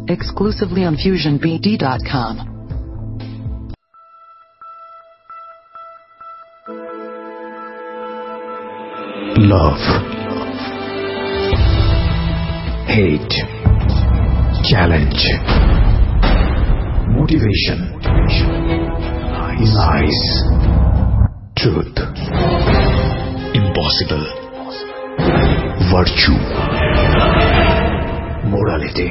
exclusively on FusionBD.com. Love, hate, challenge, motivation, lies, truth, impossible, virtue, morality,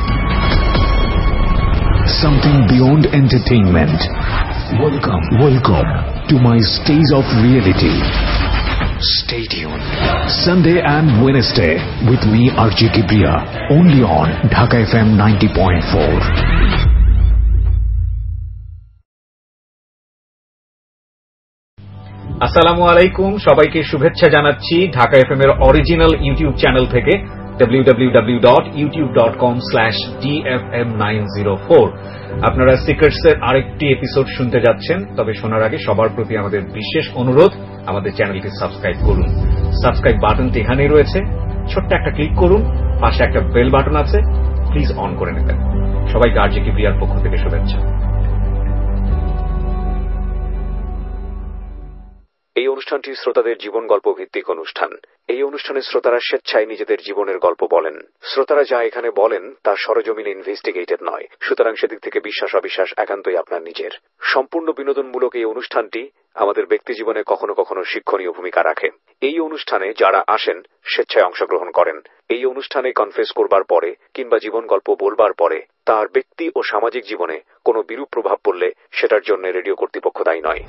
something beyond entertainment. Welcome to my stage of reality. Stay tuned. Sunday and Wednesday with me, RJ Kibriya, only on Dhaka FM 90.4. আসসালামু আলাইকুম, সবাইকে শুভেচ্ছা জানাচ্ছি Dhaka FM এর original YouTube channel থেকে www.youtube.com/dfm904। আপনারা secrets এর আরেকটি এপিসোড শুনতে যাচ্ছেন। তবে শোনার আগে সবার প্রতি আমাদের বিশেষ অনুরোধ, আমাদের চ্যানেলটি সাবস্ক্রাইব করুন। সাবস্ক্রাইব বাটনটি এখানেই রয়েছে, ছোট্ট একটা ক্লিক করুন, পাশে একটা বেল বাটন আছে, প্লিজ অন করে নেবেন। সবাইকে আরজে কিবরিয়ার পক্ষ থেকে শুভেচ্ছা। এই অনুষ্ঠানটি শ্রোতাদের জীবন গল্প ভিত্তিক অনুষ্ঠান। এই অনুষ্ঠানে শ্রোতারা স্বেচ্ছায় নিজেদের জীবনের গল্প বলেন। শ্রোতারা যা এখানে বলেন তা সরজমিনে ইনভেস্টিগেটেড নয়, সুতরাং সেদিক থেকে বিশ্বাস অবিশ্বাস একান্তই আপনার নিজের। সম্পূর্ণ বিনোদনমূলক এই অনুষ্ঠানটি আমাদের ব্যক্তি জীবনে কখনো কখনো শিক্ষণীয় ভূমিকা রাখে। এই অনুষ্ঠানে যারা আসেন স্বেচ্ছায় অংশগ্রহণ করেন। এই অনুষ্ঠানে কনফেস করবার পরে কিংবা জীবন গল্প বলবার পরে তার ব্যক্তি ও সামাজিক জীবনে কোনো বিরূপ প্রভাব পড়লে সেটার জন্য রেডিও কর্তৃপক্ষ দায়ী নয়।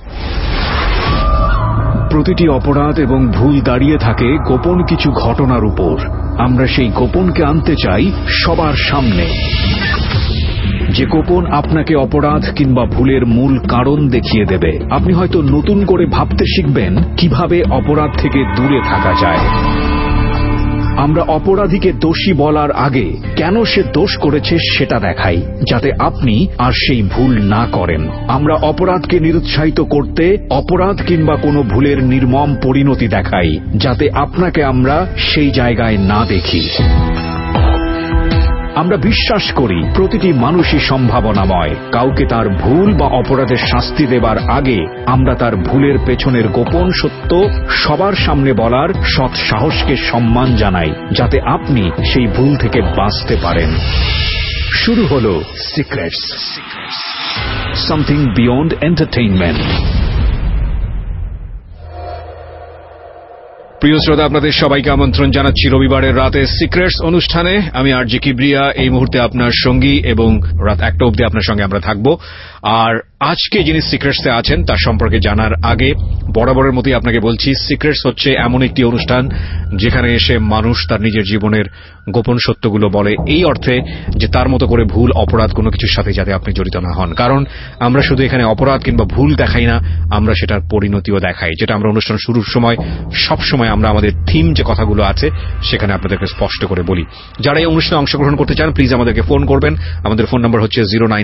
প্রতিটি অপরাধ এবং ভুল দাঁড়িয়ে থাকে গোপন কিছু ঘটনার উপর। আমরা সেই গোপনকে আনতে চাই সবার সামনে, যে গোপন আপনাকে অপরাধ কিংবা ভুলের মূল কারণ দেখিয়ে দেবে। আপনি হয়তো নতুন করে ভাবতে শিখবেন কিভাবে অপরাধ থেকে দূরে থাকা যায়। আমরা অপরাধীকে দোষী বলার আগে কেন সে দোষ করেছে সেটা দেখাই, যাতে আপনি আর সেই ভুল না করেন। আমরা অপরাধকে নিরুৎসাহিত করতে অপরাধ কিংবা কোনো ভুলের নির্মম পরিণতি দেখাই, যাতে আপনাকে আমরা সেই জায়গায় না দেখি। আমরা বিশ্বাস করি প্রতিটি মানুষই সম্ভাবনাময়। কাউকে তার ভুল বা অপরাধের শাস্তি দেবার আগে আমরা তার ভুলের পেছনের গোপন সত্য সবার সামনে বলার সৎ সাহসকে সম্মান জানাই, যাতে আপনি সেই ভুল থেকে বাঁচতে পারেন। শুরু হলো সিক্রেটস, সামথিং বিয়ন্ড এন্টারটেইনমেন্ট। প্রিয় শ্রোতা, আপনাদের সবাইকে আমন্ত্রণ জানাচ্ছি রবিবারের রাতে সিক্রেটস অনুষ্ঠানে। আমি আরজে কিবরিয়া এই মুহূর্তে আপনার সঙ্গী, এবং রাত 1টা অবধি আপনার সঙ্গে আমরা থাকব। আর আজকে যিনি সিক্রেটসে আছেন তার সম্পর্কে জানার আগে বরাবরের মতোই আপনাকে বলছি, সিক্রেটস হচ্ছে এমন একটি অনুষ্ঠান যেখানে এসে মানুষ তার নিজের জীবনের গোপন সত্যগুলো বলে, এই অর্থে যে তার মতো করে ভুল অপরাধ কোনো কিছুর সাথে যাতে আপনি জড়িত না হন। কারণ আমরা শুধু এখানে অপরাধ কিংবা ভুল দেখাই না, আমরা সেটার পরিণতিও দেখাই, যেটা আমরা অনুষ্ঠান শুরুর সময় সবসময় আমরা আমাদের থিম যে কথাগুলো আছে সেখানে আপনাদেরকে স্পষ্ট করে বলি। যারা এই অনুষ্ঠানে অংশগ্রহণ করতে চান প্লিজ আমাদেরকে ফোন করবেন। আমাদের ফোন নাম্বার হচ্ছে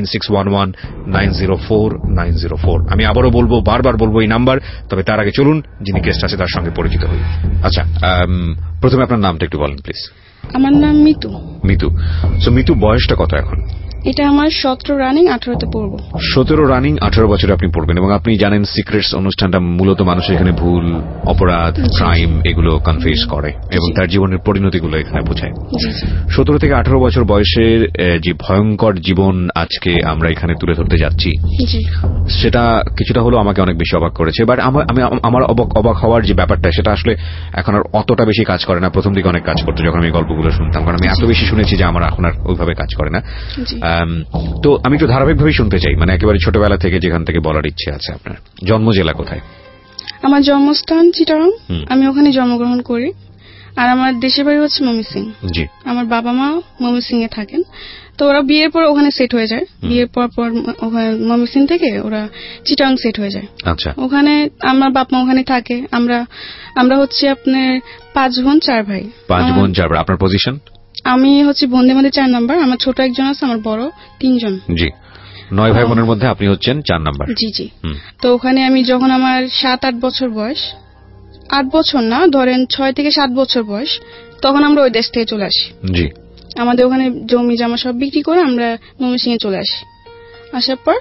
09611904904। আমি আবারও বলবো, বারবার বলবো এই নাম্বার। তবে তার আগে চলুন যিনি গেস্ট আছে তার সঙ্গে পরিচিত হই। আচ্ছা, প্রথমে আপনার নামটা একটু বলেন প্লিজ। আমার নাম মিতু। মিতু, সো মিতু, বয়সটা কত এখন? এটা আমার 17 রানিং, 18তে পড়ব। 17 রানিং, 18 বছরে আপনি পড়বেন। এবং আপনি জানেন সিক্রেটস অনুষ্ঠানটা মূলত মানুষ এখানে ভুল, অপরাধ, ক্রাইম এগুলো কনফেস করে এবং তার জীবনের পরিণতিগুলো এখানে বোঝায়। 17 থেকে 18 বছর বয়সের যে ভয়ঙ্কর জীবন আজকে আমরা এখানে তুলে ধরতে যাচ্ছি, সেটা কিছুটা হলো আমাকে অনেক বেশি অবাক করেছে। বাট আমার অবাক হওয়ার যে ব্যাপারটা সেটা আসলে এখন আর অতটা বেশি কাজ করে না। প্রথম দিকে অনেক কাজ করতো যখন আমি গল্পগুলো শুনতাম, কারণ আমি এত বেশি শুনেছি যে আমার এখন আর ওইভাবে কাজ করে না। তো আমি একটু ধারাবাহিকভাবে শুনতে চাই, মানে একেবারে ছোটবেলা থেকে যেখান থেকে বলার ইচ্ছে আছে। আপনার জন্ম জেলা কোথায়? আমার জন্মস্থান চিটাগাং, আমি ওখানে জন্মগ্রহণ করি। আর আমার দেশের বাড়ি হচ্ছে ময়মনসিং। জি, আমার বাবা মা ময়মনসিং এ থাকেন। তো ওরা বিয়ের পর ওখানে সেট হয়ে যায়। বিয়ের পর ময়মনসিং থেকে ওরা চিটাগাং সেট হয়ে যায়। আচ্ছা, ওখানে আমার বাপ মা ওখানে থাকে। আমরা হচ্ছে আপনার 5 বোন 4 ভাই। 5 বোন 4 ভাই। আপনার পজিশন? আমি হচ্ছে বোনদের মধ্যে 4 নাম্বার। আমার ছোট একজন আছে, আমার বড় 3 জন। জি, 9 ভাই বোনের মধ্যে আপনি হচ্ছেন 4 নাম্বার। জি জি। তো ওখানে আমি যখন আমার 7-8 বছর বয়স, 8 বছর না, ধরেন 6 থেকে 7 বছর বয়স, তখন আমরা ওই দেশ থেকে চলে আসি। জি। আমাদের ওখানে জমি জমা সব বিক্রি করে আমরা ময়মনসিংহে চলে আসি। আসার পর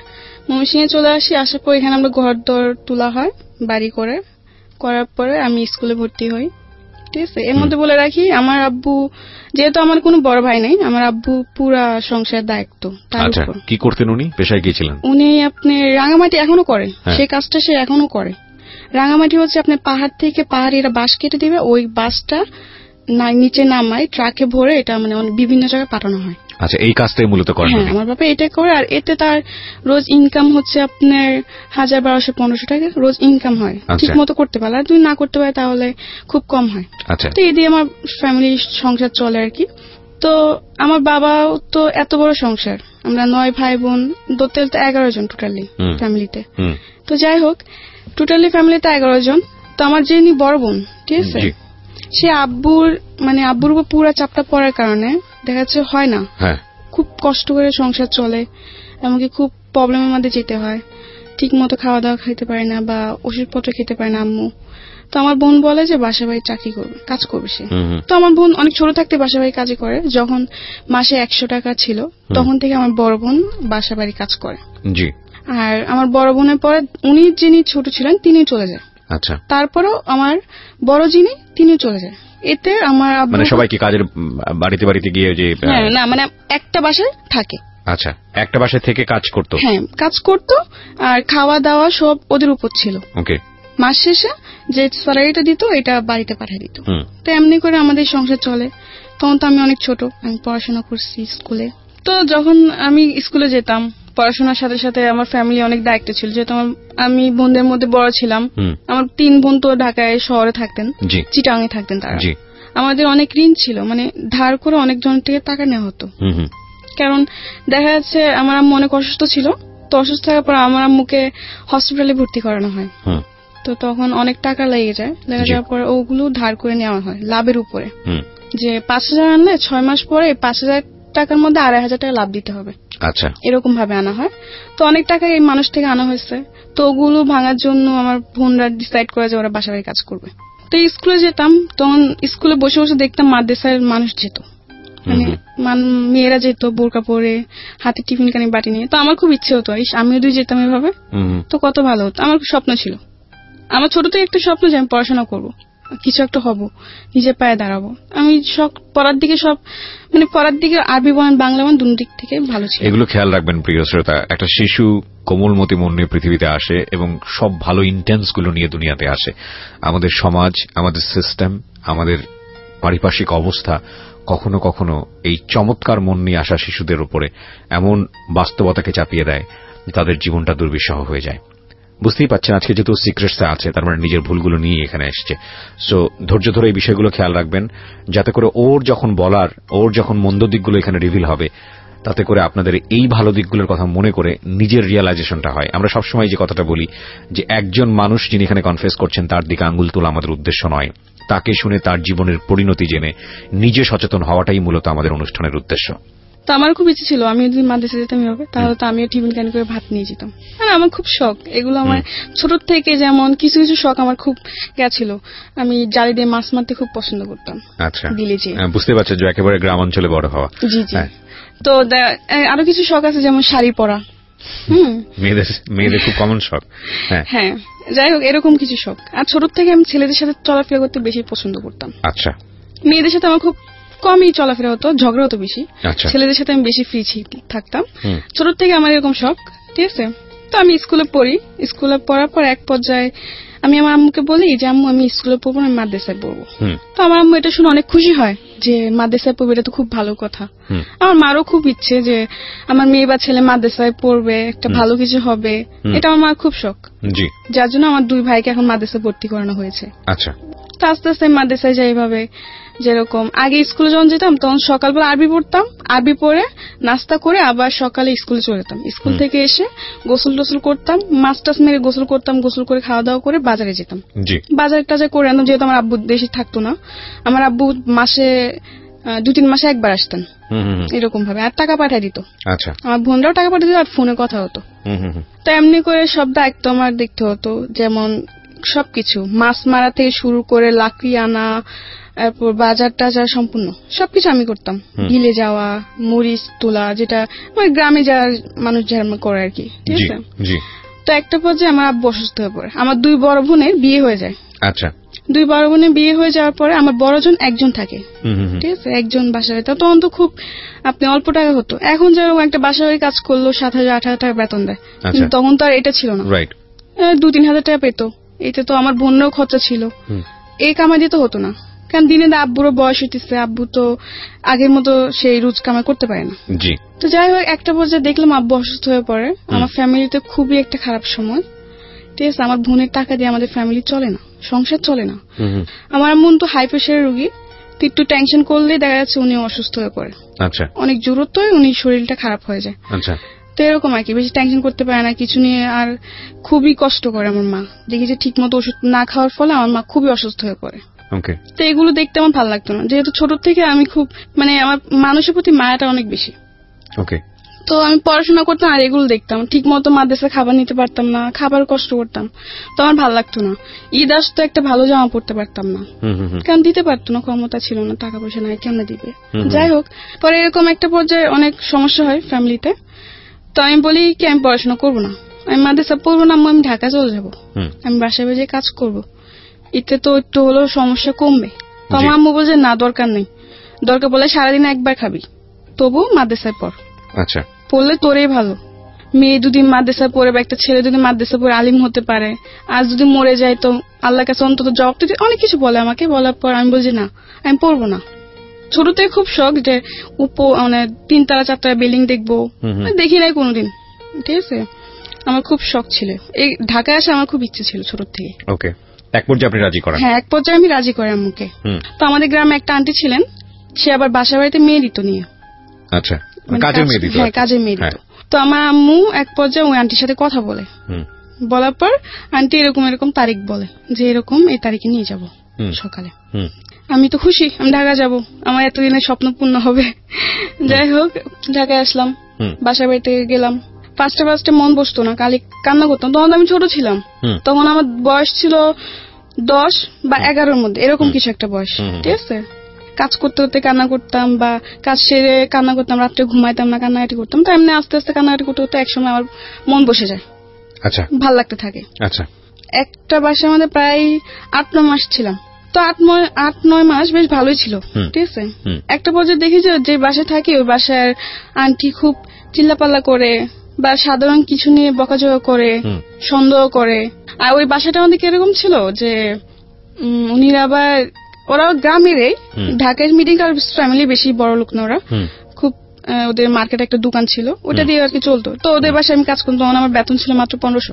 আসার পর এখানে আমরা ঘর দর তোলা হয় বাড়ি করার পরে আমি স্কুলে ভর্তি হই। ঠিক আছে, এর মধ্যে বলে রাখি আমার আব্বু, যেহেতু আমার কোনো বড় ভাই নেই, আমার আব্বু পুরা সংসারের দায়িত্ব তার উপর। কি করতেন উনি, পেশায় কি ছিলেন? উনি আপনি রাঙামাটি এখনো করে, সেই কাজটা সে এখনো করে। রাঙামাটি হচ্ছে আপনি পাহাড় থেকে পাহাড়িরা বাঁশ কেটে দিবে, ওই বাঁশটা নিচে নামায় ট্রাকে ভরে এটা মানে বিভিন্ন জায়গায় পাঠানো হয়। আচ্ছা, এই কাজটাই মূলত করেন? হ্যাঁ, আমার বাবা এটা করে। আর এতে তার রোজ ইনকাম হচ্ছে আপনার 1200-1500 টাকা রোজ ইনকাম হয়। ঠিক মতো করতে পারলে, আর যদি না করতে পারে তাহলে খুব কম হয়। তো এই দিয়ে আমার ফ্যামিলি সংসার চলে আর কি। তো আমার বাবাও তো এত বড় সংসার, আমরা 9 ভাই বোন, ধরতে 11 জন টোটালি ফ্যামিলিতে। তো যাই হোক, টোটালি ফ্যামিলিতে 11 জন। তো আমার যিনি বড় বোন, ঠিক আছে, সে আব্বুর উপর পুরা চাপটা পড়ার কারণে দেখা যাচ্ছে হয় না, খুব কষ্ট করে সংসার চলে, এমনকি খুব প্রবলেমের মধ্যে যেতে হয়। ঠিক মতো খাওয়া দাওয়া খেতে পারে না বা ওষুধপত্র খেতে পারে না আম্মু। তো আমার বোন বলে যে বাসা বাড়ি চাকরি করবে, কাজ করবে সে। তো আমার বোন অনেক ছোট থাকতে বাসা বাড়ি কাজে করে। যখন মাসে 100 টাকা ছিল তখন থেকে আমার বড় বোন বাসা বাড়ি কাজ করে। আর আমার বড় বোনের পরে উনি যিনি ছোট ছিলেন তিনি চলে যায়। আচ্ছা, তারপরেও আমার বড় যিনি তিনিও চলে যায়। এতে আমার সবাই কি কাজের বাড়িতে গিয়ে যে না একটা বাসায় থাকে। আচ্ছা, একটা বাসায় থেকে কাজ করতো? হ্যাঁ, কাজ করতো। আর খাওয়া দাওয়া সব ওদের উপর ছিল। ওকে। মাস শেষে যে স্যালারিটা দিত এটা বাড়িতে পাঠিয়ে দিত। তো এমনি করে আমাদের সংসার চলে। তখন তো আমি অনেক ছোট, আমি পড়াশোনা করছি স্কুলে। তো যখন আমি স্কুলে যেতাম, পড়াশোনার সাথে সাথে আমার ফ্যামিলি অনেক দায়িত্ব ছিল, যেহেতু আমি বোনদের মধ্যে বড় ছিলাম। আমার 3 বোন তো ঢাকায় শহরে থাকতেন, চিটাগাংয়ে থাকতেন তারা। আমাদের অনেক ঋণ ছিল, ধার করে অনেক জন থেকে টাকা নেওয়া হতো। কারণ দেখা যাচ্ছে আমার আম্মু অনেক অসুস্থ ছিল। তো অসুস্থ থাকার পর আমার আম্মুকে হসপিটালে ভর্তি করানো হয়। তো তখন অনেক টাকা লেগে যাওয়ার পর ওগুলো ধার করে নেওয়া হয় লাভের উপরে। যে 5000 আনলে 6 মাস পরে 5000 টাকার মধ্যে 2500 টাকা লাভ দিতে হবে। আচ্ছা, এরকম ভাবে আনা হয়। তো অনেক টাকা এই মানুষ থেকে আনা হয়েছে। তো ওগুলো ভাঙার জন্য আমার বোনরা ডিসাইড করে যে ওরা বাসা বাড়ি কাজ করবে। তো স্কুলে যেতাম, তখন স্কুলে বসে বসে দেখতাম মাদ্রাসার মানুষ যেত, মেয়েরা যেত বোরকা পরে, হাতে টিফিন কানি বাটি নিয়ে। তো আমার খুব ইচ্ছে হতো আমিও যদি যেতাম এভাবে, তো কত ভালো হতো। আমার স্বপ্ন ছিল, আমার ছোট থেকে একটা স্বপ্ন যে আমি পড়াশোনা করবো, কিছু একটা হব, নিজের পায়ে দাঁড়াবো। আমি পড়ার দিকে আরবি বলেন বাংলা বলেন দুই দিক থেকে ভালো ছিল। এগুলো খেয়াল রাখবেন প্রিয় শ্রোতা, একটা শিশু কোমলমতি মন নিয়ে পৃথিবীতে আসে এবং সব ভালো ইন্টেন্স গুলো নিয়ে দুনিয়াতে আসে। আমাদের সমাজ, আমাদের সিস্টেম, আমাদের পারিপার্শ্বিক অবস্থা কখনো কখনো এই চমৎকার মন নিয়ে আসা শিশুদের উপরে এমন বাস্তবতাকে চাপিয়ে দেয় তাদের জীবনটা দুর্বিষহ হয়ে যায়। বুঝতেই পারছেন আজকে যেহেতু সিক্রেটসে আছে, তার মানে নিজের ভুলগুলো নিয়ে এখানে এসছে। সো ধৈর্য ধরে এই বিষয়গুলো খেয়াল রাখবেন, যাতে করে ওর যখন মন্দ দিকগুলো এখানে রিভিল হবে, তাতে করে আপনাদের এই ভালো দিকগুলোর কথা মনে করে নিজের রিয়ালাইজেশনটা হয়। আমরা সবসময় যে কথাটা বলি যে একজন মানুষ যিনি এখানে কনফেস করছেন তার দিকে আঙ্গুল তোলা আমাদের উদ্দেশ্য নয়, তাকে শুনে তার জীবনের পরিণতি জেনে নিজে সচেতন হওয়াটাই মূলত আমাদের অনুষ্ঠানের উদ্দেশ্য। তো আমার খুব ইচ্ছে ছিল আমি যদি মাদ্রাসা যেতাম হবে, তাহলে তো আমিও টিফিন ক্যান করে ভাত নিয়ে যেতাম। আর আমার খুব শখ এগুলো, আমার ছোট থেকে যেমন কিছু কিছু শখ আমার খুব গেছিল। আমি জালি দিয়ে মাছ মারতে খুব পছন্দ করতাম। আচ্ছা, বুঝতে পারছেন যে একেবারে গ্রাম অঞ্চলে বড় হওয়া। জি জি। তো আরো কিছু শখ আছে, যেমন শাড়ি পরা। মেয়েদের খুব কমন শখ। হ্যাঁ, যাই হোক এরকম কিছু শখ। আর ছোট থেকে আমি ছেলেদের সাথে চলাফেরা করতে বেশি পছন্দ করতাম। আচ্ছা, মেয়েদের সাথে আমার খুব কমই চলাফেরা হতো, ঝগড়া হতো বেশি। ছেলেদের সাথে আমি বেশি ফ্রি থাকতাম। ছোট থেকে আমার এরকম শখ, ঠিক আছে। তো আমি স্কুলে পড়ি, স্কুলে পড়ার পর এক পর্যায়ে আমি আমার আম্মুকে বলি যে আম্মু আমি স্কুলে পড়বো না, আমি মাদ্রাসায় পড়বো। তো আমার আম্মু এটা শুনে অনেক খুশি হয় যে মাদ্রাসায় পড়বে, এটা তো খুব ভালো কথা। আমার মারও খুব ইচ্ছে যে আমার মেয়ে বা ছেলে মাদ্রাসায় পড়বে, একটা ভালো কিছু হবে, এটা আমার মার খুব শখ। যার জন্য আমার 2 ভাইকে এখন মাদ্রাসায় ভর্তি করানো হয়েছে। আচ্ছা, তো আস্তে আস্তে মাদ্রাসায় যাই ভাবে, যেরকম আগে স্কুলে যখন যেতাম তখন সকালবেলা আরবি পড়তাম, আরবি পড়ে নাস্তা করে আবার সকালে স্কুলে চলে যেতাম। স্কুল থেকে এসে গোসল টোসল করতাম, মাছ টাছ মেরে গোসল করতাম, গোসল করে খাওয়া দাওয়া করে বাজারে যেতাম। বাজার টাজার করে আনতাম, যেহেতু আমার আব্বু দেশে থাকতো না, আমার আব্বু মাসে 2-3 মাসে একবার আসতেন এরকম ভাবে, আর টাকা পাঠিয়ে দিত। আচ্ছা, আমার বোনরাও টাকা পাঠিয়ে দিত, আর ফোনে কথা হতো। তো এমনি করে সব দায়িত্ব আমার দেখতে হতো, যেমন সবকিছু মাছ মারা থেকে শুরু করে লাকড়ি আনা, তারপর বাজার টাজার সম্পূর্ণ সবকিছু আমি করতাম। বিলে যাওয়া, মরিচ তোলা, যেটা মানে গ্রামে যারা মানুষ যারা করে আর কি, ঠিক আছে। তো একটা পর্যায়ে আমার আব্বু অসুস্থ হয়ে পড়ে। আমার 2 বড় বোনের বিয়ে হয়ে যায়। আচ্ছা। 2 বড় বোনের বিয়ে হয়ে যাওয়ার পরে আমার বড়জন একজন থাকে, ঠিক আছে, একজন বাসায়। তখন তো খুব আপনি অল্প টাকা হতো। এখন যেরকম একটা বাসায় কাজ করলো 7,000-8,000 টাকা বেতন দেয়, কিন্তু তখন তো আর এটা ছিল না। 2-3 হাজার টাকা পেত। এতে তো আমার বোনেরও খরচা ছিল, এই কামাই দিতে হতো না। কারণ দিনে আব্বুরও বয়স হইতেছে, আব্বু তো আগের মতো সেই রোজ কামাই করতে পারে না। তো যাই হোক একটা পর্যায়ে দেখলাম আব্বু অসুস্থ হয়ে পড়ে। আমার ফ্যামিলিতে খুবই একটা খারাপ সময়, ঠিক আছে। আমার বোনের টাকা দিয়ে আমাদের ফ্যামিলি চলে না, সংসার চলে না। আমার আম্মু তো হাই প্রেশারের রোগী, একটু টেনশন করলে দেখা যাচ্ছে উনি অসুস্থ হয়ে পড়ে। অনেক জরুরত হয়, উনি শরীরটা খারাপ হয়ে যায়। তো এরকম আর কি, বেশি টেনশন করতে পারে না কিছু নিয়ে, আর খুবই কষ্ট করে আমার মা। দেখি যে ঠিক মতো ওষুধ না খাওয়ার ফলে আমার মা খুবই অসুস্থ হয়ে পড়ে। তো এগুলো দেখতে আমার ভালো লাগতো না, যেহেতু ছোট থেকে আমি খুব মানে আমার মানুষের প্রতি মায়াটা অনেক বেশি। তো আমি পড়াশোনা করতাম আর এগুলো দেখতাম, ঠিক মতো মাদ্রাসা খাবার নিতে পারতাম না, খাবার কষ্ট করতাম, তো আমার ভালো লাগতো না। ঈদ আসতো একটা ভালো জামা পড়তে পারতাম না, কারণ দিতে পারতো না, ক্ষমতা ছিল না, টাকা পয়সা নাই, কেমনে দিবে। যাই হোক পরে এরকম একটা পর্যায়ে অনেক সমস্যা হয় ফ্যামিলিতে। তো আমি বলি কি আমি পড়াশোনা করবো না, আমি মাদ্রাসা পড়বো না, আমি ঢাকা চলে যাবো, আমি বাসায় বাজে কাজ করবো, এতে তো একটু হলেও সমস্যা কমবে। তো আমার আম্মু বলছে না দরকার নেই, দরকার বলে সারাদিন একবার খাবি, তবু মাদ্রাসায় পড়, পড়লে তোরই ভালো। মেয়ে যদি মাদ্রাসায় পড়ে বা একটা ছেলে যদি মাদ্রাসায় পড়ে আলিম হতে পারে, আর যদি মরে যায় তো আল্লাহর কাছে অন্তত জবাব দিতে, অনেক কিছু বলে আমাকে। বলার পর আমি বলছি না আমি পড়বো না। ছোট থেকে খুব শখ যে মানে 3 তলা 4 তলা বিল্ডিং দেখবো, দেখি নাই কোনোদিন, ঠিক আছে। আমার খুব শখ ছিল, এই ঢাকায় আসা আমার খুব ইচ্ছে ছিল ছোট থেকে। এক পর্যায়ে আপনি রাজি করেন? হ্যাঁ, এক পর্যায়ে আমি রাজি করি আম্মুকে। তো আমাদের গ্রামে একটা আন্টি ছিলেন, সে আবার বাসা বাড়িতে মেয়ে দিত নিয়ে। আচ্ছা, কাজের মেয়ে দিত? হ্যাঁ, কাজের মেয়ে দিত। তো আমার আম্মু এক পর্যায়ে ওই আন্টির সাথে কথা বলে, বলার পর আন্টি এরকম এরকম তারিখ বলে যে এরকম এই তারিখে নিয়ে যাব সকালে। আমি তো খুশি, আমি ঢাকা যাব, আমার এতদিনের স্বপ্ন পূর্ণ হবে। যাই হোক ঢাকায় আসলাম, বাসা বাড়িতে গেলাম। ফার্স্টে মন বসতো না, কালি কান্না করতাম। তখন আমি ছোট ছিলাম, তখন আমার বয়স ছিল 10 বা 11-র মধ্যে, এরকম কিছু একটা বয়স, ঠিক আছে। কাজ করতে করতে কান্না করতাম, বা কাজ সেরে কান্না করতাম, রাত্রে ঘুমাইতাম না, কান্নাকাটি করতাম। তো এমনি আস্তে আস্তে কান্নাকাটি করতে করতে একসময় আমার মন বসে যায়, ভাল লাগতে থাকে। একটা বাসার মধ্যে প্রায় 8-9 মাস ছিলাম। তো 8-9 মাস বেশ ভালোই ছিল, ঠিক আছে। একটা পর্যায়ে দেখি যে বাসায় থাকি ওই বাসার আন্টি খুব চিল্লাপাল্লা করে বা সাধারণ কিছু নিয়ে বকাঝকা করে, সন্দেহ করে। আর ওই বাসাটা আমাদের কিরকম ছিল যে উনিরা আবার ওরা গ্রামেরই, ঢাকার মিডিল ক্লাস ফ্যামিলি, বেশি বড় লোক না ওরা, খুব ওদের মার্কেটে একটা দোকান ছিল, ওটা দিয়ে আর কি চলতো। তো ওদের বাসায় আমি কাজ করতাম, তখন আমার বেতন ছিল মাত্র 1500।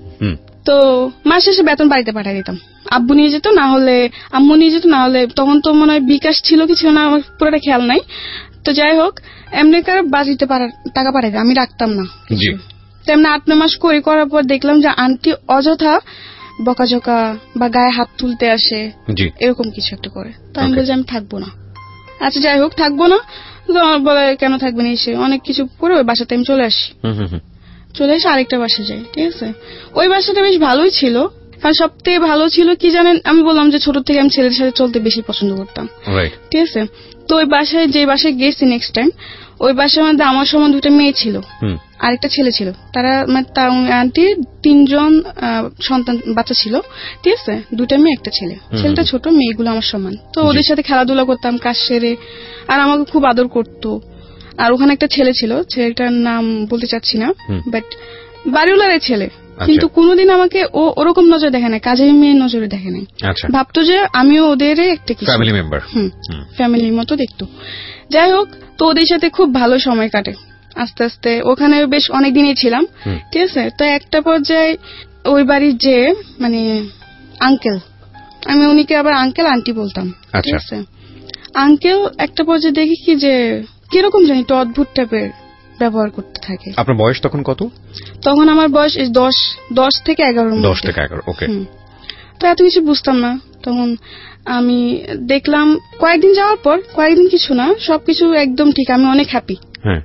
তো মাস শেষে বেতন বাড়িতে পাঠিয়ে দিতাম, আব্বু নিয়ে যেত, না হলে আম্মু নিয়ে যেত, না হলে তখন তো মনে হয় বিকাশ ছিল কি ছিল না আমার পুরোটা খেয়াল নাই। তো যাই হোক এমনিকার বাজিতে টাকা পাঠাই দিতাম, আমি রাখতাম না। তেমনি 8-9 মাস করার পর দেখলাম যে আন্টি অযথা বকাঝকা বা গায়ে হাত তুলতে আসে, এরকম কিছু একটা করে। তো আমি বলছি আমি থাকবো না। আচ্ছা যাই হোক থাকবো না, তো আমার বলে কেন থাকবেন, এসে অনেক কিছু করে ওই বাসাতে আমি চলে আসি। চলে এসে আরেকটা বাসায় যাই, ঠিক আছে। ওই বাসাটা বেশ ভালোই ছিল, কারণ সব থেকে ভালো ছিল কি জানেন, আমি বললাম যে ছোট থেকে আমি ছেলেদের সাথে চলতে বেশি পছন্দ করতাম, ঠিক আছে। তো ওই বাসায় যে বাসায় গেছি নেক্সট টাইম, ওই বাসার মধ্যে আমার সমান 2টা মেয়ে ছিল, আরেকটা ছেলে ছিল। তারা মানে আন্টির 3 জন সন্তান বাচ্চা ছিল, ঠিক আছে। 2টা মেয়ে 1টা ছেলে, ছেলেটা ছোট, মেয়েগুলো আমার সমান। তো ওদের সাথে খেলাধুলা করতাম কাজ সেরে, আর আমাকে খুব আদর করতো। আর ওখানে একটা ছেলে ছিল, ছেলেটার নাম বলতে চাচ্ছি না, বাট বাড়িওয়ালার ছেলে, কিন্তু কোনোদিন আমাকে ওরকম নজরে দেখে নাই, কাজের মেয়ের নজরে দেখে নাই। ভাবতো যে আমিও ওদের একটা ফ্যামিলি মেম্বার, ফ্যামিলির মতো দেখতো। যাই হোক তো ওদের সাথে খুব ভালো সময় কাটে। আস্তে আস্তে ওখানে বেশ অনেকদিনই ছিলাম, ঠিক আছে। তো একটা পর্যায়ে ওই বাড়ির যে মানে আঙ্কেল, আমি উনিকে আবার আঙ্কেল আন্টি বলতাম, ঠিক আছে। আঙ্কেল একটা পর্যায়ে দেখি কি যে কিরকম জানি তো অদ্ভুত টাইপের ব্যবহার করতে থাকে। আপনার বয়স তখন কত? তখন আমার বয়স 10 থেকে 11। 10 থেকে 11, ওকে। তো এত কিছু বুঝতাম না তখন। আমি দেখলাম কয়েকদিন যাওয়ার পর, কয়েকদিন কিছু না, সবকিছু একদম ঠিক, আমি অনেক হ্যাপি,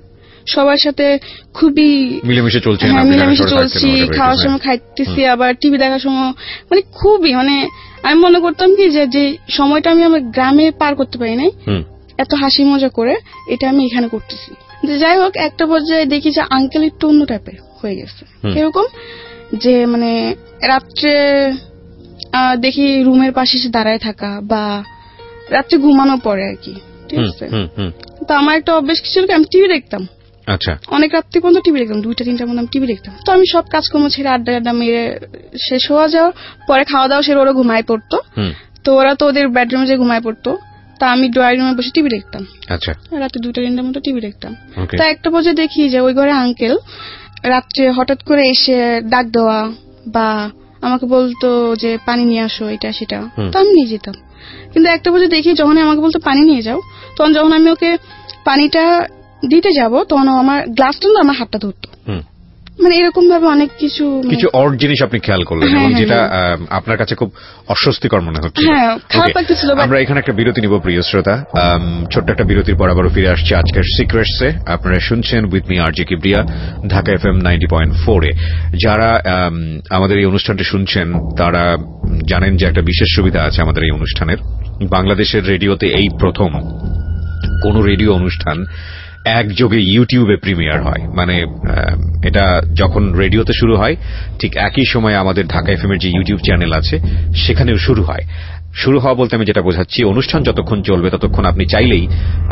সবার সাথে খুবই মিলেমিশে চলছে, খাওয়ার সময় খাইতেছি, আবার টিভি দেখার সময় মানে খুবই মানে আমি মনে করতাম কি যে সময়টা আমি আমার গ্রামে পার করতে পারি নাই এত হাসি মজা করে, এটা আমি এখানে করতেছি। যাই হোক, একটা পর্যায়ে দেখি যে আঙ্কেল একটু অন্য টাইপের হয়ে গেছে। এরকম যে মানে রাত্রে দেখি রুমের পাশে এসে দাঁড়ায় থাকা, বা রাত্রে ঘুমানো পরে আর কি, ঠিক আছে। তো আমার একটা অভ্যাস ছিল আমি টিভি দেখতাম। আচ্ছা, অনেক রাত্রি পর্যন্ত টিভি দেখতাম, 2টা-3টা পর্যন্ত আমি টিভি দেখতাম। তো আমি সব কাজকর্ম ছেড়ে আড্ডা মেরে শেষ হওয়া যাওয়ার পরে খাওয়া দাওয়া সেরে ওরা ঘুমায় পড়তো। তো ওরা তো ওদের বেডরুমে যে ঘুমায় পড়তো, তা আমি ড্রয়িং রুমে বসে টিভি দেখতাম। আচ্ছা, রাতে 2টা-3টার মতো টিভি দেখতাম। তা একটা পর্যায়ে দেখি যে ওই ঘরে আঙ্কেল রাত্রে হঠাৎ করে এসে ডাক দেওয়া বা আমাকে বলতো যে পানি নিয়ে আসো, এটা সেটা। তো আমি নিয়ে যেতাম। কিন্তু একটা পর্যায়ে দেখি যখন আমাকে বলতো পানি নিয়ে যাও, তখন যখন আমি ওকে পানিটা দিতে যাব তখন আমার গ্লাসটা না আমার হাতটা ধরতো। মানে এরকম ভাবে অনেক কিছু অড জিনিস আপনি খেয়াল করলেন, এবং যেটা আপনার কাছে খুব অস্বস্তিকর মনে হচ্ছে। খারাপ লাগতেছিল। আমরা এখানে একটা বিরতি নিব প্রিয় শ্রোতা, ছোট্ট একটা বিরতির পর আবারও ফিরে আসছে আজকের সিক্রেটসে। আপনারা শুনছেন with me RJ Kibria, Dhaka FM 90.4-এ। যারা আমাদের এই অনুষ্ঠানটি শুনছেন তারা জানেন যে একটা বিশেষ সুবিধা আছে আমাদের এই অনুষ্ঠানের। বাংলাদেশের রেডিওতে এই প্রথম কোন রেডিও অনুষ্ঠান একযোগে ইউটিউবে প্রিমিয়ার হয়। মানে এটা যখন রেডিওতে শুরু হয় ঠিক একই সময়ে আমাদের ঢাকা FM এর যে ইউটিউব চ্যানেল আছে সেখানেও শুরু হয়। শুরু হওয়া বলতে আমি যেটা বোঝাচ্ছি, অনুষ্ঠান যতক্ষণ চলবে ততক্ষণ আপনি চাইলেই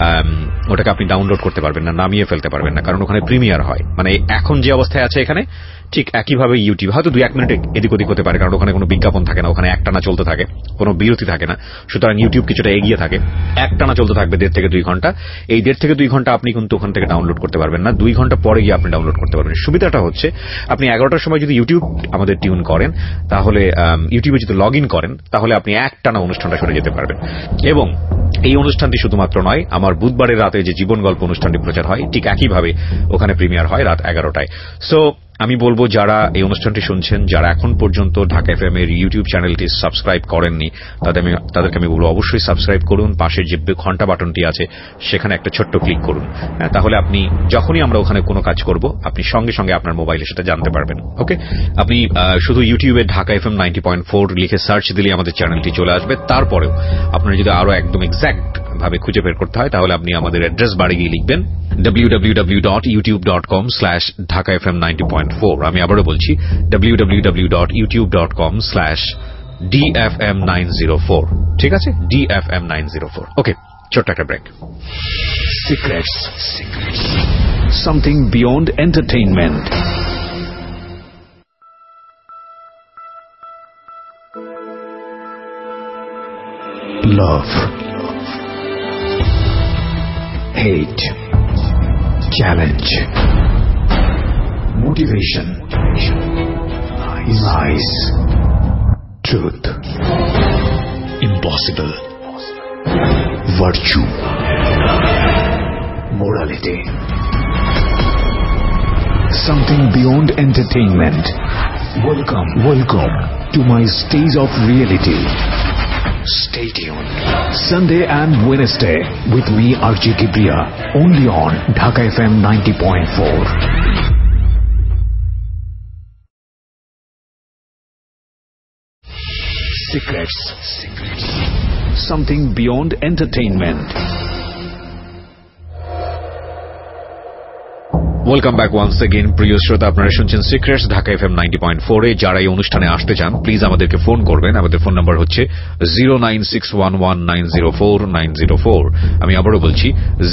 ওটাকে আপনি ডাউনলোড করতে পারবেন না, নামিয়ে ফেলতে পারবেন না, কারণ ওখানে প্রিমিয়ার হয়। মানে এখন যে অবস্থায় আছে এখানে ঠিক একইভাবে ইউটিউব হয়তো 2-1 মিনিট এদিক ওদিক হতে পারে, কারণ ওখানে কোনো বিজ্ঞাপন থাকে না, ওখানে একটানা চলতে থাকে, কোনো বিরতি থাকে না। সুতরাং ইউটিউব কিছুটা এগিয়ে থাকে, একটানা চলতে থাকবে 1.5 থেকে 2 ঘন্টা। এই 1.5 থেকে 2 ঘন্টা আপনি কিন্তু ওখান থেকে ডাউনলোড করতে পারবেন না, 2 ঘন্টা পরে গিয়ে আপনি ডাউনলোড করতে পারবেন। সুবিধাটা হচ্ছে আপনি 11টার সময় যদি ইউটিউব আমাদের টিউন করেন, তাহলে ইউটিউবে যদি লগ ইন করেন, তাহলে আপনি একটানা অনুষ্ঠানটা শুনে যেতে পারবেন। এবং এই অনুষ্ঠানটি শুধুমাত্র নয়, আমার বুধবারের রাতে যে জীবন গল্প অনুষ্ঠানটি প্রচার হয় ঠিক একইভাবে ওখানে প্রিমিয়ার হয় রাত 11টায়। সো আমি বলবো যারা এই অনুষ্ঠানটি শুনছেন, যারা এখন পর্যন্ত ঢাকা FM এর ইউটিউব চ্যানেলটি সাবস্ক্রাইব করেননি, তাদেরকে আমি বলবো অবশ্যই সাবস্ক্রাইব করুন। পাশের যে ঘন্টা বাটনটি আছে সেখানে একটা ছোট্ট ক্লিক করুন। তাহলে আপনি যখনই আমরা ওখানে কোনো কাজ করব আপনি সঙ্গে সঙ্গে আপনার মোবাইলে সেটা জানতে পারবেন। ওকে, আপনি শুধু ইউটিউবে ঢাকা FM 90.4 লিখে সার্চ দিলে আমাদের চ্যানেলটি চলে আসবে। তারপরেও আপনার যদি আরো একদম এক্সাক্ট ভাবে খুঁজে বের করতে হয় তাহলে আপনি আমাদের অ্যাড্রেস বারে গিয়ে লিখবেন www.youtube.com/dhakafm90.4। আমি আবারও বলছি www.youtube.com/DFM904। ঠিক আছে, DFM904। ওকে, ছোট্ট একটা break. Secrets, something beyond entertainment. Love, hate, challenge, motivation, lies, truth, impossible, virtue, morality. Something beyond entertainment. Welcome to my stage of reality. Stay tuned. Sunday and Wednesday with me Archie Kibria, only on Dhaka FM 90.4. Secrets. Something beyond entertainment. Welcome back once again প্রিয় শ্রোতা, আপনারা শুনছেন secrets Dhaka FM 90.4-এ। যারা এই অনুষ্ঠানে আসতে চান প্লিজ আমাদেরকে ফোন করবেন। আমাদের ফোন নাম্বার হচ্ছে 09611904904। আমি আবারও বলছি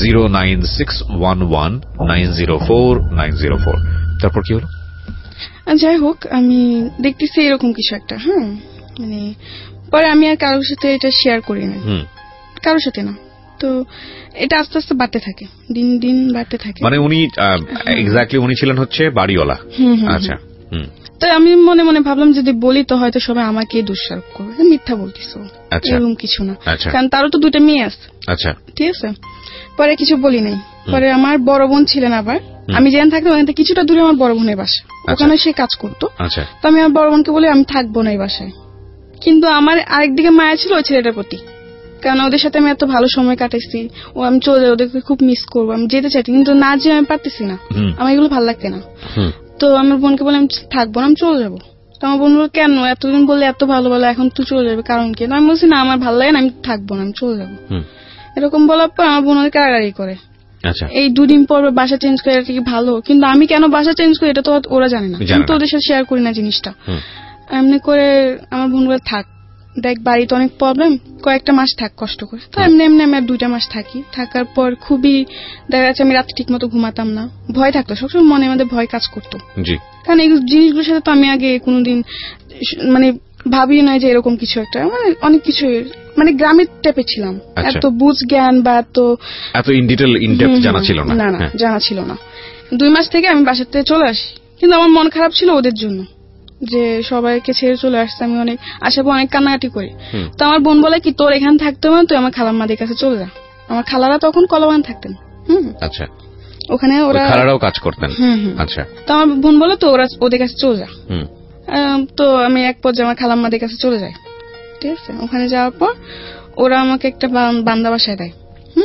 09611904904। তারপর কি হলো? যাই হোক, আমি দেখতেছি এরকম কিছু একটা। মানে পরে আমি আর কারোর সাথে এটা শেয়ার করি না, কারোর সাথে না। তো এটা আস্তে আস্তে বাড়তে থাকে, দিন দিন বাড়তে থাকে। মানে উনি এক্স্যাক্টলি উনি ছিলেন হচ্ছে বাড়িওয়ালা। আচ্ছা, তো আমি মনে মনে ভাবলাম যদি বলি তো হয়তো সবাই আমাকে দোষারোপ করবে, মিথ্যা বলতেছো, এরকম কিছু না, কারণ তারও তো 2টা মেয়ে আছে। আচ্ছা, ঠিক আছে। পরে কিছু বলি নাই। পরে আমার বড় বোন ছিলেন, আবার আমি যেখানে থাকতাম ওখান থেকে কিছুটা দূরে আমার বড় বোনের বাসা, ওখানে সে কাজ করতো। তো আমি আমার বড় বোনকে বলি আমি থাকবো না এই বাসায়, কিন্তু আমার আরেকদিকে মায়া ছিল ওই ছেলেটার প্রতি, কারণ ওদের সাথে আমি এত ভালো সময় কাটাইছি, ও আমি চলে যাই, ওদেরকে খুব মিস করবো, আমি যেতে চাইছি কিন্তু না যে আমি পারতেছি না, আমার এগুলো ভালো লাগছে না। তো আমার বোনকে বলে আমি থাকবো না, আমি চলে যাবো। তো আমার বোন বলল কেন, এতদিন বললে এত ভালো ভালো, এখন তুই চলে যাবে, কারণ কি? আমি বলছি না আমার ভালো লাগে না, আমি থাকবো না, আমি চলে যাবো। এরকম বলার পর আমার বোন ওদেরকে আড়াআড়ি করে। এই 2 দিন পর বাসা চেঞ্জ করে, এটা কি ভালো? কিন্তু আমি কেন বাসা চেঞ্জ করি এটা তো ওরা জানে না, আমি তো ওদের সাথে শেয়ার করি না জিনিসটা। এমনি করে আমার বোন বলে থাক, দেখ বাড়িতে অনেক প্রবলেম, কয়েকটা মাস থাক কষ্ট করে। তো এমনি এমনি আমি আর 2টা মাস থাকি। থাকার পর খুবই দেখা যাচ্ছে আমি রাতে ঠিক মতো ঘুমাতাম না, ভয় থাকতো সবসময়, মনে মধ্যে ভয় কাজ করতো। কারণ এই জিনিসগুলোর সাথে তো আমি আগে কোনোদিন মানে ভাবি নাই যে এরকম কিছু একটা, মানে অনেক কিছু, মানে গ্রামের টাইপে ছিলাম, এত বুঝ জ্ঞান বা এত ইন ডিটেইল ইন ডেপথ জানা ছিল না। না জানা ছিল না। 2 মাস থেকে আমি বাসা থেকে চলে আসি, কিন্তু আমার মন খারাপ ছিল ওদের জন্য, যে সবাইকে ছেড়ে চলে আসছে। আমি অনেক আসার পর অনেক কান্নাকাটি করি। তো আমার বোন বলে কি তোর এখানে থাকতে হবে না, তুই আমার খালাম্মাদের কাছে চলে যা। আমার খালারা তখন কলাবাগান থাকতেন। আচ্ছা, ওখানে ওরা খালারাও কাজ করতেন। আচ্ছা, তো আমার বোন বলে তো ওরা ওদের কাছে চলে যা। তো আমি এক পর্যায়ে আমার খালাম্মাদের কাছে চলে যাই। ঠিক আছে, ওখানে যাওয়ার পর ওরা আমাকে একটা বান্দা বাসায় দেয়।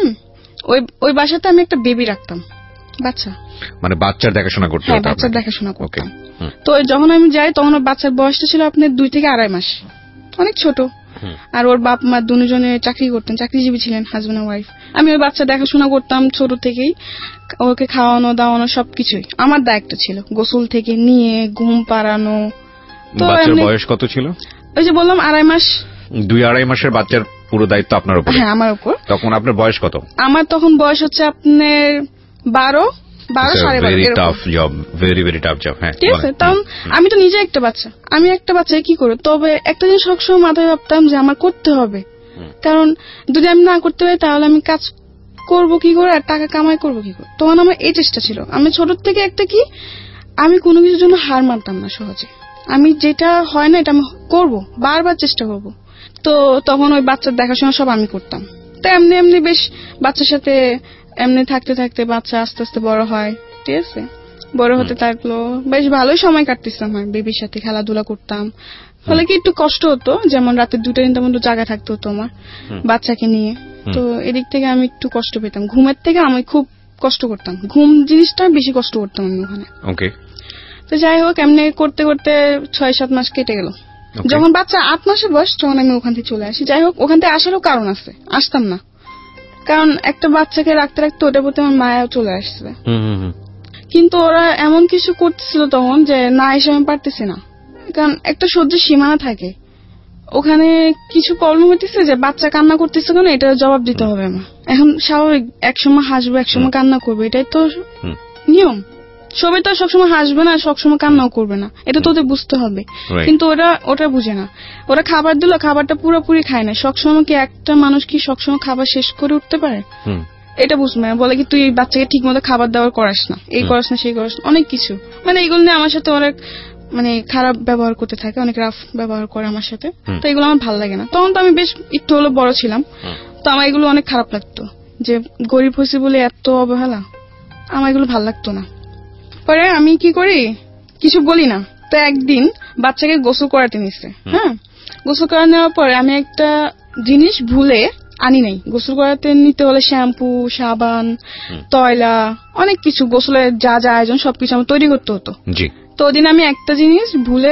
ওই বাসাতে আমি একটা বেবি রাখতাম, বাচ্চা, মানে বাচ্চার দেখাশোনা করতে। হ্যাঁ, বাচ্চার দেখাশোনা করতাম। তো যখন আমি যাই তখন ওর বাচ্চার বয়সটা ছিল আপনার 2 থেকে 2.5 মাস, অনেক ছোট। আর ওর বাপ মা দুজনে চাকরি করতেন, চাকরিজীবী ছিলেন, হাজবেন্ড আর ওয়াইফ। আমি ওই বাচ্চা দেখাশোনা করতাম ছোট থেকেই, ওকে খাওয়ানো দাওয়ানো সবকিছুই আমার দায়িত্ব ছিল, গোসল থেকে নিয়ে ঘুম পাড়ানো। তো বাচ্চার বয়স কত ছিল? ওই যে বললাম 2.5 মাস। 2-2.5 মাসের বাচ্চার পুরো দায়িত্ব আপনার উপর? হ্যাঁ, আমার উপর। তখন আপনার বয়স কত? আমার তখন বয়স হচ্ছে আপনার 12, 12.5। Very tough job, very very tough job. হ্যাঁ, ঠিক আছে। তখন আমি তো নিজে একটা বাচ্চা, আমি একটা বাচ্চাকে কি করবো? তবে একটা জিনিস সবসময় মাথায় ভাবতাম যে আমার করতে হবে, কারণ যদি আমি না করতে পারি তাহলে আমি কাজ করবো কি করে আর টাকা কামাই করবো কি করে। তখন আমার এই চেষ্টা ছিল, আমি ছোট থেকে একটা কি, আমি কোনো কিছুর জন্য হার মানতাম না সহজে। আমি যেটা হয় না এটা আমি করবো, বারবার চেষ্টা করবো। তো তখন ওই বাচ্চার দেখাশোনা সব আমি করতাম। তো এমনি এমনি বেশ বাচ্চার সাথে এমনি থাকতে থাকতে বাচ্চা আস্তে আস্তে বড় হয়। ঠিক আছে, বড় হতে থাকলো, বেশ ভালোই সময় কাটতেছিলাম, আমার বেবির সাথে খেলাধুলা করতাম। ফলে কি একটু কষ্ট হতো, যেমন রাতে 2টা-3টা পর্যন্ত জায়গা থাকতে হতো আমার বাচ্চাকে নিয়ে। তো এদিক থেকে আমি একটু কষ্ট পেতাম, ঘুমের থেকে আমি খুব কষ্ট করতাম, ঘুম জিনিসটা বেশি কষ্ট করতাম আমি ওখানে। তো যাই হোক, এমনি করতে করতে 6-7 মাস কেটে গেল। যখন বাচ্চা 8 মাসের বয়স তখন আমি ওখান থেকে চলে আসি। যাই হোক, ওখান থেকে আসারও কারণ আছে, আসতাম না, কারণ একটা বাচ্চাকে রাখতে রাখতে ওটার প্রতি আমার মায়াও চলে আসছে। কিন্তু ওরা এমন কিছু করতেছিল তখন যে না এসে আমি পারতেছি না, কারণ একটা সহ্যের সীমানা থাকে। ওখানে কিছু প্রবলেম হইতেছে যে বাচ্চা কান্না করতেছে কেন, এটার জবাব দিতে হবে আমার। এখন স্বাভাবিক, একসময় হাসবে একসময় কান্না করবে, এটাই তো নিয়ম। সবাই তো সবসময় হাসবে না, সবসময় কান্নাও করবে না, এটা তো ওদের বুঝতে হবে। কিন্তু ওটা বুঝে না। ওরা খাবার দিল, খাবারটা পুরোপুরি খায় না। সবসময় কি একটা মানুষ কি সবসময় খাবার শেষ করে উঠতে পারে? এটা বুঝবে না। বলে কি তুই বাচ্চাকে ঠিক মতো খাবার দাবার করাস না, এই করাস না, সেই করাস না, অনেক কিছু। মানে এগুলো নিয়ে আমার সাথে অনেক মানে খারাপ ব্যবহার করতে থাকে, অনেক রাফ ব্যবহার করে আমার সাথে। তো এগুলো আমার ভালো লাগে না। তখন তো আমি বেশ একটু হলো বড় ছিলাম, তো আমার এগুলো অনেক খারাপ লাগতো যে গরিব হয়েছি বলে এত অবহেলা, আমার এগুলো ভালো লাগতো না। পরে আমি কি করি, কিছু বলি না। তো একদিন বাচ্চাকে গোসল করাতে নিচ্ছে। হ্যাঁ, গোসল করা নেওয়ার পরে আমি একটা জিনিস ভুলে আনি নাই। গোসল করাতে নিতে হলে শ্যাম্পু, সাবান, তয়লা, অনেক কিছু, গোসলের যা যা আয়োজন সবকিছু আমার তৈরি করতে হতো। তো ওদিন আমি একটা জিনিস ভুলে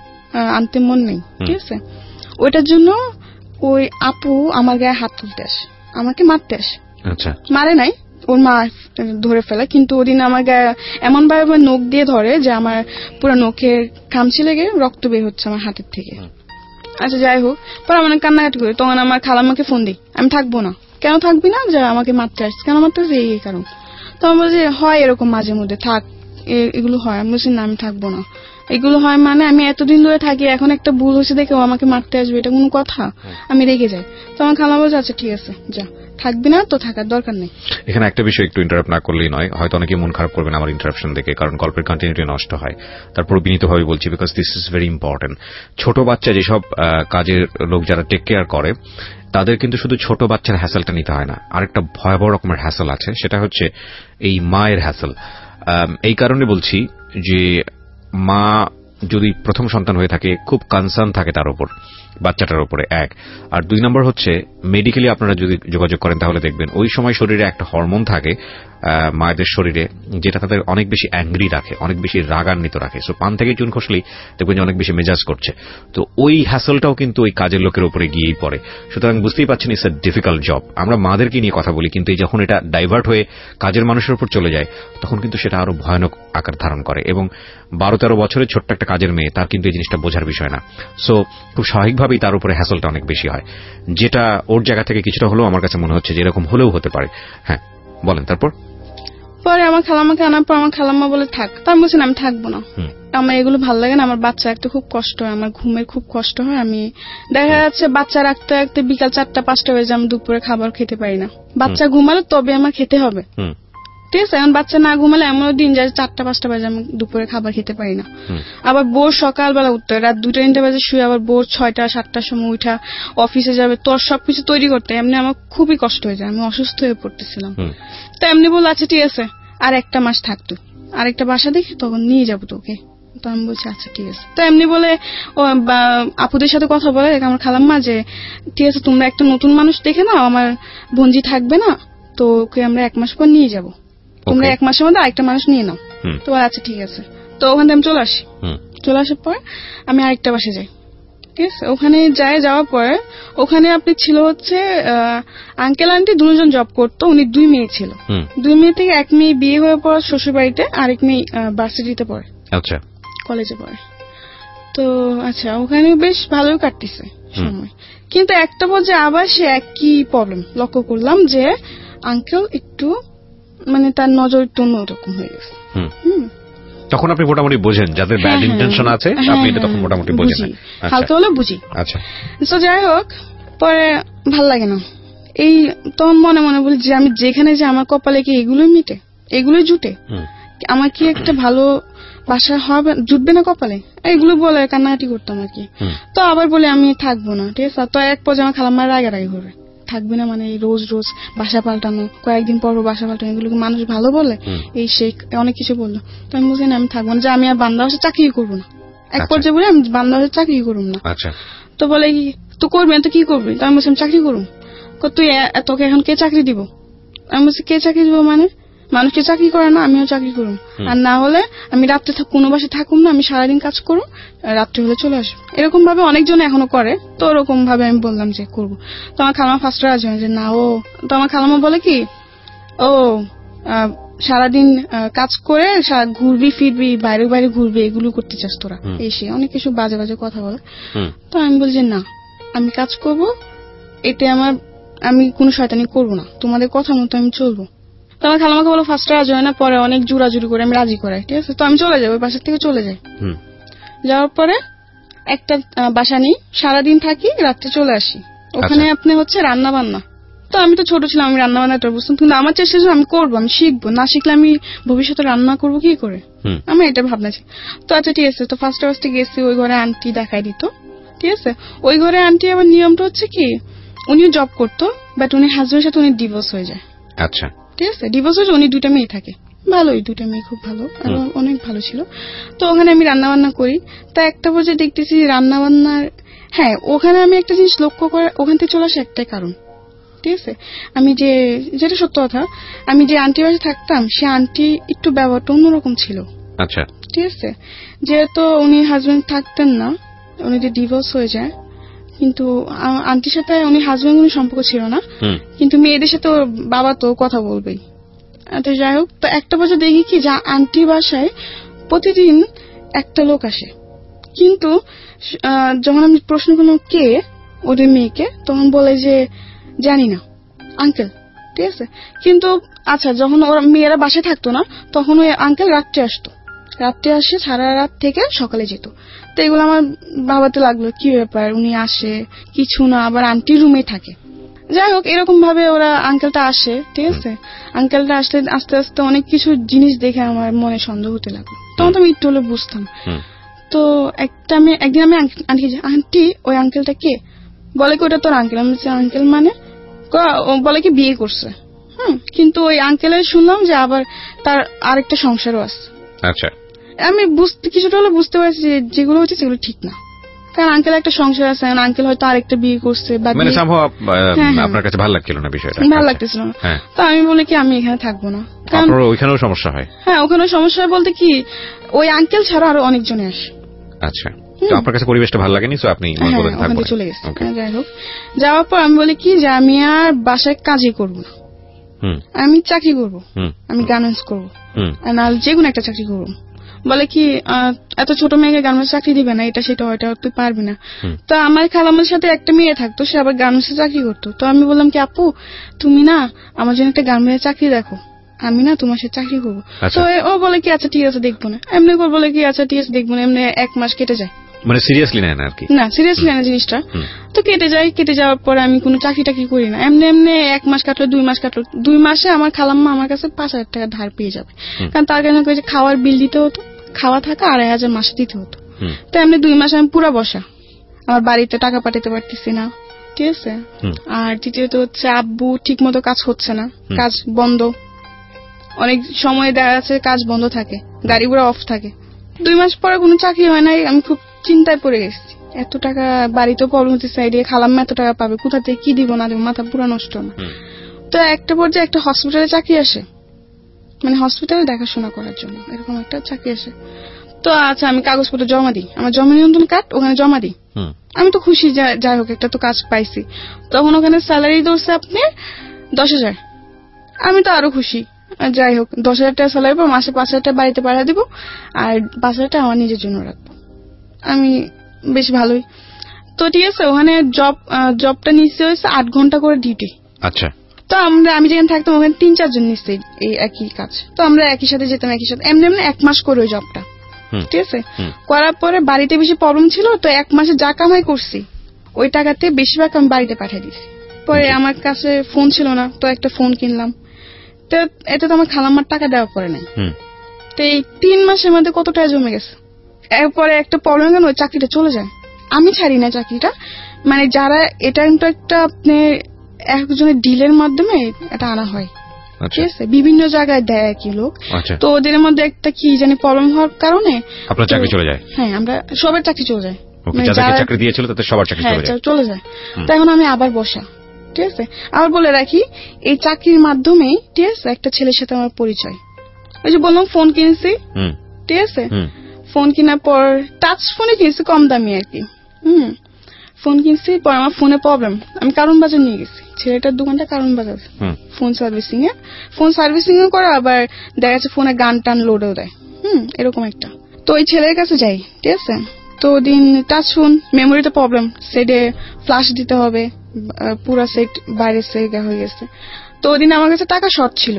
আনতে মন নেই। ঠিক আছে, ওইটার জন্য ওই আপু আমার গায়ে হাত তুলতে আসে, আমাকে মারতে আসে। মারে নাই, ওর মা ধরে ফেলে, কিন্তু ওদিন আমার গায়ে এমন ভাবে নখ দিয়ে ধরে যে আমার পুরো নখের খামচি লেগে রক্ত বের হচ্ছে আমার হাতের থেকে। আচ্ছা, যাই হোক, পরে আমার কান্নাকাটি করি। তখন আমার খালাম্মাকে ফোন দিই, আমি থাকবো না। কেন থাকবি না? যে আমাকে মারতে আসছে। কেন মারতে আসছে? এই কারণ। তো আমার বলছে হয় এরকম মাঝে মধ্যে, থাক, এগুলো হয়। আমি বলছি না, আমি থাকবো না। এগুলো হয় মানে আমি এতদিন ধরে থাকি, এখন একটা ভুল হয়েছে দেখে ও আমাকে মারতে আসবে, এটা কোনো কথা? আমি রেগে যাই। তো আমার খালা বলছে আচ্ছা ঠিক আছে, যা, থাকবি না তো থাকার দরকার নেই। এখানে একটা বিষয় একটু ইন্টারাপ্ট না করলেই নয়, হয়তো অনেকে মন খারাপ করবেন আমার ইন্টারাপশন দেখে, কারণ গল্পের কন্টিনিউটি নষ্ট হয়। তারপর বিনীতভাবে বলছি, because this is very important. ছোট বাচ্চা যেসব কাজের লোক যারা টেক কেয়ার করে, তাদের কিন্তু শুধু ছোট বাচ্চার হ্যাসেলটা নিতে হয় না, আরেকটা ভয়াবহ রকমের হ্যাসেল আছে, সেটা হচ্ছে এই মায়ের হ্যাসেল। এই কারণে বলছি যে মা যদি প্রথম সন্তান হয়ে থাকে খুব কনসার্ন থাকে তার উপর, বাচ্চাটার উপরে, এক। আর 2 নম্বর হচ্ছে মেডিকেলি আপনারা যদি যোগাযোগ করেন তাহলে দেখবেন ওই সময় শরীরে একটা হরমোন থাকে মায়েদের শরীরে, যেটা তাদের অনেক বেশি অ্যাংরি রাখে, অনেক বেশি রাগান্বিত রাখে। সো পান থেকে চুন খসলেই দেখবেন যে অনেক বেশি মেজাজ করছে। তো ওই হ্যাসলটাও কিন্তু ওই কাজের লোকের উপরে গিয়েই পড়ে। সুতরাং বুঝতেই পারছেন ইটস এ ডিফিকাল্ট জব। আমরা মাদেরকে নিয়ে কথা বলি, কিন্তু যখন এটা ডাইভার্ট হয়ে কাজের মানুষের উপর চলে যায় তখন কিন্তু সেটা আরো ভয়ানক আকার ধারণ করে। এবং 12-13 বছরের ছোট্ট একটা কাজের মেয়ে, তার কিন্তু এই জিনিসটা বোঝার বিষয় না। সো খুব স্বাভাবিকভাবেই তার উপরে হ্যাসলটা অনেক বেশি হয়, যেটা ওর জায়গা থেকে কিছুটা হলেও আমার কাছে মনে হচ্ছে যে এরকম হলেও হতে পারে। হ্যাঁ বলেন। তারপর পরে আমার খালাম্মাকে আনার পর আমার খালাম্মা বলে থাক, তার বলছেন আমি থাকবো না, আমার এগুলো ভালো লাগে না, আমার বাচ্চা রাখতে খুব কষ্ট হয়, আমার ঘুমের খুব কষ্ট হয়, আমি দেখা যাচ্ছে বাচ্চা রাখতে রাখতে বিকাল 4টা-5টা বেজে আমি দুপুরে খাবার খেতে পারি না, বাচ্চা ঘুমালে তবে আমার খেতে হবে, ঠিক আছে। এখন বাচ্চা না ঘুমালে এমনও দিন যায় 4টা-5টা বাজে আমি দুপুরে খাবার খেতে পারি না। আবার বোর সকালবেলা উঠতে রাত 2টা-3টা বাজে শুয়ে আবার বোর 6টা-7টার সময় উঠা অফিসে যাবে, তোর সবকিছু তৈরি করতে এমনি আমার খুবই কষ্ট হয়ে যায়, আমি অসুস্থ হয়ে পড়তেছিলাম। তো এমনি বলল আচ্ছা ঠিক আছে আর 1টা মাস থাকতো, আরেকটা বাসা দেখি তখন নিয়ে যাবো তোকে। তো আমি বলছি আচ্ছা ঠিক আছে। তো এমনি বলে আপুদের সাথে কথা বলে আমার খালাম্মা যে ঠিক আছে তোমরা একটা নতুন মানুষ দেখে নাও, আমার বোনজি থাকবে না, তো ওকে আমরা 1 মাস পর নিয়ে যাবো, তোমরা 1 মাসের মধ্যে আরেকটা মানুষ নিয়ে নাও। তো আচ্ছা ঠিক আছে। তো ওখান থেকে আমি চলে আসি, চলে আসার পর আমি আরেকটা বাসে যাই, ঠিক আছে। ওখানে যাওয়ার পরে ওখানে আপনি ছিল হচ্ছে আঙ্কেল আন্টি 2জন জব করতো, উনি 2 মেয়ে ছিল, 2 মেয়ে থেকে 1 মেয়ে বিয়ে হয়ে পড়ে শ্বশুর বাড়িতে, আরেক মেয়ে ভার্সিটিতে পড়ে, আচ্ছা কলেজে পড়ে। তো আচ্ছা ওখানে বেশ ভালোই কাটতেছে সময়, কিন্তু একটা পর্যায়ে আবার সে একই প্রবলেম লক্ষ্য করলাম যে আঙ্কেল একটু মানে তার নজর একটু অন্যরকম হয়ে গেছে। তখন আপনি মোটামুটি বোঝেন যাদের ব্যাড ইন্টেনশন আছে, আপনি এটা তখন মোটামুটি বোঝেন, হালকা হলে বুঝি। আচ্ছা তো যাই হোক পরে ভাল লাগে না, এই তখন মনে মনে বলি যে আমি যেখানে যে আমার কপালে কি এগুলোই মিটে, এগুলোই জুটে, আমার কি একটা ভালো বাসা হবে, জুটবে না কপালে, এগুলো বলে কান্নাকাটি করতাম আর কি। তো আবার বলে আমি থাকবো না, ঠিক আছে। তো এক পর্যায়ে আমার খালাম্মার রাগারাগি করবে, থাকবে না মানে রোজ রোজ বাসা পাল্টানো, কয়েকদিন পর বাসা পাল্টানো, এগুলোকে মানুষ ভালো বলে, এই সেই অনেক কিছু বললো। তো আমি বলছি না আমি থাকবো না, যে আমি আর বান্দা বাসা চাকরি করবো না, এক পর্যায়ে বলে আমি বান্দা বাসা চাকরি করবো না। তো বলে কি তো করবি তো কি করবি, তো আমি বলছি আমি চাকরি করবো। তুই তোকে এখন কে চাকরি দিব, আমি বলছি কে চাকরি দিব মানে মানুষকে চাকরি করে না, আমিও চাকরি করুম, আর না হলে আমি রাত্রে কোনো বাসে থাকুম না, আমি সারাদিন কাজ করুম, রাত্রে হলে চলে আসবো। এরকম ভাবে অনেকজন এখনো করে, তো ওরকম ভাবে আমি বললাম যে করবো। তো আমার খালামা ফার্স্ট রাজি হয় যে না ও, তো আমার খালামা বলে কি ও সারাদিন কাজ করে ঘুরবি ফিরবি বাইরে বাইরে ঘুরবি, এগুলো করতে চাস তোরা, এসে অনেক কিছু বাজে বাজে কথা বলে। তো আমি বলি যে না আমি কাজ করব, এতে আমি কোনো শয়তানি করবো না, তোমাদের কথা মতো আমি চলবো। তো আমার খালামাকে বলো ফার্স্ট রাজি হয় না, পরে অনেক জোরাজুরি করে আমি রাজি করাই, ঠিক আছে। তো আমি চলে যাই, ওই বাসার থেকে চলে যাই, যাওয়ার পরে একটা বাসা নিই, সারাদিন থাকি, রাত্রে চলে আসি। ওখানে আপনি হচ্ছে রান্না বান্না, তো আমি তো ছোট ছিলাম, আমি রান্না বান্নাটা বুঝতাম, কিন্তু আমার চেষ্টা ছিল আমি করবো, আমি শিখবো, না শিখলে আমি ভবিষ্যতে রান্না করবো কি করে, আমার এটা ভাবনা ছিল। তো আচ্ছা ঠিক আছে, তো ফার্স্টে গেছি, ওই ঘরে আন্টি দেখাই দিত, ঠিক আছে। ওই ঘরে আন্টি আবার নিয়মটা হচ্ছে কি উনিও জব করতো, বাট উনি হাজবেন্ডের সাথে উনি ডিভোর্স হয়ে যায়, আচ্ছা ঠিক আছে। ডিভোর্স হয়েছে, উনি 2টা মেয়ে থাকে, ভালোই 2টা মেয়ে খুব ভালো, অনেক ভালো ছিল। তো ওখানে আমি রান্না বান্না করি, তা একটা পর্যায়ে দেখতেছি রান্না বান্নার, হ্যাঁ ওখানে আমি একটা জিনিস লক্ষ্য করে ওখান থেকে চলে আসে একটাই কারণ, ঠিক আছে। আমি যেটা সত্য কথা, আমি যে আন্টি বাসে থাকতাম সে আন্টি একটু ব্যবহারটা অন্যরকম ছিল, আচ্ছা ঠিক আছে। যেহেতু উনি হাজবেন্ড থাকতেন না, উনি যে ডিভোর্স হয়ে যায়, কিন্তু আন্টির সাথে উনি হাজবেন্ড কোনো সম্পর্ক ছিল না, কিন্তু মেয়েদের সাথে ওর বাবা তো কথা বলবেই। তো যাই হোক, তো একটা বছর দেখি কি যে আন্টির বাসায় প্রতিদিন একটা লোক আসে, কিন্তু যখন আমি প্রশ্ন করলাম কে ওদের মেয়েকে, তখন বলে যে জানি না আঙ্কেল, ঠিক আছে। কিন্তু আচ্ছা যখন ওরা মেয়েরা বাসায় থাকতো না তখন ওই আঙ্কেল রাত্রে আসতো, রাত্রে আসে সারা রাত থেকে সকালে যেত। তো এগুলো আমার ভাবাতে লাগলো কি ব্যাপার, উনি আসে কিছু না, আবার আন্টির রুমে থাকে। যাই হোক এরকম ভাবে ওরা আঙ্কেলটা আসে, ঠিক আছে। আঙ্কেলটা আসলে আস্তে আস্তে অনেক কিছু জিনিস দেখে আমার মনে সন্দেহ হতে লাগলো, তখন তো আমি একটু হলে বুঝতাম। তো একদিন আমি আন্টি ওই আঙ্কেলটা কে, বলে কি ওটা তোর আঙ্কেল। আমি বলছি আঙ্কেল মানে, বলে কি বিয়ে করছে, কিন্তু ওই আঙ্কেলের শুনলাম যে আবার তার আরেকটা সংসারও আছে, আচ্ছা আমি কিছুটা হলে বুঝতে পারছি যে যেগুলো হচ্ছে সেগুলো ঠিক না, কারণ আঙ্কেল একটা সংসার আছে, আঙ্কেল হয়তো আরেকটা বিয়ে করছে, আপনার কাছে ভালো লাগছিল না বিষয়টা? ভালো লাগতেছিল না। তো আমি বলি কি আমি এখানে থাকবো না। আপনার ওইখানেও সমস্যা হয়? হ্যাঁ, ওখানেও সমস্যা হয় বলতে কি ওই আঙ্কেল ছাড়া আরো অনেকজনে আসে। আচ্ছা, তো আপনার কাছে পরিবেশটা ভালো লাগেনি, তো আপনি ওখানে চলে গেছেন। যাই হোক, যাওয়ার পর আমি বলি কি যে আমি আর বাসায় কাজই করবো না, আমি চাকরি করবো, আমি গার্মেন্টস করবো, আর যে কোনো একটা চাকরি করবো। বলে কি এত ছোট মেয়েকে গার্মেন্টস চাকরি দিবে না, এটা সেটা ওইটা তুই পারবি না। তো আমার খালাম্মার সাথে একটা মেয়ে থাকতো, সে আবার গার্মেন্টসে চাকরি করতো। তো আমি বললাম কি আপু তুমি না আমার জন্য একটা গার্মেন্টসে চাকরি দেখো, আমি না তোমার সাথে চাকরি করবো। তো ও বলে কি আচ্ছা ঠিক আছে দেখবো না, এমনি করে বলে কি আচ্ছা ঠিক আছে দেখবো না। এমনি 1 মাস কেটে যায়, মানে সিরিয়াসলি নেয় না আর কি? না, সিরিয়াসলি নেয় না জিনিসটা। তো কেটে যাওয়ার পরে আমি কোনো চাকরি টাকরি করি না, এমনি 1 মাস কাটলো, 2 মাস কাটলো। 2 মাসে আমার খালাম্মা আমার কাছে 5,000 টাকা ধার পেয়ে যাবে, কারণ তার কারণে খাওয়ার বিল দিতে হতো, খাওয়া থাকা 2,500 মাসে দিতে হতো। তো এমনি 2 মাসে আমি পুরো বসা, আমার বাড়িতে টাকা পাঠাতে পারতেছি না, ঠিক আছে। আর দ্বিতীয়ত হচ্ছে আব্বু ঠিক মতো কাজ হচ্ছে না, কাজ বন্ধ, অনেক সময় দেখা যাচ্ছে কাজ বন্ধ থাকে, গাড়ি ঘোড়া অফ থাকে। 2 মাস পরে কোনো চাকরি হয় নাই, আমি খুব চিন্তায় পড়ে গেছি। এত টাকা বাড়িতেও প্রবলেম হচ্ছে, সাইডে খালাম্মা এত টাকা পাবে কোথা থেকে, কি দিব না দিব, মাথা পুরো নষ্ট না। তো একটা পর্যায়ে একটা হসপিটালে চাকরি আসে, মানে হসপিটালে দেখাশোনা করার জন্য এরকম একটা চাকরি আসে। তো আচ্ছা আমি কাগজপত্র জমা দিই, আমার জমা নিয়ন্ত্রণ কার্ড ওখানে জমা দিই। আমি তো খুশি, যাই হোক একটা তো কাজ পাইছি। তখন ওখানে স্যালারি ধরছে আপনি 10,000, আমি তো আরো খুশি। যাই হোক 10,000 টাকা স্যালারি পর মাসে 5,000 টাকা বাড়িতে পাঠিয়ে দিব, আর 5,000 টাকা আমার নিজের জন্য রাখবো। আমি বেশ ভালোই। তো ঠিক আছে, ওখানে জবটা নিচ্ছে হয়েছে 8 ঘন্টা করে ডিউটি। আচ্ছা। তো আমি যেখানে থাকতাম ওখানে 3-4 জন নিচ্ছে এই একই কাজ, তো আমরা একই সাথে যেতাম, একই সাথে এমনি 1 মাস করে ওই জবটা, ঠিক আছে। করার পরে বাড়িতে বেশি প্রবলেম ছিল, তো 1 মাসে যা কামাই করছি ওই টাকাতে বেশিরভাগ আমি বাড়িতে পাঠিয়ে দিছি। পরে আমার কাছে ফোন ছিল না, তো একটা ফোন কিনলাম। তো এতে তো আমার খালাম্মার টাকা দেওয়া পড়ে নাই। তো এই 3 মাসের মধ্যে কত টাকা জমে গেছে। এরপরে একটা প্রবলেম কেন, ওই চাকরিটা চলে যায়। আমি ছাড়ি না চাকরিটা, মানে যারা এটা কিন্তু একটা আপনি একজনের ডিলের মাধ্যমে এটা আনা হয়, ঠিক আছে, বিভিন্ন জায়গায় দেয় একই লোক। তো ওদের মধ্যে একটা কি জানি প্রবলেম হওয়ার কারণে আপনার চাকরি চলে যায়। হ্যাঁ, আমরা সবার চাকরি চলে যায়, যারা চাকরি দিয়েছিল তাদের সবার চাকরি চলে যায়। তো এখন আমি আবার বসা, ঠিক আছে। আবার বলে রাখি এই চাকরির মাধ্যমে, ঠিক আছে, একটা ছেলের সাথে আমার পরিচয়। ওই যে বললাম ফোন কিনছি, ঠিক আছে, ফোন কেনার পর টাচ ফোনে কিনছি, কম দামি আর কি। ফোন কিনছি, পর আমার ফোনে প্রবলেম, আমি কারণ বাজার নিয়ে গেছি, ছেলেটার দোকানটা কারণ বাজার, ফোন সার্ভিসিং এ করে, আবার দেখা যাচ্ছে ফোনে গান টান লোডও দেয়, এরকম একটা। তো ওই ছেলের কাছে যাই, ঠিক আছে। তো দিন টাচ ফোন, মেমোরিতে প্রবলেম, সেটে ফ্ল্যাশ দিতে হবে, পুরা সেট বাইরে সেট হয়ে গেছে। তো ওদিন আমার কাছে টাকা শর্ট ছিল,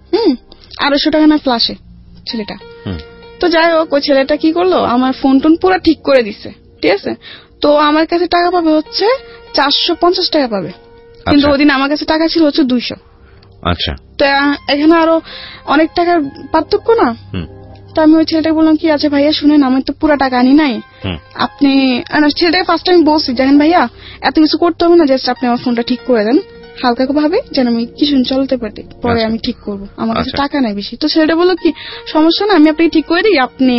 250 টাকা না ফ্ল্যাশে ছেলেটা। তো যাই হোক ওই ছেলেটা কি করলো, আমার ফোন টোন পুরো ঠিক করে দিচ্ছে, ঠিক আছে। তো আমার কাছে টাকা পাবে হচ্ছে 450 টাকা পাবে, কিন্তু ওদিন আমার কাছে টাকা ছিল হচ্ছে 200। আচ্ছা। তো এখানে আরো অনেক টাকার পার্থক্য না। তো আমি ওই ছেলেটাকে বললাম কি আচ্ছা ভাইয়া শুনেন, আমি তো পুরো টাকা আনি নাই, আপনি ছেলেটাকে ফার্স্ট টাইম বলছি দেখেন ভাইয়া এত কিছু করতে হবে না, জাস্ট আপনি আমার ফোনটা ঠিক করে দেন হালকা ভাবে, যেন আমি কিছু চলতে পারি, পরে আমি ঠিক করবো, আমার কাছে টাকা নাই বেশি। তো ছেলেটা বললো কি সমস্যা না, আমি আপনাকে ঠিক করে দিই, আপনি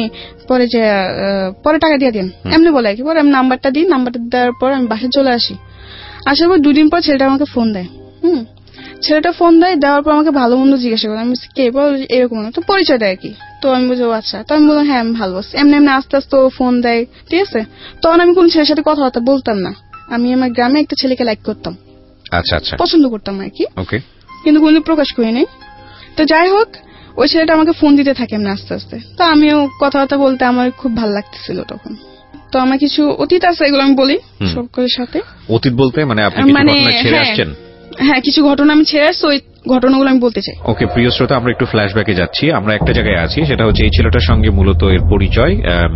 পরে টাকা দিয়ে দিন, এমনি বলে আর কি। পরে আমি নাম্বারটা দিই, নাম্বারটা দেওয়ার পর আমি বাসায় চলে আসি। আসার পর 2 দিন পর ছেলেটা আমাকে ফোন দেয়। ছেলেটা ফোন দেওয়ার পর আমাকে ভালো মন্দ জিজ্ঞাসা করে, আমি কে এরকম না, তো পরিচয় দেয় আর কি। তো আমি বলছি আচ্ছা। তো আমি বললাম হ্যাঁ আমি ভালো আছি। এমনি আস্তে আস্তে ফোন দেয়, ঠিক আছে। তখন আমি কোন ছেলের সাথে কথাবার্তা বলতাম না, আমি আমার গ্রামে একটা ছেলেকে লাইক করতাম, পছন্দ করতাম আর কি, কিন্তু কোনো প্রকাশ করি নাই। তো যাই হোক ওই ছেলেটা আমাকে ফোন দিতে থাকে এমনি আস্তে আস্তে। তো আমিও কথাবার্তা বলতে আমার খুব ভালো লাগতেছিল তখন। তো আমার কিছু অতীত আছে, এগুলো আমি বলি সকলের সাথে। অতীত বলতে মানে আপনি কিছু ঘটনা ছেড়ে আসছেন? হ্যাঁ, কিছু ঘটনা আমি ছেড়ে আসছি, ওই ঘটনাগুলো আমি বলতে চাই। ওকে প্রিয় শ্রোতা, আমরা একটু ফ্ল্যাশব্যাকে যাচ্ছি। আমরা একটা জায়গায় আছি, সেটা হচ্ছে এই ছেলেটার সঙ্গে মূলত এর পরিচয়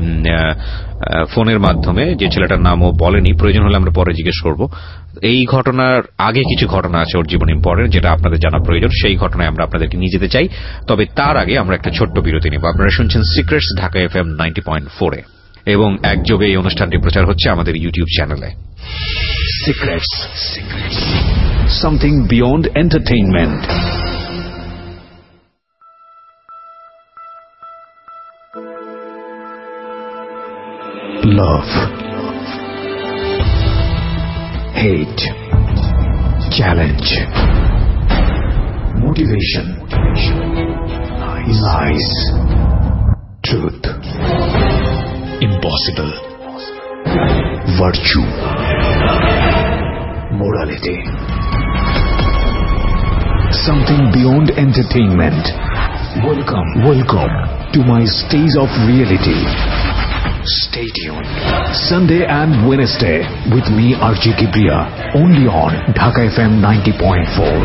ফোনের মাধ্যমে। যে ছেলেটার নামও বলেনি, প্রয়োজন হলে আমরা পরে জিজ্ঞেস করব। এই ঘটনার আগে কিছু ঘটনা আছে ওর জীবনে ইম্পর্টেন্ট, যেটা আপনাদের জানা প্রয়োজন। সেই ঘটনায় আমরা আপনাদেরকে নিয়ে যেতে চাই, তবে তার আগে আমরা একটা ছোট্ট বিরতি নেব। আপনারা শুনছেন সিক্রেটস ঢাকা FM 90.4 এ, এবং একযোগে এই অনুষ্ঠানটি প্রচার হচ্ছে আমাদের ইউটিউব চ্যানেলে। Secrets. Something beyond entertainment. Love, hate, challenge, motivation, lies, truth, impossible, virtue, morality, something beyond entertainment. Welcome to my stage of reality. Stay tuned. Sunday and Wednesday with me RJ Kibriya, only on Dhaka FM 90.4.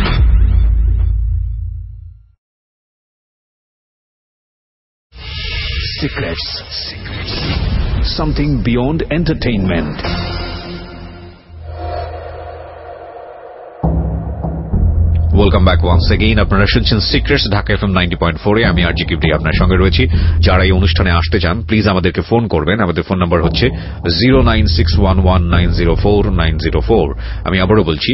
Secrets. Something beyond entertainment. Welcome back once again. আপনারা শুনছেন secrets Dhaka FM 90.4 এ। আমি আরজি কিবরিয়া আপনার সঙ্গে রয়েছি। যারা এই অনুষ্ঠানে আসতে চান প্লিজ আমাদেরকে ফোন করবেন। আমাদের ফোন নাম্বার হচ্ছে 09611904904। আমি আবারও বলছি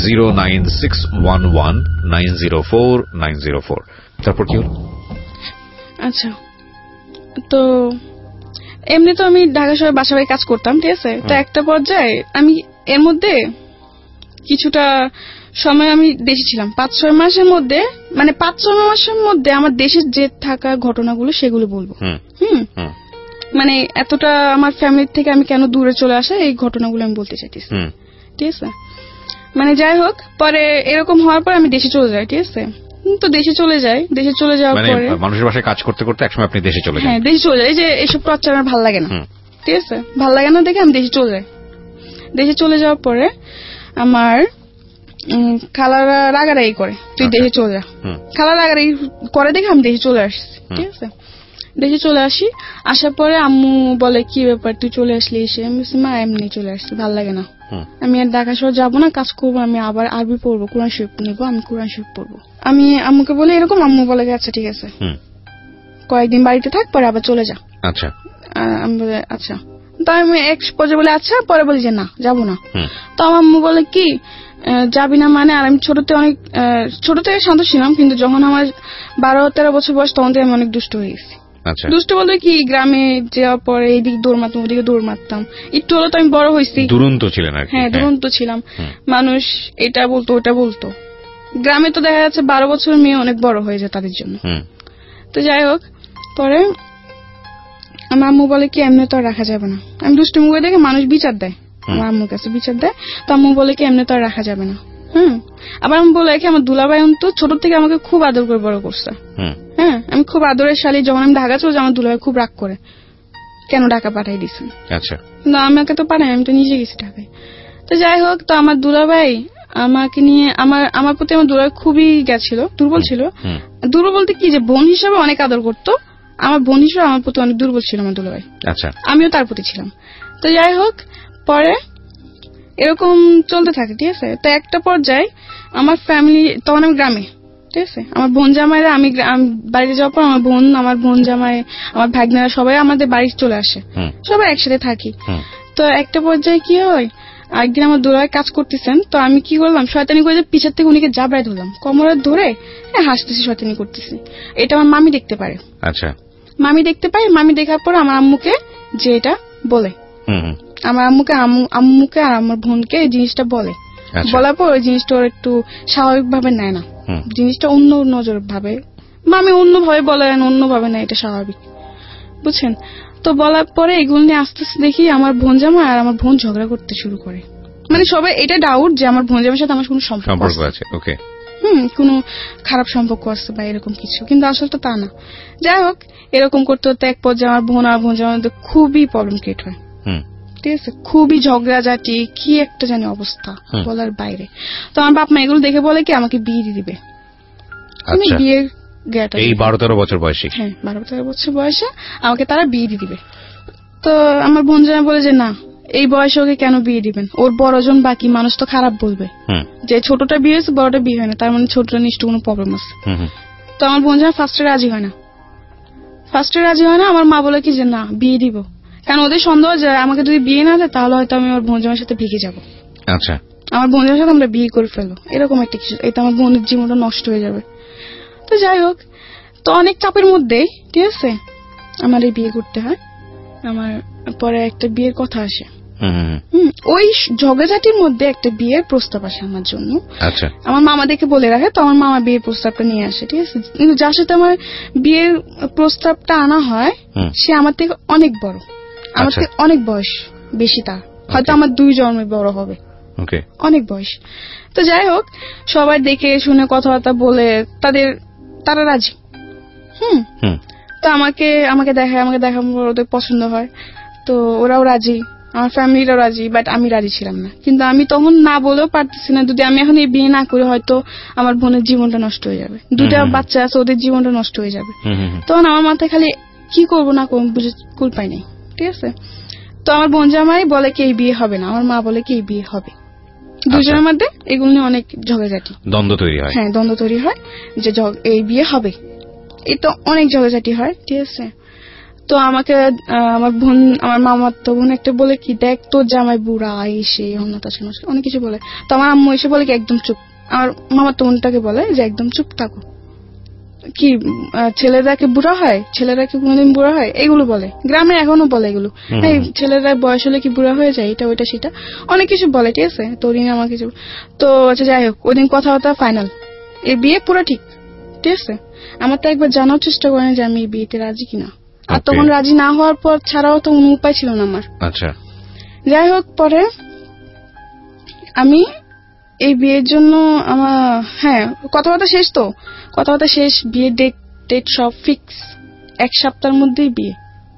09611904904। তারপর কি হলো? আচ্ছা, তো এমনি তো আমি ঢাকা শহরে বাসা বাড়ি কাজ করতাম, ঠিক আছে। তো একটা পর্যায়ে আমি এর মধ্যে কিছুটা সময় আমি দেশে ছিলাম, 5-6 মাসের মধ্যে, মানে 5-6 মাসের মধ্যে আমার দেশের যে থাকা ঘটনাগুলো সেগুলো বলবো। মানে এতটা আমার ফ্যামিলি থেকে আমি কেন দূরে চলে আসা, এই ঘটনাগুলো আমি বলতে চাইতেছি, ঠিক আছে। মানে যাই হোক, পরে এরকম হওয়ার পর আমি দেশে চলে যাই, ঠিক আছে। তো দেশে চলে যাওয়ার পরে মানুষের বাসায় কাজ করতে করতে একসময় আপনি দেশে চলে যান। হ্যাঁ, দেশে চলে যাই। যে এইসব টর্চার আমার ভালো লাগে না, ঠিক আছে। ভালো লাগে না দেখে আমি দেশে চলে যাই। দেশে চলে যাওয়ার পরে আমার খালারা রাগারাগি করে, তুই দেশে চলে যা। খালা রাগারাগি করে দেখে আমি দেশে চলে আসছি, ঠিক আছে। দেশে চলে আসি, আসার পরে আম্মু বলে কি ব্যাপার তুই চলে আসলি এসে। আমি বলছি মা এমনি চলে আসছি, ভালো লাগে না, আমি আর ঢাকা শহর যাবো না, কাজ করবো, আমি আবার আরবি পড়বো, কোরআন শরীফ নিবো, আমি কোরআন শরীফ পড়বো। আমি আম্মুকে বলে এরকম, আম্মু বলে আচ্ছা ঠিক আছে, কয়েকদিন বাড়িতে থাক, পরে আবার চলে যা। আচ্ছা, আমি বলে আচ্ছা। তো আমি এক পর্যায়ে বলে আচ্ছা, পরে বলি যে না যাবো না। তো আমার আম্মু বলে কি যাবি না মানে। আর আমি ছোট থেকে শান্ত ছিলাম, কিন্তু যখন আমার 12-13 বছর বয়স তখন থেকে আমি অনেক দুষ্ট হয়ে গেছি। দুষ্ট বলতে কি, গ্রামে যাওয়ার পরে এইদিকে দৌড় মারতাম, ওদিকে দৌড় মারতাম। একটু হলো তো আমি বড় হয়েছি, দুরন্ত ছিলেন আর কি। হ্যাঁ, দুরন্ত ছিলাম। মানুষ এটা বলতো ওটা বলতো। গ্রামে তো দেখা যাচ্ছে 12 বছরের মেয়ে অনেক বড় হয়ে যায় তাদের জন্য। তো যাই হোক, পরে আমার আম্মু বলে কি এমনি তো আর রাখা যাবে না। আমি দুষ্টুমি করে দেখে মানুষ বিচার দেয়, আমার আম্মুর কাছে বিচার দেয়। তো আম্মু বলে কি এমনি তো আর রাখা যাবে না। আবার আমি বলে কি আমার দুলাভাই তো ছোট থেকে আমাকে খুব আদর করে বড় করছে। হ্যাঁ, আমি খুব আদরের শালী। যখন আমি ঢাকা চলে যাই আমার দুলাভাই খুব রাগ করে, কেন ঢাকা পাঠাই দিচ্ছেন। আচ্ছা, কিন্তু আমাকে তো পাঠাই, আমি তো নিজে গেছি ঢাকায়। তো যাই হোক, তো আমার দুলাভাই আমাকে নিয়ে আমার প্রতি আমার দুলাভাই খুবই গেছিল, দুর্বল ছিল। দুর্বল বলতে কি, যে বোন হিসাবে অনেক আদর করতো, আমার বোন হিসেবে আমার প্রতি অনেক দুর্বল ছিল আমার দুলাভাই। আচ্ছা, আমিও তার প্রতি ছিলাম। তো যাই হোক, পরে এরকম চলতে থাকে, ঠিক আছে। তো একটা পর্যায়ে আমার ফ্যামিলি, তখন আমি গ্রামে, ঠিক আছে। আমার বোন জামাইরা, আমি বাড়িতে যাওয়ার পর আমার বোন জামাই, আমার ভাগ্নেরা সবাই আমাদের বাড়ি চলে আসে, সবাই একসাথে থাকি। তো একটা পর্যায়ে কি হয়, একদিন আমার দুলাভাই কাজ করতেছেন, তো আমি কি করলাম, শয়তানি করে পিছের থেকে উনিকে জাবড়ায় ধরলাম, কোমরে ধরে হাসতেছি, শয়তানি করতেছি। এটা আমার মামি দেখতে পারে। আচ্ছা, মামি দেখতে পায়। মামি দেখার পর আমার আম্মুকে যে এটা বলে, আমার আম্মুকে আর আমার বোনকে এই জিনিসটা বলে। বলার পর ওই জিনিসটা ওর একটু স্বাভাবিক ভাবে নেয় না, জিনিসটা অন্য নজর ভাবে। মামি অন্যভাবে বলে, অন্যভাবে নেয়, এটা স্বাভাবিক, বুঝছেন। তো বলার পরে এগুলো নিয়ে আস্তে আস্তে দেখি আমার বোন জামা আর আমার বোন ঝগড়া করতে শুরু করে। মানে সবাই এটা ডাউট যে আমার বোন জামার সাথে আমার কোনো সম্পর্ক আছে, ওকে, কোনো খারাপ সম্পর্ক আছে বা এরকম কিছু, কিন্তু আসলে তো তা না। যাই হোক, এরকম করতে হতে এক পর্যায়ে আমার বোন আর বোন জামার মধ্যে খুবই প্রবলেম ক্রিয়েট হয়, ঠিক আছে। খুবই ঝগড়াঝাটি, কি একটা জানি অবস্থা বলার বাইরে। তো আমার বাপ মা এগুলো দেখে বলে কি আমাকে বিয়ে দিয়ে দিবে। বিয়ে এই 12-13 বছর বয়সে, হ্যাঁ 12-13 বছর বয়সে আমাকে তারা বিয়ে দিয়ে দিবে। তো আমার বোন জামাই বলে যে না, এই বয়সে ওকে কেন বিয়ে দিবেন, ওর বড়জন বাকি, মানুষ তো খারাপ বলবে যে ছোটটা বিয়ে হয়েছে বড়টা বিয়ে হয় না, তার মানে ছোটটা নিশ্চয় কোনো প্রবলেম আছে। তো আমার বোন জামাই ফার্স্টে রাজি হয় না। আমার মা বলে কি যে না, বিয়ে দিব, কারণ ওদের সন্দেহ যে আমাকে যদি বিয়ে না দেয় তাহলে হয়তো আমি আমার বোন জামাইয়ের সাথে ভেগে যাবো। আচ্ছা, আমার বোন জামাইয়ের সাথে আমরা বিয়ে করে ফেলবো, এরকম একটা কিছু, এটা আমার বোনের জীবনটা নষ্ট হয়ে যাবে। তো যাই হোক, তো অনেক চাপের মধ্যে, ঠিক আছে, আমার এই বিয়ে করতে হয়। আমার পরে একটা বিয়ের কথা আসে। ওই ঝগড়াঝাটির মধ্যে একটা বিয়ের প্রস্তাব আসে আমার জন্য। আচ্ছা। আমার মামা দেখে বলে রাখে, তো আমার মামা বিয়ের প্রস্তাবটা নিয়ে আসে, ঠিক আছে। কিন্তু যার সাথে আমার বিয়ের প্রস্তাবটা আনা হয় সে আমার থেকে অনেক বড়, আমার থেকে অনেক বয়স বেশি, তার হয়তো আমার 2 জন্মে বড় হবে, অনেক বয়স। তো যাই হোক, সবাই দেখে শুনে কথাবার্তা বলে তারা রাজি। তো আমাকে দেখায়, আমাকে দেখা ওদের পছন্দ হয়, তো ওরাও রাজি, আমার ফ্যামিলিরাও রাজি, বাট আমি রাজি ছিলাম না। কিন্তু আমি তখন না বলেও পারতেছি না, যদি আমি এখন এই বিয়ে না করি হয়তো আমার বোনের জীবনটা নষ্ট হয়ে যাবে, 2টা বাচ্চা আছে, ওদের জীবনটা নষ্ট হয়ে যাবে। তখন আমার মাথায় খালি কি করবো না করবো বুঝে কুল পাই নাই, ঠিক আছে। তো আমার বোন জামাই বলে কি এই বিয়ে হবে না, আমার মা বলে কি এই বিয়ে হবে। দুজনের মধ্যে এগুলো নিয়ে অনেক ঝগড়াঝাটি, দ্বন্দ্ব তৈরি হয়। হ্যাঁ, দ্বন্দ্ব তৈরি হয় যে এই বিয়ে হবে, এই তো অনেক ঝগড়াঝাটি হয়, ঠিক আছে। তো আমাকে আমার মামার তো বোন একটা বলে কি, দেখ তোর জামাই বুড়া, এসে অনেক কিছু বলে। তো আমার আম্মু এসে বলে কি একদম চুপ। আমার মামার তো বোনটাকে বলে যে একদম চুপ থাকো, কি ছেলেরা কি বুড়া হয়, ছেলেরা কি কোনোদিন বুড়া হয়, এগুলো বলে, গ্রামে এখনো বলে এগুলো। এই ছেলেরা বয়স হলে কি বুড়া হয়ে যায়, এটা ওইটা সেটা অনেক কিছু বলে, ঠিক আছে। তো ওদিন আমার কিছু, তো আচ্ছা যাই হোক, ওদিন কথাবার্তা ফাইনাল, এই বিয়ে পুরো ঠিক, ঠিক আছে। আমার তো একবার জানার চেষ্টা করেন যে আমি এই বিয়েতে রাজি কিনা, আর তখন রাজি না হওয়ার পর ছাড়াও তো কোনো উপায় ছিল না আমার। আচ্ছা, যাই হোক, পরে আমি এই বিয়ের জন্য আমার কথাবার্তা শেষ, তো কথাবার্তা শেষ, বিয়ের ডেট সব ফিক্স, 1 সপ্তাহের মধ্যেই বিয়ে।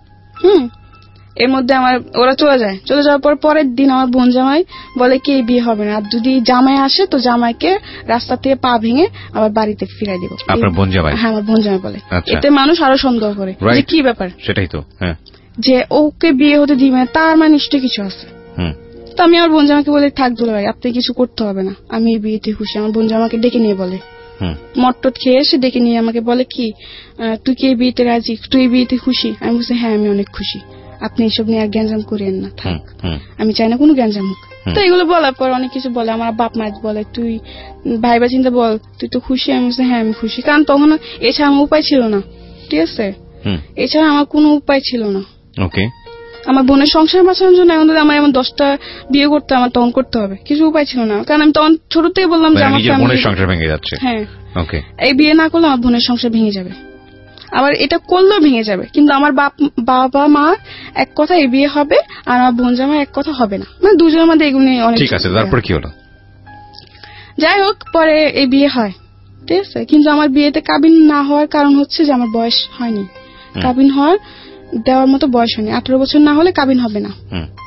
এর মধ্যে ওরা চলে যাওয়ার পর পরের দিন আমার বোন জামাই বলে কি এই বিয়ে হবে না, আর যদি জামাই আসে তো জামাইকে রাস্তা থেকে পা ভেঙে আবার বাড়িতে ফিরাই দিব। আপনার বোন জামাই? হ্যাঁ, আমার বোন জামাই বলে। এতে মানুষ আরো সন্দেহ করে যে কি ব্যাপার, সেটাই তো, যে ওকে বিয়ে হতে দিবে, তার মানে নিশ্চয়ই কিছু আছে। তো আমি আমার বোন জামাকে বলে, থাক দুলা ভাই, আপনি কিছু করতে হবে না, আমি এই বিয়েতে খুশি। আমার বোন জামাকে ডেকে নিয়ে বলে, মটটট খেয়ে এসে ডেকে নিয়ে আমাকে বলে কি, তুই কি এই বিয়েতে রাজি, তুই এই বিয়েতে খুশি? আমি বলছি হ্যাঁ, আমি অনেক খুশি, আপনি এসব নিয়ে আর গ্যাঞ্জাম করেন না, থাক, আমি চাই না কোনো গ্যাঞ্জাম হোক। তো এগুলো বলার পর অনেক কিছু বলে, আমার বাপ মা বলে তুই ভাইবা চিন্তা বল, তুই তো খুশি? আমি বলছি হ্যাঁ আমি খুশি, কারণ তখন এছাড়া আমার উপায় ছিল না, ঠিক আছে, এছাড়া আমার কোনো উপায় ছিল না। ওকে, আমার বোনের সংসার বাঁচানোর জন্য এখন যদি আমার এমন 10টা বিয়ে করতে, আমার তখন করতে হবে, কিছু উপায় ছিল না, কারণ আমি তখন ছোট থেকে বললাম যে আমার বোনের সংসার ভেঙে যাচ্ছে। হ্যাঁ, ওকে, এই বিয়ে না করলে আমার বোনের সংসার ভেঙে যাবে, আবার এটা করলেও ভেঙে যাবে। কিন্তু আমার বাবা মা এক কথা এই বিয়ে হবে, আর আমার বোন জামাই এক কথা হবে না, মানে দুজনের মধ্যে এগুলো নিয়ে অনেক। ঠিক আছে, তারপর কি হলো? যাই হোক, পরে এই বিয়ে হয়, ঠিক আছে। কিন্তু আমার বিয়েতে কাবিন না হওয়ার কারণ হচ্ছে যে আমার বয়স হয়নি, কাবিন দেওয়ার মতো বয়স হয়নি, 18 বছর না হলে কাবিন হবে না।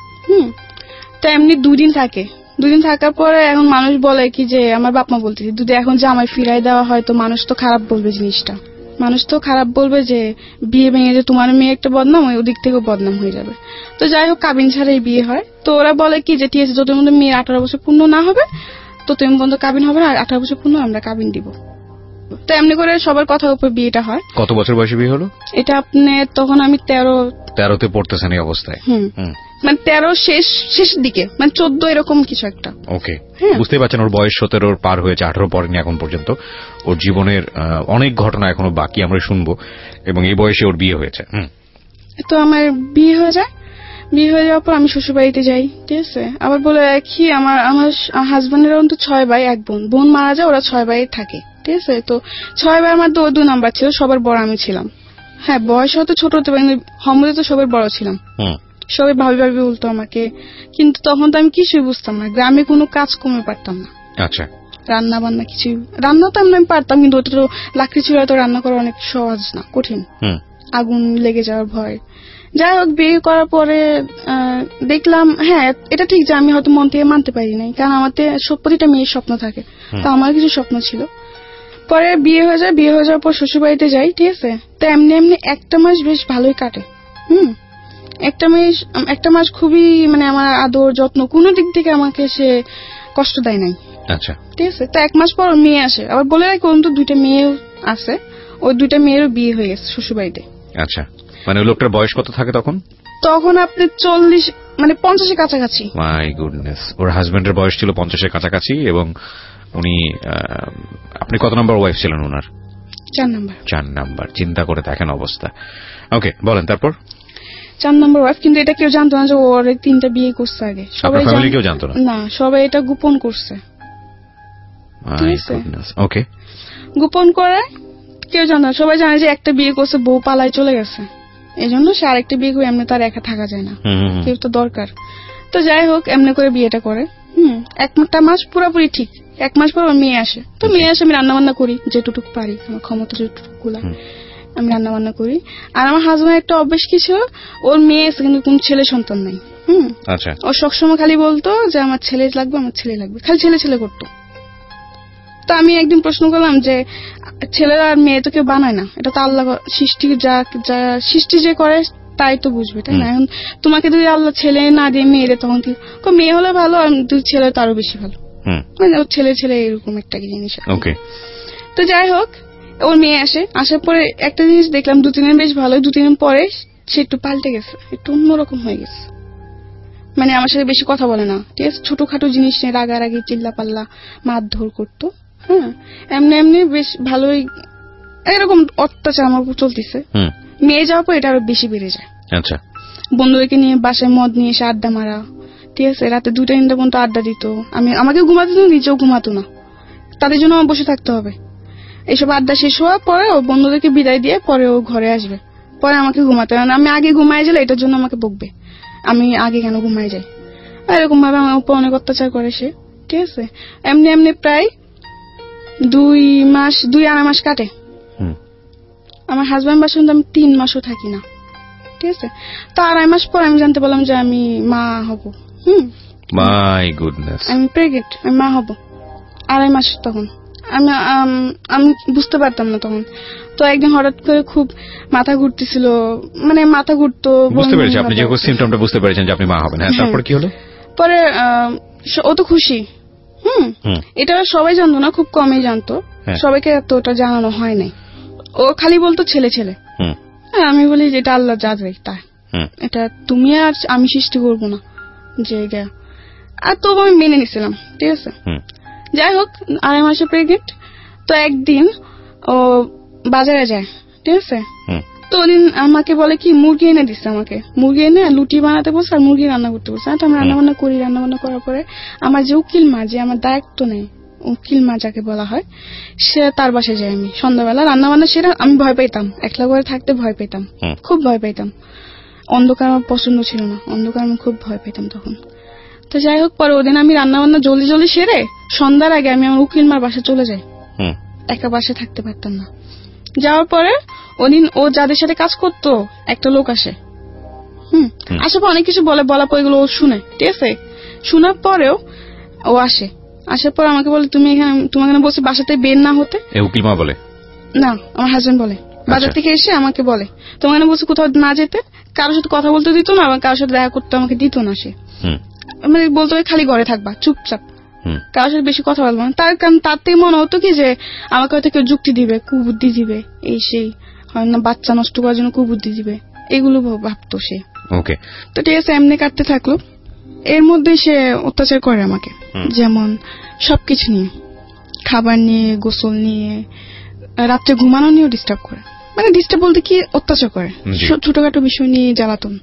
তো এমনি 2 দিন থাকে, 2 দিন থাকার পরে এখন মানুষ বলে কি যে, আমার বাপ মা বলতেছে যদি এখন জামাই ফিরাই দেওয়া হয় তো মানুষ তো খারাপ বলবে, জিনিসটা মানুষ তো খারাপ বলবে যে বিয়ে ভেঙে যে তোমার মেয়ে একটা বদনাম, ওই দিক থেকেও বদনাম হয়ে যাবে। তো যাই হোক, কাবিন ছাড়াই বিয়ে হয়। তো ওরা বলে কি যে ঠিক আছে, যতদিন মধ্যে মেয়ে 18 বছর পূর্ণ না হবে ততদিন পর্যন্ত কাবিন হবে না, আর 18 বছর পূর্ণ আমরা কাবিন দিব। তো এমনি করে সবার কথার উপর বিয়েটা হয়। কত বছর বয়সে বিয়ে হলো এটা? আপনি তখন আমি 13তে পড়তেছেন এই অবস্থায়? মানে 13 শেষের দিকে, মানে 14 এরকম কিছু একটা। ওকে, বুঝতেই পারছেন ওর বয়স 17 পার হয়েছে, 18 পড়েনি এখন পর্যন্ত। ওর জীবনের অনেক ঘটনা এখনো বাকি, আমরা শুনবো, এবং এই বয়সে ওর বিয়ে হয়েছে। তো আমার বিয়ে হয়ে যায়, বিয়ে হয়ে যাওয়ার পর আমি শ্বশুর বাড়িতে যাই, ঠিক আছে। আবার বলে কি, আমার হাজবেন্ডের অন্তত 6 ভাই 1 বোন, বোন মারা যায়, ওরা 6 ভাই থাকে, ঠিক আছে। তো 6 ভাইয়ের মধ্যে ও 2 নাম্বার ছিল, সবার বড় আমি ছিলাম। হ্যাঁ, বয়স হয়তো ছোট হতে পারে, হমরে তো সবার বড় ছিলাম, সবাই ভাবি ভাবি বলতো আমাকে। কিন্তু তখন তো আমি কিছুই বুঝতাম না, গ্রামে কোনো কাজ কমে পারতাম না। আচ্ছা, রান্না বান্না কিছু, রান্না তো আমি পারতাম, কিন্তু ওটা তো লাকড়ি চুলায় তো রান্না করা অনেক সহজ না, কঠিন, আগুন লেগে যাওয়ার ভয়। যাই হোক, বিয়ে করার পরে দেখলাম হ্যাঁ এটা ঠিক যে আমি হয়তো মন থেকে মানতে পারি নাই, কারণ আমার প্রতিটা মেয়ের স্বপ্ন থাকে, তো আমার কিছু স্বপ্ন ছিল। পরে বিয়ে হয়ে যায়, বিয়ে হয়ে যাওয়ার পর শ্বশুর বাড়িতে যাই, ঠিক আছে। তো এমনি 1 মাস বেশ ভালোই কাটে। একটা মাস খুবই, মানে আমার আদর যত্ন কোনো দিক থেকে আমাকে সে কষ্ট দেয় নাই। আচ্ছা, ঠিক আছে। তো 1 মাস পর মেয়ে আসে, আবার বলে রাখি অন্ত 2টা মেয়ে আছে, ওই 2টা মেয়েরও বিয়ে হয়ে গেছে শ্বশুর বাড়িতে। আচ্ছা, মানে ওই লোকটার বয়স কত থাকে তখন? তখন আপনি 40, মানে 50-এর কাছাকাছি। মাই গুডনেস, ওর হাজবেন্ডের বয়স ছিল 50-এর কাছাকাছি, এবং উনি, আপনি কত নম্বর ওয়াইফ ছিলেন ওনার? 4 নাম্বার। চিন্তা করে দেখেন অবস্থা। ওকে, বলেন তারপর। 4 নম্বর ওয়াইফ। কিন্তু এটা কেউ জানতো না যে ওর 3টা বিয়ে করছে আগে, সবাই কেউ জানতো না, সবাই এটা গোপন করছে। ওকে, গোপন করে কেউ জানে না, সবাই জানে যে একটা বিয়ে করছে, বউ পালায় চলে গেছে, এই জন্য সে আরেকটা বিয়ে করে এমনি তার একা থাকা যায় না, কেউ তো দরকার। তো যাই হোক এমনি করে বিয়েটা করে। একটা মাস পুরোপুরি ঠিক, 1 মাস পর মেয়ে আসে। তো মেয়ে আসে, আমি রান্না বান্না করি যেটুকু পারি, আমার ক্ষমতা যেটুকু আমি রান্না বান্না করি। আর আমার হাজবেন্ড একটা অভ্যাস কি ছিল, ওর মেয়ে আছে কিন্তু কোন ছেলে সন্তান নাই। আচ্ছা, ও সবসময় খালি বলতো যে আমার ছেলে লাগবে, আমার ছেলে লাগবে, খালি ছেলে ছেলে করতো। তো আমি একদিন প্রশ্ন করলাম যে ছেলে আর মেয়ে তো কেউ বানায় না, এটা তো আল্লাহ সৃষ্টি, যা সৃষ্টি যে করে তাই তো বুঝবে, তাই না? এখন তোমাকে যদি আল্লাহ ছেলে না দিয়ে মেয়ে দেয় তখন কি মেয়ে হলে ভালো, আর দুই ছেলে তো আরো বেশি ভালো, মানে ছেলে ছেলে এরকম একটা জিনিস। তো যাই হোক ওর মেয়ে আসে, আসার পরে একটা জিনিস দেখলাম, 2-3 দিন বেশ ভালো, 2-3 দিন পরে সে একটু পাল্টে গেছে, একটু অন্যরকম হয়ে গেছে। মানে আমার সাথে বেশি কথা বলে না, ঠিক আছে, ছোটখাটো জিনিস নিয়ে রাগারাগি, চিল্লা পাল্লা, মারধর করতো। এমনি এমনি বেশ ভালোই এরকম অত্যাচার আমার উপর চলতেছে। মেয়ে যাওয়ার পর এটা আরো বেশি বেড়ে যায়। আচ্ছা, বন্ধুদেরকে নিয়ে বাসায় মদ নিয়ে এসে আড্ডা মারা, ঠিক আছে, রাতে 2টা-3টা পর্যন্ত আড্ডা দিত। আমাকে ঘুমাতে দিত, নিজেও ঘুমাতো না, তাদের জন্য আমার বসে থাকতে হবে। এইসব আড্ডা শেষ হওয়ার পরে ও বন্ধুদেরকে বিদায় দিয়ে পরে ও ঘরে আসবে, পরে আমাকে ঘুমাতে হবে। আমি আগে ঘুমাই গেলে এটার জন্য আমাকে বকবে, আমি আগে কেন ঘুমাই যাই। এরকম ভাবে আমার উপর অনেক অত্যাচার করে সে, ঠিক আছে। এমনি এমনি প্রায় 2-2.5 মাস কাটে। আমার হাজবেন্ড বাসা 3 মাসও থাকি না, ঠিক আছে। তো 2.5 মাস পর আমি জানতে পারলাম যে আমি মা হব। মাই গুডনেস, আমি প্রেগনেন্ট, আমি মা হব। 2.5 মাস তখন আমি বুঝতে পারতাম না তখন। তো একদিন হঠাৎ করে খুব মাথা ঘুরতেছিল, মানে মাথা ঘুরতো, বুঝতে পেরেছি আপনি যে সিমটমটা বুঝতে পেরেছেন যে আপনি মা হবেন। হ্যাঁ, তারপর কি হলো? পরে ও তো খুশি, এটা সবাই জানতো না, খুব কমই জানতো, সবাইকে এতটা জানানো হয় নাই। ও খালি বলতো ছেলে ছেলে। আমি বলি যে এটা আল্লাহ যা দেয় তাই, এটা তুমি আর আমি সৃষ্টি করবো না যে এটা। আর তো আমি মেনে নিছিলাম, ঠিক আছে। যাই হোক 2.5 মাসে প্রেগনেন্ট। তো একদিন ও বাজারে যায়, ঠিক আছে। তো ওদিন আমাকে বলে কি মুরগি এনে দিচ্ছে, আমাকে মুরগি এনে লুটি বানাতে বলছে আর মুরগি রান্না করতে বলছে। আমি রান্না বান্না করি, রান্না বান্না করার পরে আমার যে উকিল মা, যে আমার দায়িত্ব নেই, উকিল মা যাকে বলা হয়, সে তার বাসায় যাই আমি সন্ধ্যাবেলা রান্না বান্না সেটা। আমি ভয় পেতাম, একলা করে থাকতে ভয় পেতাম, খুব ভয় পেতাম। অন্ধকার আমার পছন্দ ছিল না, অন্ধকার আমি খুব ভয় পেতাম তখন। তো যাই হোক পরে ওদিন আমি রান্না বান্না জলদি জলদি সেরে সন্ধ্যার আগে আমি আমার উকিল মার বাসায় চলে যাই, একা বাসায় থাকতে পারতাম না। যাওয়ার পরে ওদিন ও যাদের সাথে কাজ করতো একটা লোক আসে, আসার পর অনেক কিছু বলার পর এগুলো ও শুনে, ঠিক আছে। শোনার পরেও ও আসে, আসার পর আমাকে বলে তুমি এখানে, তোমাকে বলছে বাসাতে বের না হতে। উকিল মা বলে না, আমার হাজবেন্ড বলে, বাজার থেকে এসে আমাকে বলে তোমাকে বলছে কোথাও না যেতে, কারোর সাথে কথা বলতে দিত না, কারোর সাথে দেখা করতে আমাকে দিত না। সে মানে বলতো খালি ঘরে থাকবা চুপচাপ, কারোর সাথে বেশি কথা বলবো না। তার থেকে মনে হতো কি যে আমাকে হয়তো কেউ যুক্তি দিবে, কুবুদ্ধি দিবে, এই সেই হয় না, বাচ্চা নষ্ট করার জন্য কুবুদ্ধি দিবে, এগুলো ভাবতো সে। ওকে, তো ঠিক আছে, এমনি কাটতে থাকলো। এর মধ্যে সে অত্যাচার করে আমাকে, যেমন সবকিছু নিয়ে, খাবার নিয়ে, গোসল নিয়ে, রাত্রে ঘুমানো নিয়েও ডিস্টার্ব করে। মানে ডিস্টার্ব বলতে কি, অত্যাচার করে, ছোটখাটো বিষয় নিয়ে জ্বালাতন।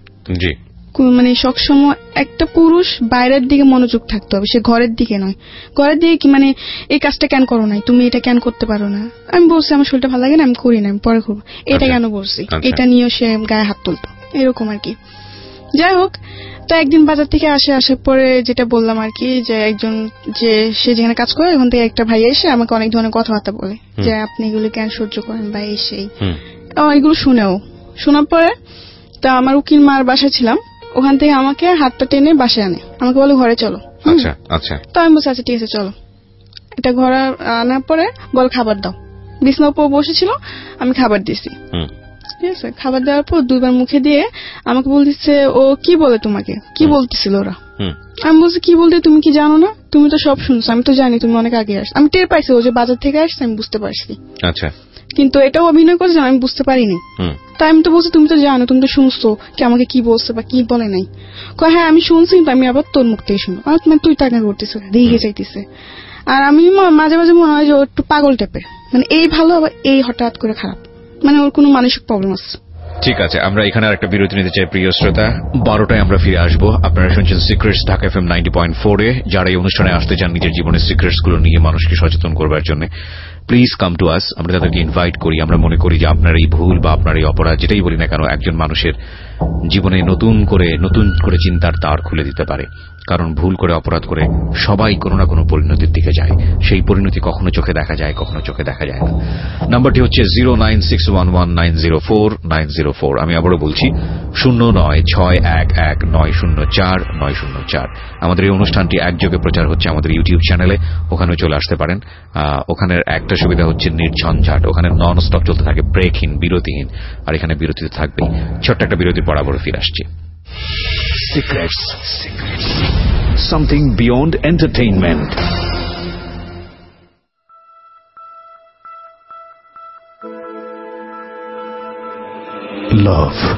মানে সবসময় একটা পুরুষ বাইরের দিকে মনোযোগ থাকতে হবে, সে ঘরের দিকে নয়। ঘরের দিকে কি মানে এই কাজটা কেন করো নাই, তুমি এটা কেন করতে পারো না। আমি বলছি আমার শরীরটা ভালো লাগে না, আমি করি না, আমি পরে করবো, এটা কেন বলছি, এটা নিয়েও সে গায়ে হাত তুলতো, এরকম আর কি। যাই হোক, তো একদিন বাজার থেকে আসার পরে যেটা বললাম আর কি, যে একজন যে সে যেখানে কাজ করে ওখান থেকে একটা ভাই এসে আমাকে অনেক ধরনের কথাবার্তা বলে যে আপনি এগুলো কেন সহ্য করেন বা এই সেই, এগুলো শোনার পরে তো আমার উকিল মার বাসায় ছিলাম, ওখান থেকে আমাকে হাতটা টেনে বাসায় আনে, আমাকে বলে ঘরে চলো। তো আমি বলছি আচ্ছা ঠিক আছে চলো। এটা ঘরে আনার পরে বল খাবার দাও, বিছানার উপর বসেছিল, আমি খাবার দিছি, ঠিক আছে। খাবার দেওয়ার পর 2বার মুখে দিয়ে আমাকে বলতেছে ও কি বলে তোমাকে, কি বলতেছিল ওরা। আমি বলছি কি বলতে, তুমি কি জানো না, তুমি তো সব শুনছো, আমি তো জানি তুমি অনেক আগে আসছো, আমি টের পাইছি ও যে বাজার থেকে আসছে, আমি বুঝতে পারছি। আচ্ছা, কিন্তু এটাও অভিনয় করেছে আমি বুঝতে পারিনি। তাই আমি তো বলছি তুমি তো জানো, তুমি তো শুনছো কি আমাকে কি বলছে বা কি বলে নাই। হ্যাঁ আমি শুনছি, কিন্তু আমি আবার তোর মুখ থেকে শুনো, তুই টাকা করতেছ, রেগে যাইতেছে। আর আমি মাঝে মাঝে মনে হয় যে ও একটু পাগল টাইপের, মানে এই ভালো আবার এই হঠাৎ করে খারাপ, মানে ওর কোনো মানসিক প্রবলেম আছে। ঠিক আছে, আমরা এখানে আরেকটা বিরতি নিতে চাই প্রিয় শ্রোতা। 12টায় আমরা ফিরে আসবো। আপনারা শুনছেন সিক্রেটস ঢাকা FM 90.4-এ। যারা এই অনুষ্ঠানে আসতে চান নিজের জীবনের সিক্রেটস গুলো নিয়ে মানুষকে সচেতন করবার জন্য, প্লিজ কাম টু আস। আমরা তাদেরকে ইনভাইট করি। আমরা মনে করি যে আপনার এই ভুল বা আপনার এই অপরাধ যেটাই বলি না কেন, একজন মানুষের জীবনে নতুন করে চিন্তার দ্বার খুলে দিতে পারে। কারণ ভুল করে, অপরাধ করে সবাই কোনো না কোনো পরিণতির দিকে যায়। সেই পরিণতি কখনো চোখে দেখা যায়, কখনো চোখে দেখা যায় না। নাম্বারটি হচ্ছে 09611904904। আমি আবারও বলছি 09611904904। আমাদের এই অনুষ্ঠানটি একযোগে প্রচার হচ্ছে আমাদের ইউটিউব চ্যানেলে, ওখানে চলে আসতে পারেন। ওখানের একটা সুবিধা হচ্ছে নির্ঝঞ্ঝাট, ওখানে নন স্টপ চলতে থাকে, ব্রেকহীন, বিরতিহীন। আর এখানে বিরতিতে থাকবেই। ছোট্ট একটা বিরতির পর আবারও ফিরে আসছি। Secrets. Something beyond entertainment. Love.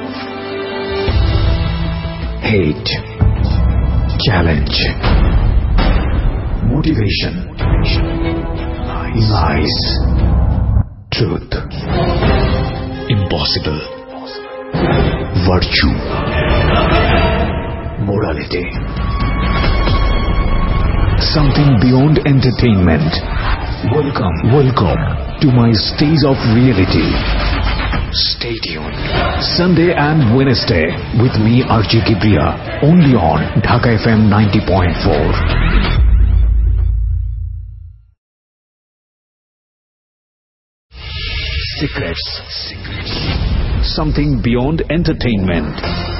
Hate. Challenge. Motivation. Lies. Truth. Impossible. Virtue. Morality. Something beyond entertainment. Welcome to my stage of reality. Stay tuned. Sunday and Wednesday with me RJ Kibriya, only on Dhaka FM 90.4. Secrets. Something beyond entertainment.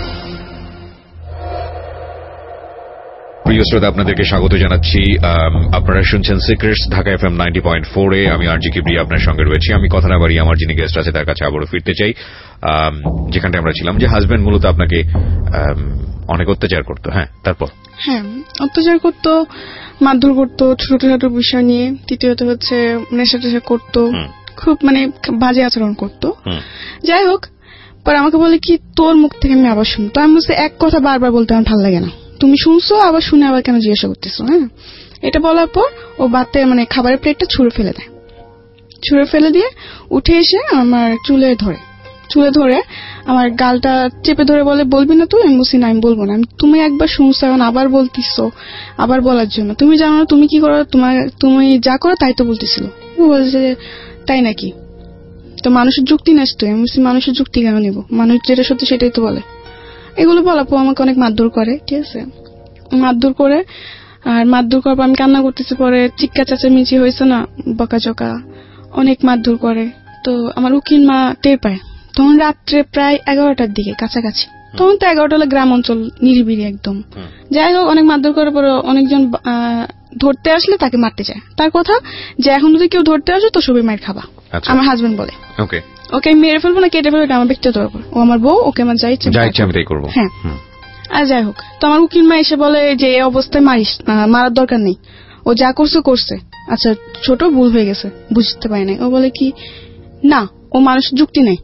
প্রিয় শ্রোতা, আপনাদেরকে স্বাগত জানাচ্ছি। আপনারা শুনছেন secrets Dhaka FM 90.4-এ। আমি আরজি কিবরিয়া আপনার সঙ্গে রয়েছি। আমি কথা না বাড়িয়ে আমার যিনি গেস্ট আছে তার কাছে আবারও ফিরতে চাই, যেখানটা আমরা ছিলাম, যে হাজবেন্ড মূলত আপনাকে অনেক অত্যাচার করতো। হ্যাঁ, তারপর? হ্যাঁ, অত্যাচার করতো, মারধর করতো ছোট বিষয় নিয়ে। তৃতীয়ত হচ্ছে নেশা টেশা করতো, খুব বাজে আচরণ করতো। যাই হোক, পরে আমাকে বলে কি, তোর মুখ থেকে আমি আবার শুনি। তো আমি বলছি, এক কথা বারবার বলতে আমার ভালো লাগে না। তুমি শুনছো, আবার শুনে আবার কেন জিজ্ঞাসা করতেছো? হ্যাঁ, এটা বলার পর ও বাতে খাবারের প্লেটটা ছুঁড়ে ফেলে দেয়। ছুঁড়ে ফেলে দিয়ে উঠে এসে আমার চুলে ধরে আমার গালটা চেপে ধরে বলে, বলবি না তুই? আমি বলছি না, আমি বলবো না। তুমি একবার শুনছো, এখন আবার বলতিছো, আবার বলার জন্য। তুমি জানো না তুমি কি করো? তুমি যা করো তাই তো বলতেছিল। ও বলছে, তাই নাকি? তো মানুষের যুক্তি নেস তুই? আমি বলছি, মানুষের যুক্তি কেন নিব? মানুষ যেটা সত্যি সেটাই তো বলে। এগুলো বলার পর আমাকে অনেক মারধর করে। ঠিক আছে, মারধর করে, আর মারধর করার পর আমি কান্না করতেছি। পরে চিৎকার চেঁচামেচি হয়েছে না, বকাঝকা, অনেক মারধর করে। তো আমার উকিল মা টের পায়। তখন রাত্রে প্রায় 11টার দিকে কাছাকাছি। তখন তো 11টা হলে গ্রাম অঞ্চল, নিরিবিলি একদম। যাই হোক, অনেক মারধর করার পর অনেকজন ধরতে আসলে তাকে মারতে চায়। তার কথা যে এখন যদি কেউ ধরতে আসে তো সবাই মার খাবা। আমার হাজবেন্ড বলে, ওকে মেরে ফেলবো না কেটে ফেলবো, এটা আমার ব্যক্তিগত ব্যাপার। ও আমার বউ, ওকে আমার যাই ইচ্ছে আমি তাই করবো। হ্যাঁ, আর যাই হোক, তো আমার উকিল মা এসে বলে যে এই অবস্থায় মারার দরকার নেই, ও যা করছে। আচ্ছা, ছোট ভুল হয়ে গেছে, বুঝতে পারি নাই। ও বলে কি, না, ও মানুষের যুক্তি নেই।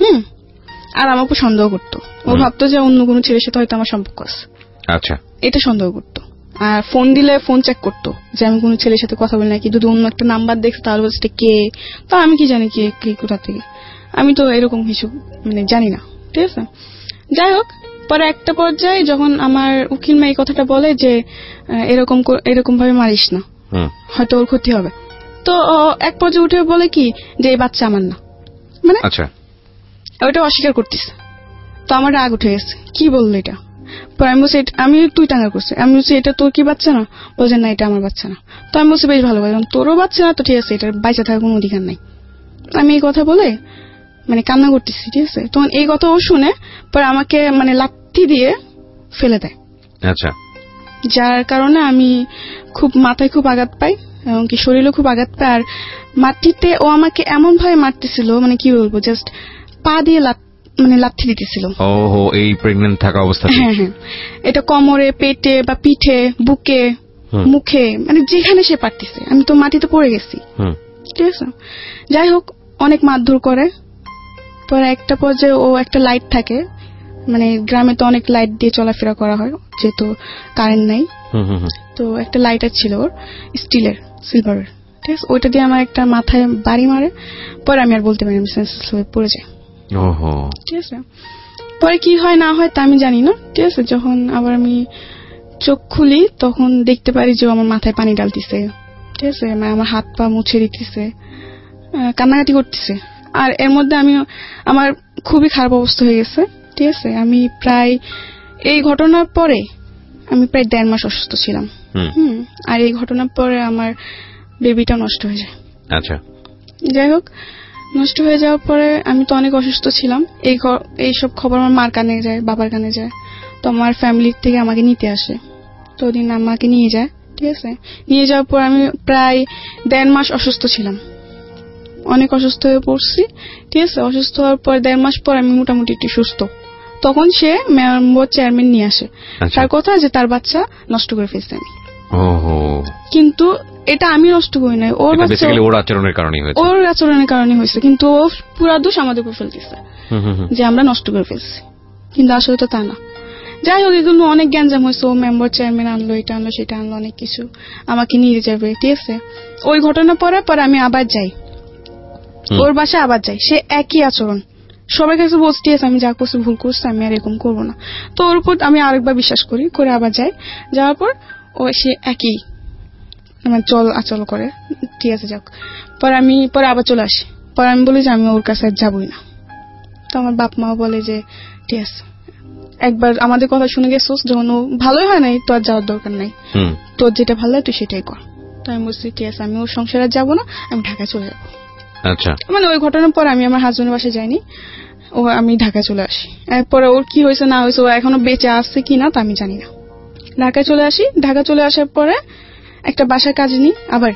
আর আমাকে সন্দেহ করতো। ও ভাবতো যে অন্য কোনো ছেলের সাথে হয়তো আমার সম্পর্ক আছে। আচ্ছা, এটা সন্দেহ করতো। আর ফোন দিলে ফোন চেক করতো যে আমি কোনো ছেলের সাথে কথা বলি নাকি। যদি অন্য একটা নাম্বার দেখছে তাহলে বলছে কে, তা আমি কি জানি কে কোথা থেকে? আমি তো এরকম কিছু জানি না। ঠিক আছে, যাই হোক, পরে একটা পর্যায়ে যখন আমার উকিল মা এই কথাটা বলে যে এরকম ভাবে মারিস না, হয়তো ওর ক্ষতি হবে, তো এক পর্যায়ে উঠে বলে কি যে এই বাচ্চা আমার না, আচ্ছা, ওইটা অস্বীকার করতিস। তো আমার রাগ উঠে গেছে, কি বললো এটা? আমি তুই টাঙ্গা করছে। আমি বলছি, এটা তোর কি বাচ্চা না? বলছে না, এটা আমার বাচ্চা না। তো আমি বলছি, বেশ ভালো, তোরও বাচ্চা না তো ঠিক আছে, এটার বাইচা থাকার কোনো অধিকার নাই। আমি এই কথা বলে কান্না করতেছি। ঠিক আছে, তখন এই কথা ও শুনে পরে আমাকে লাথি দিয়ে ফেলে দেয়। আচ্ছা, যার কারণে আমি মাথায় খুব আঘাত পাই, এমনকি শরীরে খুব আঘাত পাই। আর মাটিতে ও আমাকে এমন ভাবে মারতেছিল, কি বলবো, জাস্ট পা দিয়ে লাথি দিতেছিল। ওহো, এই প্রেগন্যান্ট থাকা অবস্থায়? হ্যাঁ, এটা কোমরে, পেটে বা পিঠে, বুকে, মুখে, যেখানে সে পারতেছে। আমি তো মাটিতে পড়ে গেছি। ঠিক আছে, যাই হোক, অনেক মারধর করে। পরে একটা পর্যায়ে ও একটা লাইট থাকে, গ্রামে তো অনেক লাইট দিয়ে চলাফেরা করা হয় যেহেতু কারেন্ট নাই। তো একটা লাইটার ছিল ওর, স্টিলের, সিলভারের। ঠিক আছে, ওইটা দিয়ে আমার একটা মাথায় বাড়ি মারে। পরে আমি আর বলতে পারি, আমি সেন্সলেস হয়ে পড়ে যাই। ঠিক আছে। পরে কি হয় না হয় তা আমি জানি না, ঠিক আছে। যখন আবার আমি চোখ খুলি তখন দেখতে পারি যে আমার মাথায় পানি ঢালতেছে, ঠিক আছে, আমার হাত পা মুছে দিতেছে, কান্নাকাটি করতেছে। আর এর মধ্যে আমার খুবই খারাপ অবস্থা হয়ে গেছে, ঠিক আছে। আমি প্রায় এই ঘটনার পরে আমি প্রায় 1.5 মাস অসুস্থ ছিলাম। আর এই ঘটনার পরে আমার বেবিটা নষ্ট হয়ে যায়। আচ্ছা, যাই হোক, নষ্ট হয়ে যাওয়ার পরে আমি তো অনেক অসুস্থ ছিলাম। এই সব খবর আমার মার কানে যায়, বাবার কানে যায়। তো আমার ফ্যামিলির থেকে আমাকে নিতে আসে, তো ওদিন আমাকে নিয়ে যায়, ঠিক আছে। নিয়ে যাওয়ার পর আমি প্রায় 1.5 মাস অসুস্থ ছিলাম, অনেক অসুস্থ হয়ে পড়ছি, ঠিক আছে। অসুস্থ হওয়ার পর 1.5 মাস পর আমি মোটামুটি একটু সুস্থ। তখন সে মেম্বার চেয়ারম্যান নিয়ে আসে, তার কথা যে তার বাচ্চা নষ্ট করে ফেলছে আমি। কিন্তু এটা আমি নষ্ট করি নাই, ওর আচরণের কারণে হয়েছে। কিন্তু ও পুরা দোষ আমাদের উপর ফেলতেছে যে আমরা নষ্ট করে ফেলছি, কিন্তু আসলে তো তা না। যাই হোক, এগুলো অনেক গ্যাঞ্জাম হয়েছে। ও মেম্বার চেয়ারম্যান আনলো, এটা আনলো, সেটা আনলো, অনেক কিছু আমাকে নিয়ে যাবে, ঠিক আছে। ওই ঘটনা পরে আমি আবার যাই, ওর বাসায় আবার যাই, সে একই আচরণ। সবাই কাছে বলছি, ঠিক আছে, আমি যা করছি ভুল করছি, আমি আর এরকম করবো না। তো ওর উপর আমি আরেকবার বিশ্বাস করে আবার যাই। যাওয়ার পর সে একই চল আচল করে, ঠিক আছে। যাক, পরে আবার চলে আসি। পরে আমি বলি যে আমি ওর কাছে যাবই না। তো আমার বাপ মা বলে যে ঠিক আছে, একবার আমাদের কথা শুনে গেছোস, যখন ও ভালোই হয় নাই তো আর যাওয়ার দরকার নাই, তোর যেটা ভালো লাগে তুই সেটাই কর। তো আমি বলছি ঠিক আছে, আমি ওর সংসারে যাবো না, আমি ঢাকায় চলে যাবো। আচ্ছা, মানে ওই ঘটনার পর আমি আমার হাজবেন্ডের বাসায় যাইনি, আমি ঢাকায় চলে আসি। এরপরে ওর কি হয়েছে না হয়েছে, ও এখনো বেঁচে আসছে কিনা তা আমি জানি না। ঢাকায় চলে আসি। ঢাকা চলে আসার পরে একটা বাসার কাজ নিই আবার।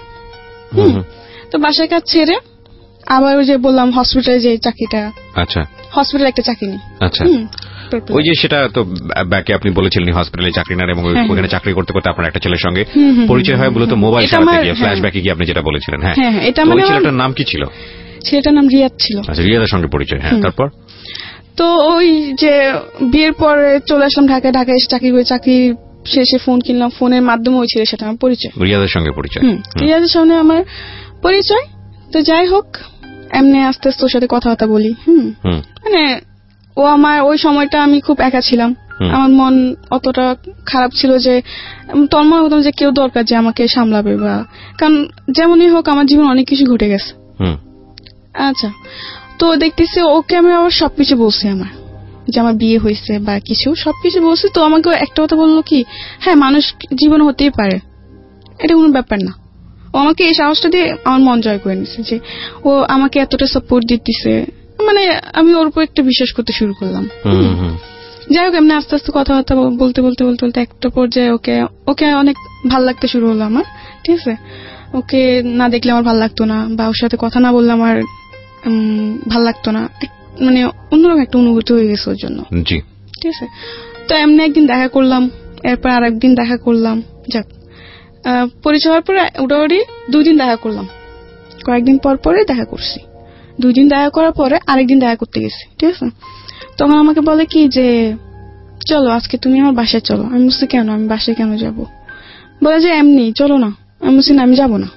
তো বাসার কাজ ছেড়ে আবার ওই যে বললাম হসপিটালে যে চাকরিটা, আচ্ছা, হসপিটালে একটা চাকরি নিই। আচ্ছা, ওই যে সেটা তো ব্যাকে আপনি বলেছিলেন হসপিটালে চাকরি নেন, এবং ওখানে চাকরি করতে করতে আপনার একটা ছেলের সঙ্গে পরিচয় হয় মূলত মোবাইল চালাতে গিয়ে, ফ্ল্যাশব্যাকে গিয়ে আপনি যেটা বলেছিলেন। হ্যাঁ, এটা মানে ছেলেটার নাম কি ছিল? ছেলেটার নাম রিয়াদ ছিল। আচ্ছা, রিয়াদের সঙ্গে পরিচয়। হ্যাঁ, তারপর তো ওই যে বিয়ের পরে চলে আসলাম ঢাকায় এসে চাকরি করে, চাকরি শেষে ফোন কিনলাম, ফোনের মাধ্যমে ওই ছেলের সাথে আমার পরিচয়, রিয়াদের সঙ্গে পরিচয়। রিয়াদের সঙ্গে আমার পরিচয়। তো যাই হোক, এমনি আস্তে আস্তে ওর সাথে কথাবার্তা বলি। মানে ও আমার ওই সময়টা আমি খুব একা ছিলাম, আমার মন অতটা খারাপ ছিল যে তোর মনে হতো যে কেউ দরকার যে আমাকে সামলাবে, বা কারণ যেমনই হোক আমার জীবন অনেক কিছু ঘটে গেছে। আচ্ছা, তো দেখতেছি ওকে আমি আবার সবকিছু বলছি, আমার যে আমার বিয়ে হয়েছে বা কিছু সবকিছু বলছি। তো আমাকে একটা কথা বললো কি, হ্যাঁ মানুষ জীবন হতেই পারে, এটা কোনো ব্যাপার না। ও আমাকে এই সাহসটা দিয়ে আমার মন জয় করে নিছে, যে ও আমাকে এতটা সাপোর্ট দিতেছে। মানে আমি ওর উপর একটা বিশ্বাস করতে শুরু করলাম। যাই হোক, এমনি আস্তে আস্তে কথাবার্তা বলতে বলতে বলতে বলতে একটা পর্যায়ে ওকে অনেক ভাল লাগতে শুরু হলো আমার, ঠিক আছে। ওকে না দেখলে আমার ভাল লাগতো না, বা ওর সাথে কথা না বললে আমার ভাল লাগতো না, মানে অন্যরকম একটা অনুভূতি হয়ে গেছে ওর জন্য, ঠিক আছে। তো এমনি একদিন দেখা করলাম, এরপর আর একদিন দেখা করলাম। যাক, পরিচয় হওয়ার পরে ওটাওয়ারি 2 দিন দেখা করলাম, কয়েকদিন পর পরে দেখা করছি। 2 দিন দেখা করার পরে আরেকদিন দেখা করতে গেছি, ঠিক আছে। তখন আমাকে বলে কি যে চলো আজকে তুমি আমার বাসায় চলো। আমি বলছি কেন, আমি বাসায় কেন যাব? বলে যে এমনি চলো না। আমি বলছি না, আমি যাবো না।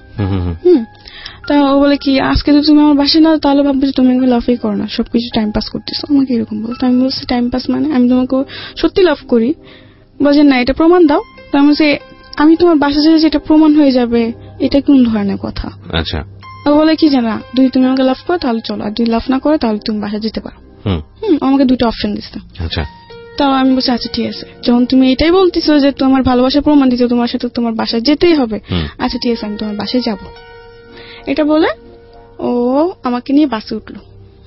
তা ও বলে কি আজকে যদি তুমি আমার বাসায় না, তাহলে ভাববে যে তুমি আমাকে লাভই করো না, সবকিছু টাইম পাস করতেছো, আমাকে এরকম বলতো। আমি বলছি টাইম পাস মানে আমি তোমাকে সত্যি লাভ করি। বলছে না, এটা প্রমাণ দাও। তো আমি বলছি আমি তোমার বাসা যেতে যেটা প্রমাণ হয়ে যাবে, এটা কোন ধরনের কথা? আচ্ছা, ও বলে কি যে না, যদি তুমি আমাকে লাভ করো তাহলে চলো, আর যদি লাভ না করো তাহলে তুমি বাসা যেতে পারো। আমাকে 2টা অপশন দিচ্ছে। আচ্ছা, তাও আমি বলছি আচ্ছা ঠিক আছে, যখন তুমি এটাই বলতেছো যে তোমার ভালোবাসা প্রমাণ দিতে তোমার সাথে তোমার বাসায় যেতেই হবে, আচ্ছা ঠিক আছে, আমি তোমার বাসায় যাব। এটা বলে ও আমাকে নিয়ে বাসে উঠলো।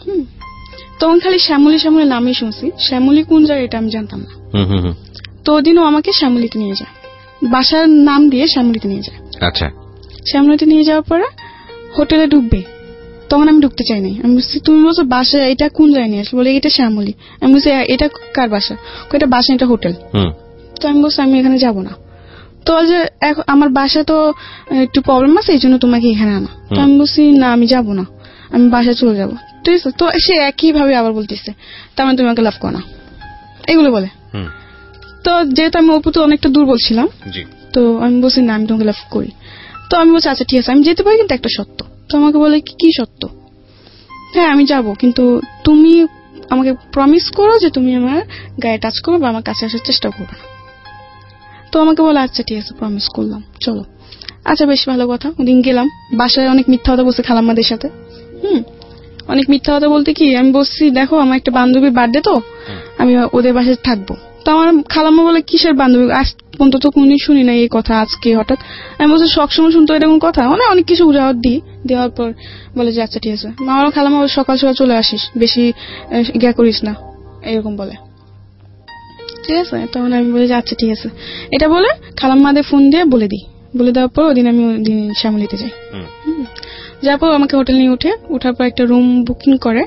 তখন খালি শ্যামলী শ্যামলী নামই শুনছি, শ্যামলী কোন জায়গায় এটা আমি জানতাম না। তো ওদিনও আমাকে শ্যামলীতে নিয়ে যায়, বাসার নাম দিয়ে শ্যামলীতে নিয়ে যায়। আচ্ছা, শ্যামলীতে নিয়ে যাওয়ার পরে হোটেলে ঢুকবে, তখন আমি ঢুকতে চাই নাই। আমি বলছি তুমি বলছো বাসা, এটা কোন জায়গায় নিয়ে আসলে? বলে এটা শ্যামলী। আমি বলছি এটা কার বাসা? এটা বাসা, এটা হোটেল। তো আমি বলছি আমি এখানে যাব না। তো যে আমার বাসা তো একটু প্রবলেম আছে, এই জন্য তোমাকে এখানে আনা। তো আমি বলছি না, আমি যাব না, আমি বাসায় চলে যাব। ঠিক আছে, তো সে একই ভাবে আবার বলতেছে তার মানে তুমি আমাকে লাভ করো না, এগুলো বলে। তো যেহেতু আমি ওর প্রতি অনেকটা দুর্বল ছিলাম, তো আমি বলছি না, আমি তোমাকে লাভ করি। তো আমি বলছি আচ্ছা ঠিক আছে, আমি যেতে পারি, কিন্তু একটা সত্য। তো আমাকে বলে কি সত্য? হ্যাঁ আমি যাব, কিন্তু তুমি আমাকে প্রমিস করো যে তুমি আমার গায়ে টাচ করবে বা আমার কাছে আসার চেষ্টা করবে। তো আমাকে বলে আচ্ছা ঠিক আছে, প্রমিস করলাম, চলো। আচ্ছা বেশ ভালো কথা। ওদিন গেলাম, বাসায় অনেক মিথ্যা কথা বলছে খালাম্মাদের সাথে। অনেক মিথ্যা কথা বলতে কি, আমি বলছি দেখো আমার একটা বান্ধবীর বার্থডে, তো আমি ওদের বাসায় থাকবো। তো আমার খালাম্মা বলে কিসের বান্ধবী, আজ পর্যন্ত তো কোনদিন শুনি না এই কথা, আজকে হঠাৎ। আমি বলছি সবসময় শুনতো এরকম কথা, মানে অনেক কিছু উদাহরণ দিই। দেওয়ার পর বলে যে আচ্ছা ঠিক আছে। আমার খালাম্মা সকাল সকাল চলে আসিস, বেশি ইয়া করিস না, এরকম বলে। ঠিক আছে, তখন আমি বলি যে আচ্ছা ঠিক আছে। এটা বলে খালাম্মাদের ফোন দিয়ে বলে দিই। বলে দেওয়ার পর ওদিন আমি ওদিন শ্যামলীতে যাই। যাওয়ার পর আমাকে হোটেল নিয়ে উঠার পর একটা রুম বুকিং করে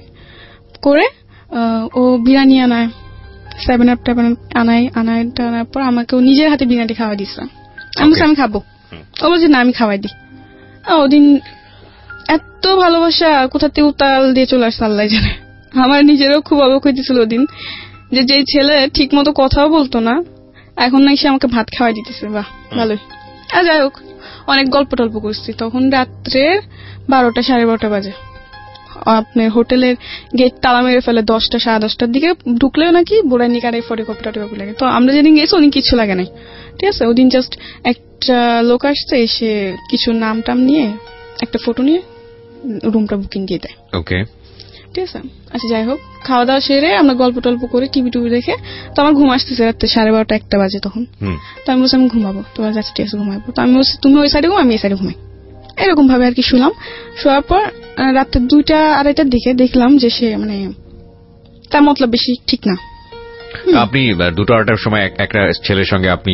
ও বিরিয়ানি আনায়, 7 আপ আনার পর আমাকে ও নিজের হাতে বিরিয়ানি খাওয়াই দিচ্ছে। আমি বলছি আমি খাবো। ও বলছে না আমি খাওয়াই দিই। ওদিন এত ভালোবাসা কোথা থেকে উতাল দিয়ে চলে আসছে আল্লাহ জানে। আমার নিজেরও খুব অবাক হইতেছিল ওদিন, যে যেই ছেলে ঠিক মতো কথাও বলতো না, এখন নাকি সে আমাকে ভাত খাওয়াই দিতেছে। বাহ ভালোই। আর যাই হোক, অনেক গল্প টল্প করছি। তখন রাত্রের 12টা 12:30 বাজে। আপনার হোটেলের গেট তালা মেরে ফেলে 10টা 10:30টার দিকে। ঢুকলেও নাকি বোরানি কারে ফটোকপি লাগে। তো আমরা যেদিন গেছি ওদিন কিছু লাগে নাই। ঠিক আছে, ওদিন জাস্ট একটা লোক আসছে, এসে কিছু নাম টাম নিয়ে একটা ফটো নিয়ে রুমটা বুকিং দিয়ে দেয়। ওকে, ঠিক আছে। আচ্ছা যাই হোক, খাওয়া দাওয়া সেরে আমরা গল্প টল্প করে টিভি দেখে, তো আমার ঘুম আসতেছে রাত্রে 12:30 1টা বাজে তখন। তো আমি বলছি আমি ঘুমাবো। তো আচ্ছা ঠিক আছে ঘুমাবো। তো আমি বলছি তুমি ওই সাইডে ঘুমা, আমি এই সাইডে ঘুমাই। এরকম ভাবে আর কি শুলাম। শোয়ার পর রাত্রে 2টা 2:30টার দিকে দেখলাম যে সে মানে তার মতলব বেশি ঠিক না। আপনি 2টা 2:30টার সময় একটা ছেলের সঙ্গে আপনি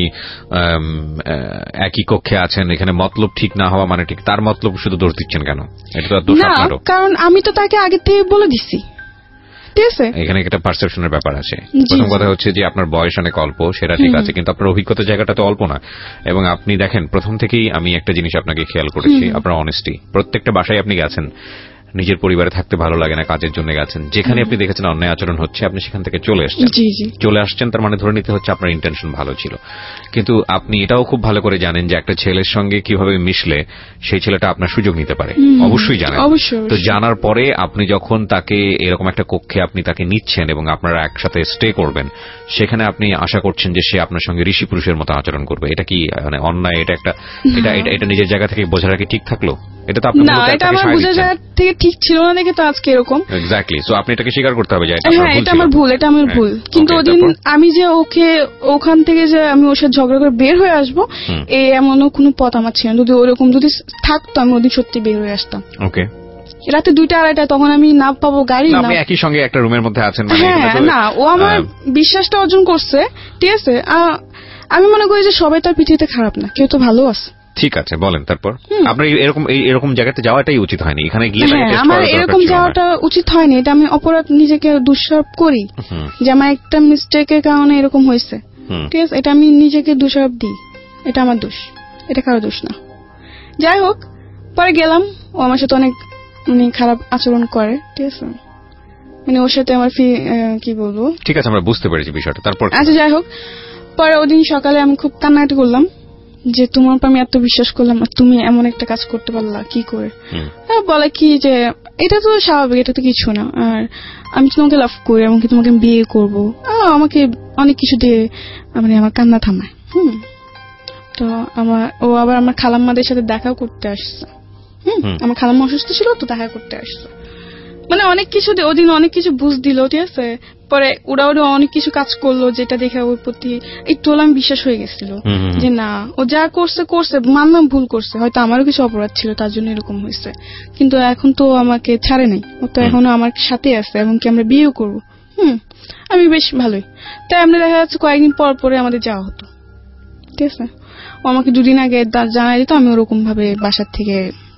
একই কক্ষে আছেন, এখানে মতলব ঠিক না হওয়া মানে ঠিক, তার মতলব শুধু দোষ দিচ্ছেন কেন? এটা তো দোষ আপনারও। কারণ আমি তো তাকে আগে থেকে বলে দিছি। ঠিক আছে, এখানে একটা পারসেপশনের ব্যাপার আছে। প্রথম কথা হচ্ছে যে আপনার বয়স অনেক অল্প, সেটা ঠিক আছে, কিন্তু আপনার অভিজ্ঞতার জায়গাটা তো অল্প না। এবং আপনি দেখেন, প্রথম থেকেই আমি একটা জিনিস আপনাকে খেয়াল করেছি, আপনার অনেস্টি। প্রত্যেকটা বাসায় আপনি গেছেন, নিজের পরিবারে থাকতে ভালো লাগে না, কাজের জন্য গেছেন, যেখানে আপনি দেখেছেন অন্যায় আচরণ হচ্ছে আপনি সেখান থেকে চলে আসছেন। তার মানে ধরে নিতে হচ্ছে আপনার ইন্টেনশন ভালো ছিল। কিন্তু আপনি এটাও খুব ভালো করে জানেন যে একটা ছেলের সঙ্গে কিভাবে মিশলে সেই ছেলেটা আপনার সুযোগ নিতে পারে, অবশ্যই জানেন। তো জানার পরে আপনি যখন তাকে এরকম একটা কক্ষে আপনি তাকে নিচ্ছেন এবং আপনারা একসাথে স্টে করবেন, সেখানে আপনি আশা করছেন যে সে আপনার সঙ্গে ঋষি পুরুষের মতো আচরণ করবে। এটা কি মানে অন্যায়? এটা একটা এটা নিজের জায়গা থেকে বোঝার কি ঠিক থাকলো? এটা তো আপনার বোঝার জায়গা থেকে ঠিক ছিল না দেখে তো আজকে এরকম। এক্স্যাক্টলি। সো আপনি এটাকে স্বীকার করতে হবে যে এটা আমার ভুল, এটা আমার ভুল। কিন্তু ওদিন আমি যে ওকে ওখান থেকে যে আমি ওর সাথে ঝগড়া করে বের হয়ে আসবো, এমনও কোনো পথ আমার ছিল না। যদি ওরকম যদি থাকতো আমি ওদিন সত্যি বের হয়ে আসতাম। ওকে, রাতে 2টা 2:30 তখন আমি না পাবো গাড়ি না। আপনি একই সঙ্গে একটা রুমের মধ্যে আছেন, না ও আমার বিশ্বাসটা অর্জন করছে। ঠিক আছে, আমি মনে করি যে সবাই তার পৃথিবীতে খারাপ না, কেউ তো ভালো আছে। ঠিক আছে, বলেন তারপর। আপনার এরকম জায়গাতে যাওয়াটাই উচিত হয়নি। এখানে গিয়ে আমার এরকম যাওয়াটা উচিত হয়নি। এটা আমি অপরাধ নিজেকে দোষারোপ করি যে আমার একটা মিস্টেকের কারণে এরকম হয়েছে। ঠিক আছে, এটা আমি নিজেকে দোষারোপ দিই, এটা আমার দোষ, এটা কারো দোষ না। যাই হোক, পরে গেলাম, ও আমার সাথে অনেক মানে খারাপ আচরণ করে। ঠিক আছে, মানে ওর সাথে আমার কি বলবো। ঠিক আছে, আমরা বুঝতে পেরেছি বিষয়টা। তারপর আচ্ছা যাই হোক, পরে ওদিন সকালে আমি খুব কান্নাকাটি করলাম যে তোমার উপর আমি এত বিশ্বাস করলাম আর তুমি এমন একটা কাজ করতে পারলা কি করে। বলে কি যে এটা তো স্বাভাবিক, এটা তো কিছু না, আর আমি তোমাকে লাভ করি, এমনকি তোমাকে বিয়ে করবো। আমাকে অনেক কিছু দিয়ে মানে আমার কান্না থামায়। তো ও আবার আমার খালাম্মাদের সাথে দেখাও করতে আসছে। আমার খালাম্মা অসুস্থ ছিল, তো দেখা করতে আসছে। মানে অনেক কিছু ওদিন অনেক কিছু বুঝ দিল। ঠিক আছে, পরে ওরা অনেক কিছু কাজ করলো যেটা দেখে ওর প্রতি একটু আমি বিশ্বাস হয়ে গেছিল যে না, ও যা করছে মানলাম ভুল করছে, হয়তো আমারও কিছু অপরাধ ছিল, তার জন্য এরকম হয়েছে। কিন্তু এখন তো আমাকে ছাড়ে নাই, ও তো এখনো আমার সাথে আছে, এমনকি আমরা বিয়েও করবো। আমি বেশ ভালোই। তাই আমরা দেখা যাচ্ছে কয়েকদিন পর পরে আমাদের যাওয়া হতো। ঠিক আছে, ও আমাকে 2 দিন আগে জানাই দিত, আমি ওরকম ভাবে বাসার থেকে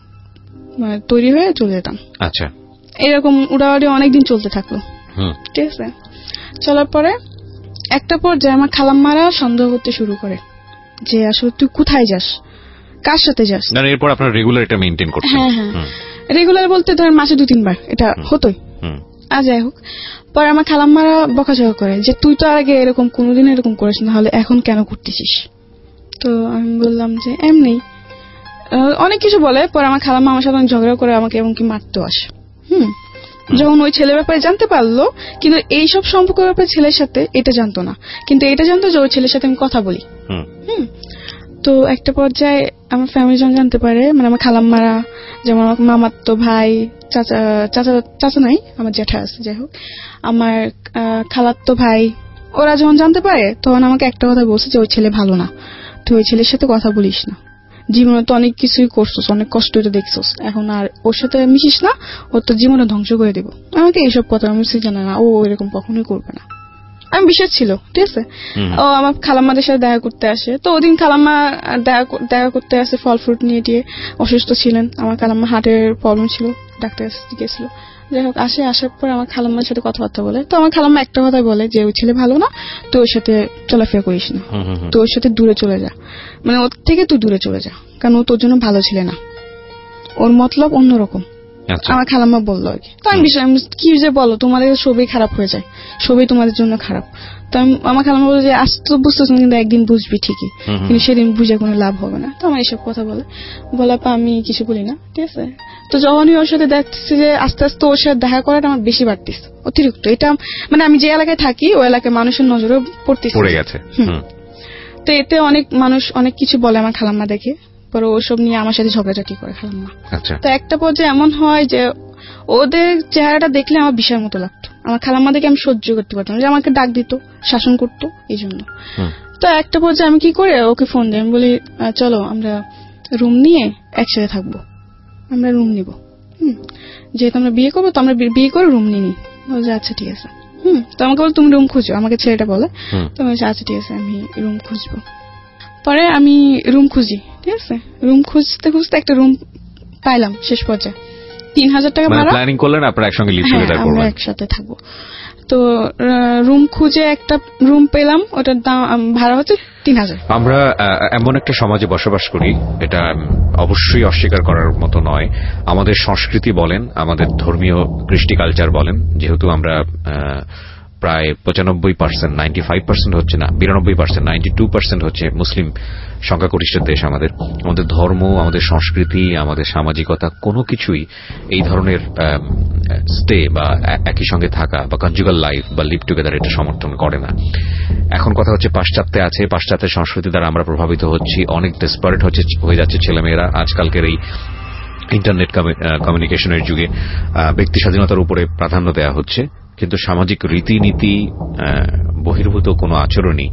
তৈরি হয়ে চলে যেতাম। আচ্ছা, এরকম উড়াউড়ি অনেকদিন চলতে থাকলো। ঠিক আছে, চলার পরে একটা পর্যায়ে আমার খালাম্মারা সন্দেহ করতে শুরু করে যে আসলে তুই কোথায় যাস, কার সাথে যাস। না, এরপর আপনার রেগুলার এটা মেইনটেইন করছেন? হ্যাঁ, রেগুলার বলতে ধরেন মাসে 2-3 বার এটা হতোই। আর যাই হোক, পরে আমার খালাম্মারা বকাঝকা করে যে তুই তো আগে এরকম কোনোদিন এরকম করিস না, তাহলে এখন কেন করতেছিস। তো আমি বললাম যে এমনি, অনেক কিছু বলে। পরে আমার খালাম্মা আমার সাথে ঝগড়া করে আমাকে এমনকি মারতেও আসে। যখন ওই ছেলের ব্যাপারে জানতে পারলো, কিন্তু এইসব সম্পর্কের ব্যাপারে ছেলের সাথে এটা জানতো না, কিন্তু এটা জানতো যে ওই ছেলের সাথে আমি কথা বলি। তো একটা পর্যায়ে আমার ফ্যামিলি যখন জানতে পারে, মানে আমার খালাম্মারা, যেমন আমার মামাতো ভাই, চাচা নাই, আমার জ্যাঠা আছে, যাই হোক, আমার খালাতো ভাই, ওরা যখন জানতে পারে তখন আমাকে একটা কথা বলছে যে ওই ছেলে ভালো না, তুই ওই ছেলের সাথে কথা বলিস না, জীবনে তো অনেক কিছুই করছিস, অনেক কষ্ট দেখছিস, এখন আর ওর সাথে মিশিস না, ওর তো জীবনে ধ্বংস করে দেবো। আমাকে এইসব কথা আমি জানা না, ও এরকম কখনোই করবে না। আমি বিশ্বাস ছিল, ঠিক আছে। ও আমার খালাম্মাদের সাথে দেখা করতে আসে, তো ওদিন খালাম্মা দেখা করতে আসে ফল ফ্রুট নিয়ে দিয়ে, অসুস্থ ছিলেন, আমার খালাম্মা হার্টের প্রবলেম ছিল, ডাক্তার গেছিল, যাই হোক আসার পর আমার খালাম্মার সাথে কথাবার্তা বলে, তো আমার খালাম্মা একটা কথাই বলে যে ওই ছেলে ভালো না, তো ওর সাথে চলাফেরা করিস না, তো ওর সাথে দূরে চলে যা, মানে ওর থেকে তুই দূরে চলে যা, কারণ ও তোর জন্য ভালো ছিল না, ওর মতলব অন্যরকম। আমার খালাম্মা বললো আর কি। তো আমি কি যে বলো, তোমাদের সবই খারাপ হয়ে যায়, সবই তোমাদের জন্য খারাপ। তো আমার খালাম্মা বললো যে আজ তো বুঝতেছ না, কিন্তু একদিন বুঝবি ঠিকই, কিন্তু সেদিন বুঝে কোনো লাভ হবে না। তো আমার এইসব কথা বলার পর আমি কিছু বলি না, ঠিক আছে। তো যখনই ওর সাথে দেখছি যে আস্তে আস্তে ওর সাথে দেখা করাটা আমার বেশি বাড়তেছে, অতিরিক্ত। এটা মানে আমি যে এলাকায় থাকি ওই এলাকায় মানুষের নজরে পড়ে গেছে। তো এতে অনেক মানুষ অনেক কিছু বলে আমার খালাম্মা দেখে, পরে ওসব নিয়ে আমার সাথে ঝগড়াঝাটি করে খালাম্মা। তো একটা পর্যায়ে এমন হয় যে ওদের চেহারাটা দেখলে আমার বিষয়ের মতো লাগতো, আমার খালাম্মা দেখে আমি সহ্য করতে পারতাম, যে আমাকে ডাক দিত, শাসন করতো, এই জন্য। তো একটা পর্যায়ে আমি কি করে ওকে ফোন দিই, আমি বলি চলো আমরা রুম নিয়ে একসাথে থাকবো, আমরা রুম নিব, যেহেতু আমরা বিয়ে করবো, তো আমরা বিয়ে করে রুম নিয়ে নিই। বলছে আচ্ছা ঠিক আছে। তো আমাকে বল তুমি রুম খুঁজো, আমাকে ছেলেটা বলে। তো আমি বলছি আচ্ছা ঠিক আছে, আমি রুম খুঁজবো। পরে আমি রুম খুঁজি, ঠিক আছে। রুম খুঁজতে খুঁজতে একটা রুম পাইলাম, শেষ পর্যায়ে 3000 টাকা ভাড়া। প্ল্যানিং করলেন আপনারা একসঙ্গে লিভ টুগেদার করবেন, আমরা একসাথে থাকবো। তো রুম খুঁজে একটা রুম পেলাম, ওটার দাম ভাড়া হচ্ছে 3000। আমরা এমন একটা সমাজে বসবাস করি, এটা অবশ্যই অস্বীকার করার মতো নয়। আমাদের সংস্কৃতি বলেন, আমাদের ধর্মীয় কৃষ্টি কালচার বলেন, যেহেতু আমরা প্রায় 95%, 95% হচ্ছে না, 92%, 92% হচ্ছে মুসলিম সংখ্যাগরিষ্ঠ দেশ। আমাদের ধর্ম, আমাদের সংস্কৃতি, আমাদের সামাজিকতা কোনো কিছুই এই ধরনের স্টে বা একই সঙ্গে থাকা বা কনজুগাল লাইফ বা লিভ টুগেদার এটা সমর্থন করে না। এখন কথা হচ্ছে পাশ্চাত্যে আছে, পাশ্চাত্যের সংস্কৃতি দ্বারা আমরা প্রভাবিত হচ্ছি, অনেক ডেসপারেট হয়ে যাচ্ছে ছেলেমেয়েরা। আজকালকের এই ইন্টারনেট কমিউনিকেশনের যুগে ব্যক্তি স্বাধীনতার উপরে প্রাধান্য দেওয়া হচ্ছে, কিন্তু সামাজিক রীতিনীতি বহির্ভূত কোনো আচরণই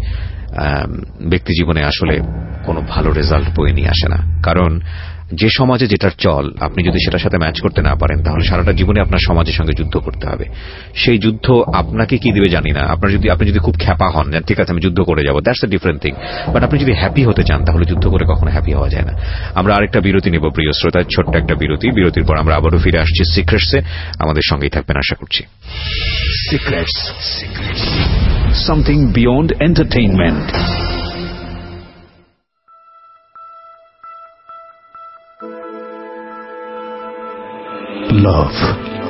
ব্যক্তি জীবনে আসলে কোনো ভালো রেজাল্ট বয়ে নিয়ে আসে না। কারণ যে সমাজে যেটার চল, আপনি যদি সেটার সাথে ম্যাচ করতে না পারেন, তাহলে সারাটা জীবনে আপনার সমাজের সঙ্গে যুদ্ধ করতে হবে। সেই যুদ্ধ আপনাকে কি দিবে জানি না। আপনি যদি খুব খ্যাপা হন, ঠিক আছে আমি যুদ্ধ করে যাব, that's a different thing. But আপনি যদি হ্যাপি হতে চান, তাহলে যুদ্ধ করে কখনো হ্যাপি হওয়া যায় না। আমরা আরেকটা বিরতি নেব প্রিয় শ্রোতা, ছোট্ট একটা বিরতি। বিরতির পর আমরা আবারও ফিরে আসছি সিক্রেটসে। আমাদের সঙ্গেই থাকবেন আশা করছি। Secrets. Something beyond entertainment. Love,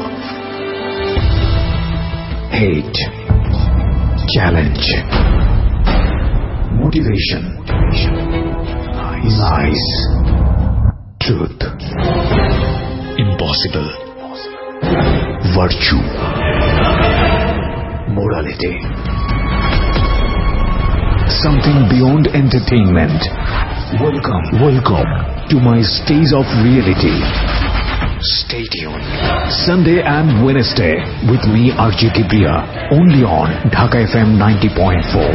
hate, challenge, motivation, lies, truth, impossible, virtue, morality. Something beyond entertainment. Welcome to my stage of reality. Stay tuned. Sunday and Wednesday with me RJ Kibriya, only on Dhaka FM 90.4.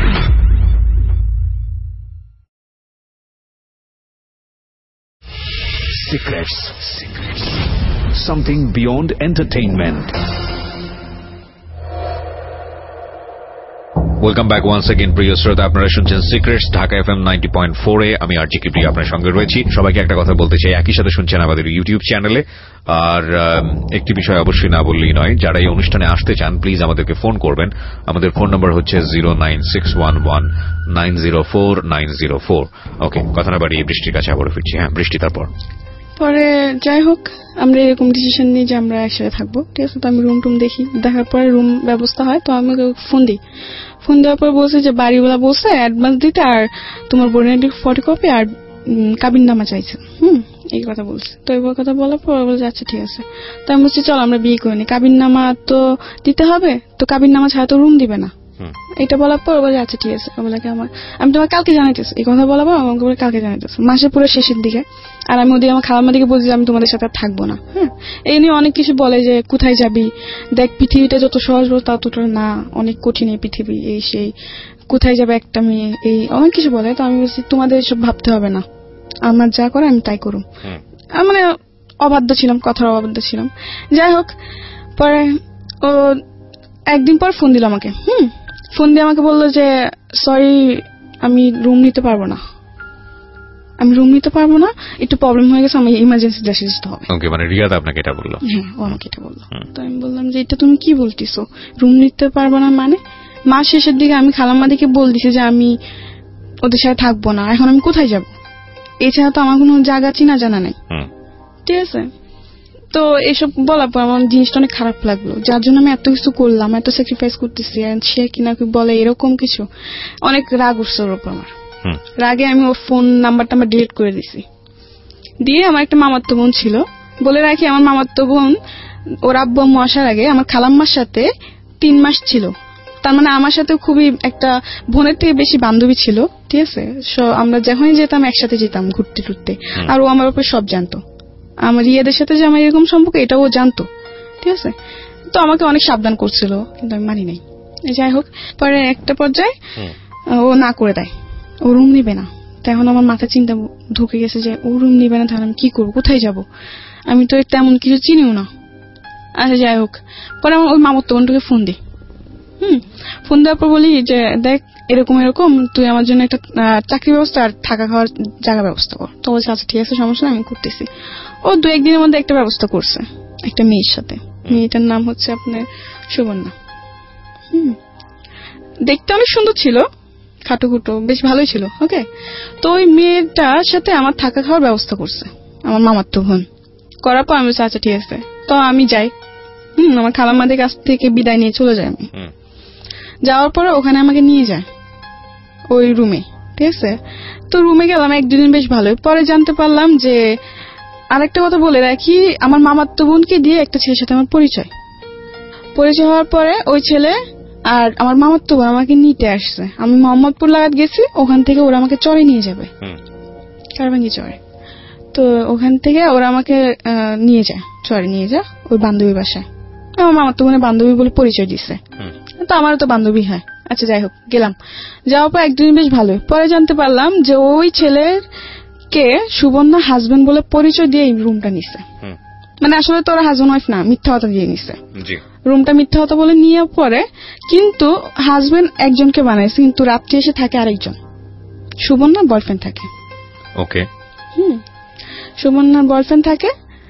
Secrets. Something beyond entertainment. Welcome back once again প্রিয় শ্রোতা, আপনারা শুনছেন secrets Dhaka FM 90.4 এ। আমি আরজি কিবরিয়া আপনার সঙ্গে রয়েছি। সবাইকে একটা কথা বলতে চাই, একই সাথে শুনছেন আমাদের ইউটিউব চ্যানেলে। আর একটি বিষয় অবশ্যই না বললেই নয়, যারা এই অনুষ্ঠানে আসতে চান প্লিজ আমাদেরকে ফোন করবেন। আমাদের ফোন নম্বর হচ্ছে 09611904904। ওকে, কথা না বাড়িয়ে বৃষ্টির কাছে আবার ফিরছি। হ্যাঁ বৃষ্টি, তারপর পরে যাই হোক আমরা এরকম ডিসিশন নিই যে আমরা একসাথে থাকবো, ঠিক আছে। তো আমি রুম দেখি, দেখার পরে রুম ব্যবস্থা হয়, তো আমি ফোন দেওয়ার পর বলছে যে বাড়িওয়ালা বলছে অ্যাডভান্স দিতে, আর তোমার বোনের ফটোকপি আর কাবিননামা চাইছে। এই কথা বলছে। তো এই কথা বলার পর বলছে আচ্ছা ঠিক আছে। তো আমি বলছি চল আমরা বিয়ে করে নি, কাবিননামা তো দিতে হবে, তো কাবিননামা ছাড়া তো রুম দিবে না। এটা বলার পর বলে আচ্ছা ঠিক আছে। বলে কি আমি তোমার কালকে জানাইতেছি, এই কথা বলার পর আমাকে বলে কালকে জানাইতেছি, মাসের পুরো শেষের দিকে। আর আমি ওদিকে আমার খালাম্মা দিকে বলছি আমি তোমাদের সাথে থাকবো না। হ্যাঁ, এই নিয়ে অনেক কিছু বলে যে কোথায় যাবি, দেখ পৃথিবীটা যত সহজ বল ততটা না, অনেক কঠিন এই পৃথিবী, এই সেই, কোথায় যাবে একটা মেয়ে, এই অনেক কিছু বলে। তো আমি বলছি তোমাদের এসব ভাবতে হবে না, আমার যা করে আমি তাই করুম। মানে অবাধ্য ছিলাম, কথার অবাধ্য ছিলাম। যাই হোক, পরে ও একদিন পর ফোন দিল আমাকে। ফোন দিয়ে আমাকে বললো যে সরি আমি রুম নিতে পারবো না, একটু প্রবলেম হয়ে গেছে, আমি ইমার্জেন্সি দেশে যেতে হবে। ওকে, মানে রিয়াদ আপনাকে এটা বললো? হ্যাঁ, ও আমাকে এটা বললো। তো আমি বললাম যে এটা তুমি কি বলতেছো, রুম নিতে পারবো না মানে? মাস শেষের দিকে আমি খালাম্মাদিকে বল দিছি যে আমি ওদের সাথে থাকবো না, এখন আমি কোথায় যাব? এছাড়া তো আমার কোনো জায়গা চিনা জানা নেই। ঠিক আছে, তো এসব বলার পর আমার জিনিসটা অনেক খারাপ লাগলো, যার জন্য আমি এত কিছু করলাম, এত স্যাক্রিফাইস করতেছি, সে কিনা বলে এরকম কিছু। অনেক রাগ উঠছে ওর উপর আমার। রাগে আমি ওর ফোন নাম্বারটা আমার ডিলিট করে দিছি। দিয়ে আমার একটা মামাতো বোন ছিল, বলে রাখি আমার মামাতো বোন ওর আব্বু আম্মু আসার আগে আমার খালাম্মার সাথে 3 মাস ছিল। তার মানে আমার সাথে খুবই একটা বোনের থেকে বেশি বান্ধবী ছিল। ঠিক আছে, আমরা যখনই যেতাম একসাথে যেতাম ঘুরতে টুরতে। আর ও আমার উপর সব জানতো, আমার রিয়াদের সাথে যে আমার এরকম সম্পর্ক এটাও ও জানতো। ঠিক আছে, তো আমাকে অনেক সাবধান করছিল, কিন্তু আমি মানি নাই। যাই হোক, পরে একটা পর্যায়ে ও না করে দেয়, ও রুম নিবে না। তখন আমার মাথা চিন্তা ঢুকে গেছে যে ও রুম নিবে না, তাহলে আমি কি করবো, কোথায় যাব? আমি তো তেমন কিছু চিনিও না। আচ্ছা যাই হোক, পরে আমার ওই মামাতো বোনটাকে ফোন দিই। ফোন দেওয়ার পর বলি যে দেখ এরকম এরকম, তুই আমার জন্য একটা চাকরি ব্যবস্থা আর থাকা খাওয়ার জায়গা ব্যবস্থা কর। তো বলছে আচ্ছা ঠিক আছে, সমস্যা নেই, আমি করতেছি। ও 2-1 দিনের মধ্যে একটা ব্যবস্থা করছে একটা মেয়ের সাথে। মেয়েটার নাম হচ্ছে আপনার সুবর্ণা। দেখতে অনেক সুন্দর ছিল, খাটো খুটো, বেশ ভালোই ছিল। ওকে, তো ওই মেয়েটার সাথে আমার থাকা খাওয়ার ব্যবস্থা করছে আমার মামাতো বোন। করার পর আমি বলছি আচ্ছা ঠিক আছে, তো আমি যাই। আমার খালাম্মাদের কাছ থেকে বিদায় নিয়ে চলে যাই। আমি যাওয়ার পরে ওখানে আমাকে নিয়ে যায় ওই রুমে। ঠিক আছে, তো রুমে গেলাম 1-2 দিন বেশ ভালোই। পরে জানতে পারলাম যে আরেকটা কথা বলে রাখি, আমার মামাতো বোনকে দিয়ে একটা ছেলের সাথে আমার পরিচয় হওয়ার পরে ওই ছেলে আর আমার মামাতো বোন আমাকে নিতে আসছে। আমি মোহাম্মদপুর লাগাত গেছি, ওখান থেকে ওরা আমাকে চরে নিয়ে যাবে, কারবাঙ্গি চরে। তো ওখান থেকে ওরা আমাকে নিয়ে যায়, চরে নিয়ে যায় ওই বান্ধবীর বাসায়। আমার মামাতো বোনের বান্ধবী বলে পরিচয় দিচ্ছে, তো আমারও তো বান্ধবী হয়। আচ্ছা যাই হোক, গেলাম। যাওয়ার পর 1-2 দিন বেশ ভালোই। পরে জানতে পারলাম যে ওই ছেলের কে সুবর্ণা হাজবেন্ড বলে পরিচয় দিয়ে এই রুমটা নিচ্ছে। মানে আসলে তো ওরা হাজবেন্ড ওয়াইফ না, মিথ্যা কথা দিয়ে নিচ্ছে রুমটা, মিথ্যা কথা বলে নিয়ে পরে কিন্তু হাজবেন্ড একজনকে বানাইছে, কিন্তু রাত্রে এসে থাকে আরেকজন, সুবর্ণার বয়ফ্রেন্ড থাকে। ওকে, সুবর্ণার বয়ফ্রেন্ড থাকে।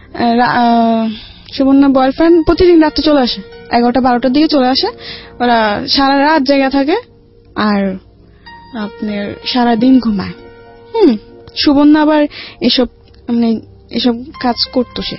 সুবর্ণার বয়ফ্রেন্ড প্রতিদিন রাত্রে চলে আসে, 11টা-12টার দিকে চলে আসে। ওরা সারা রাত জায়গা থাকে আর আপনার সারাদিন ঘুমায়। সুবর্ণা আবার এসব মানে এসব কাজ করতো সে।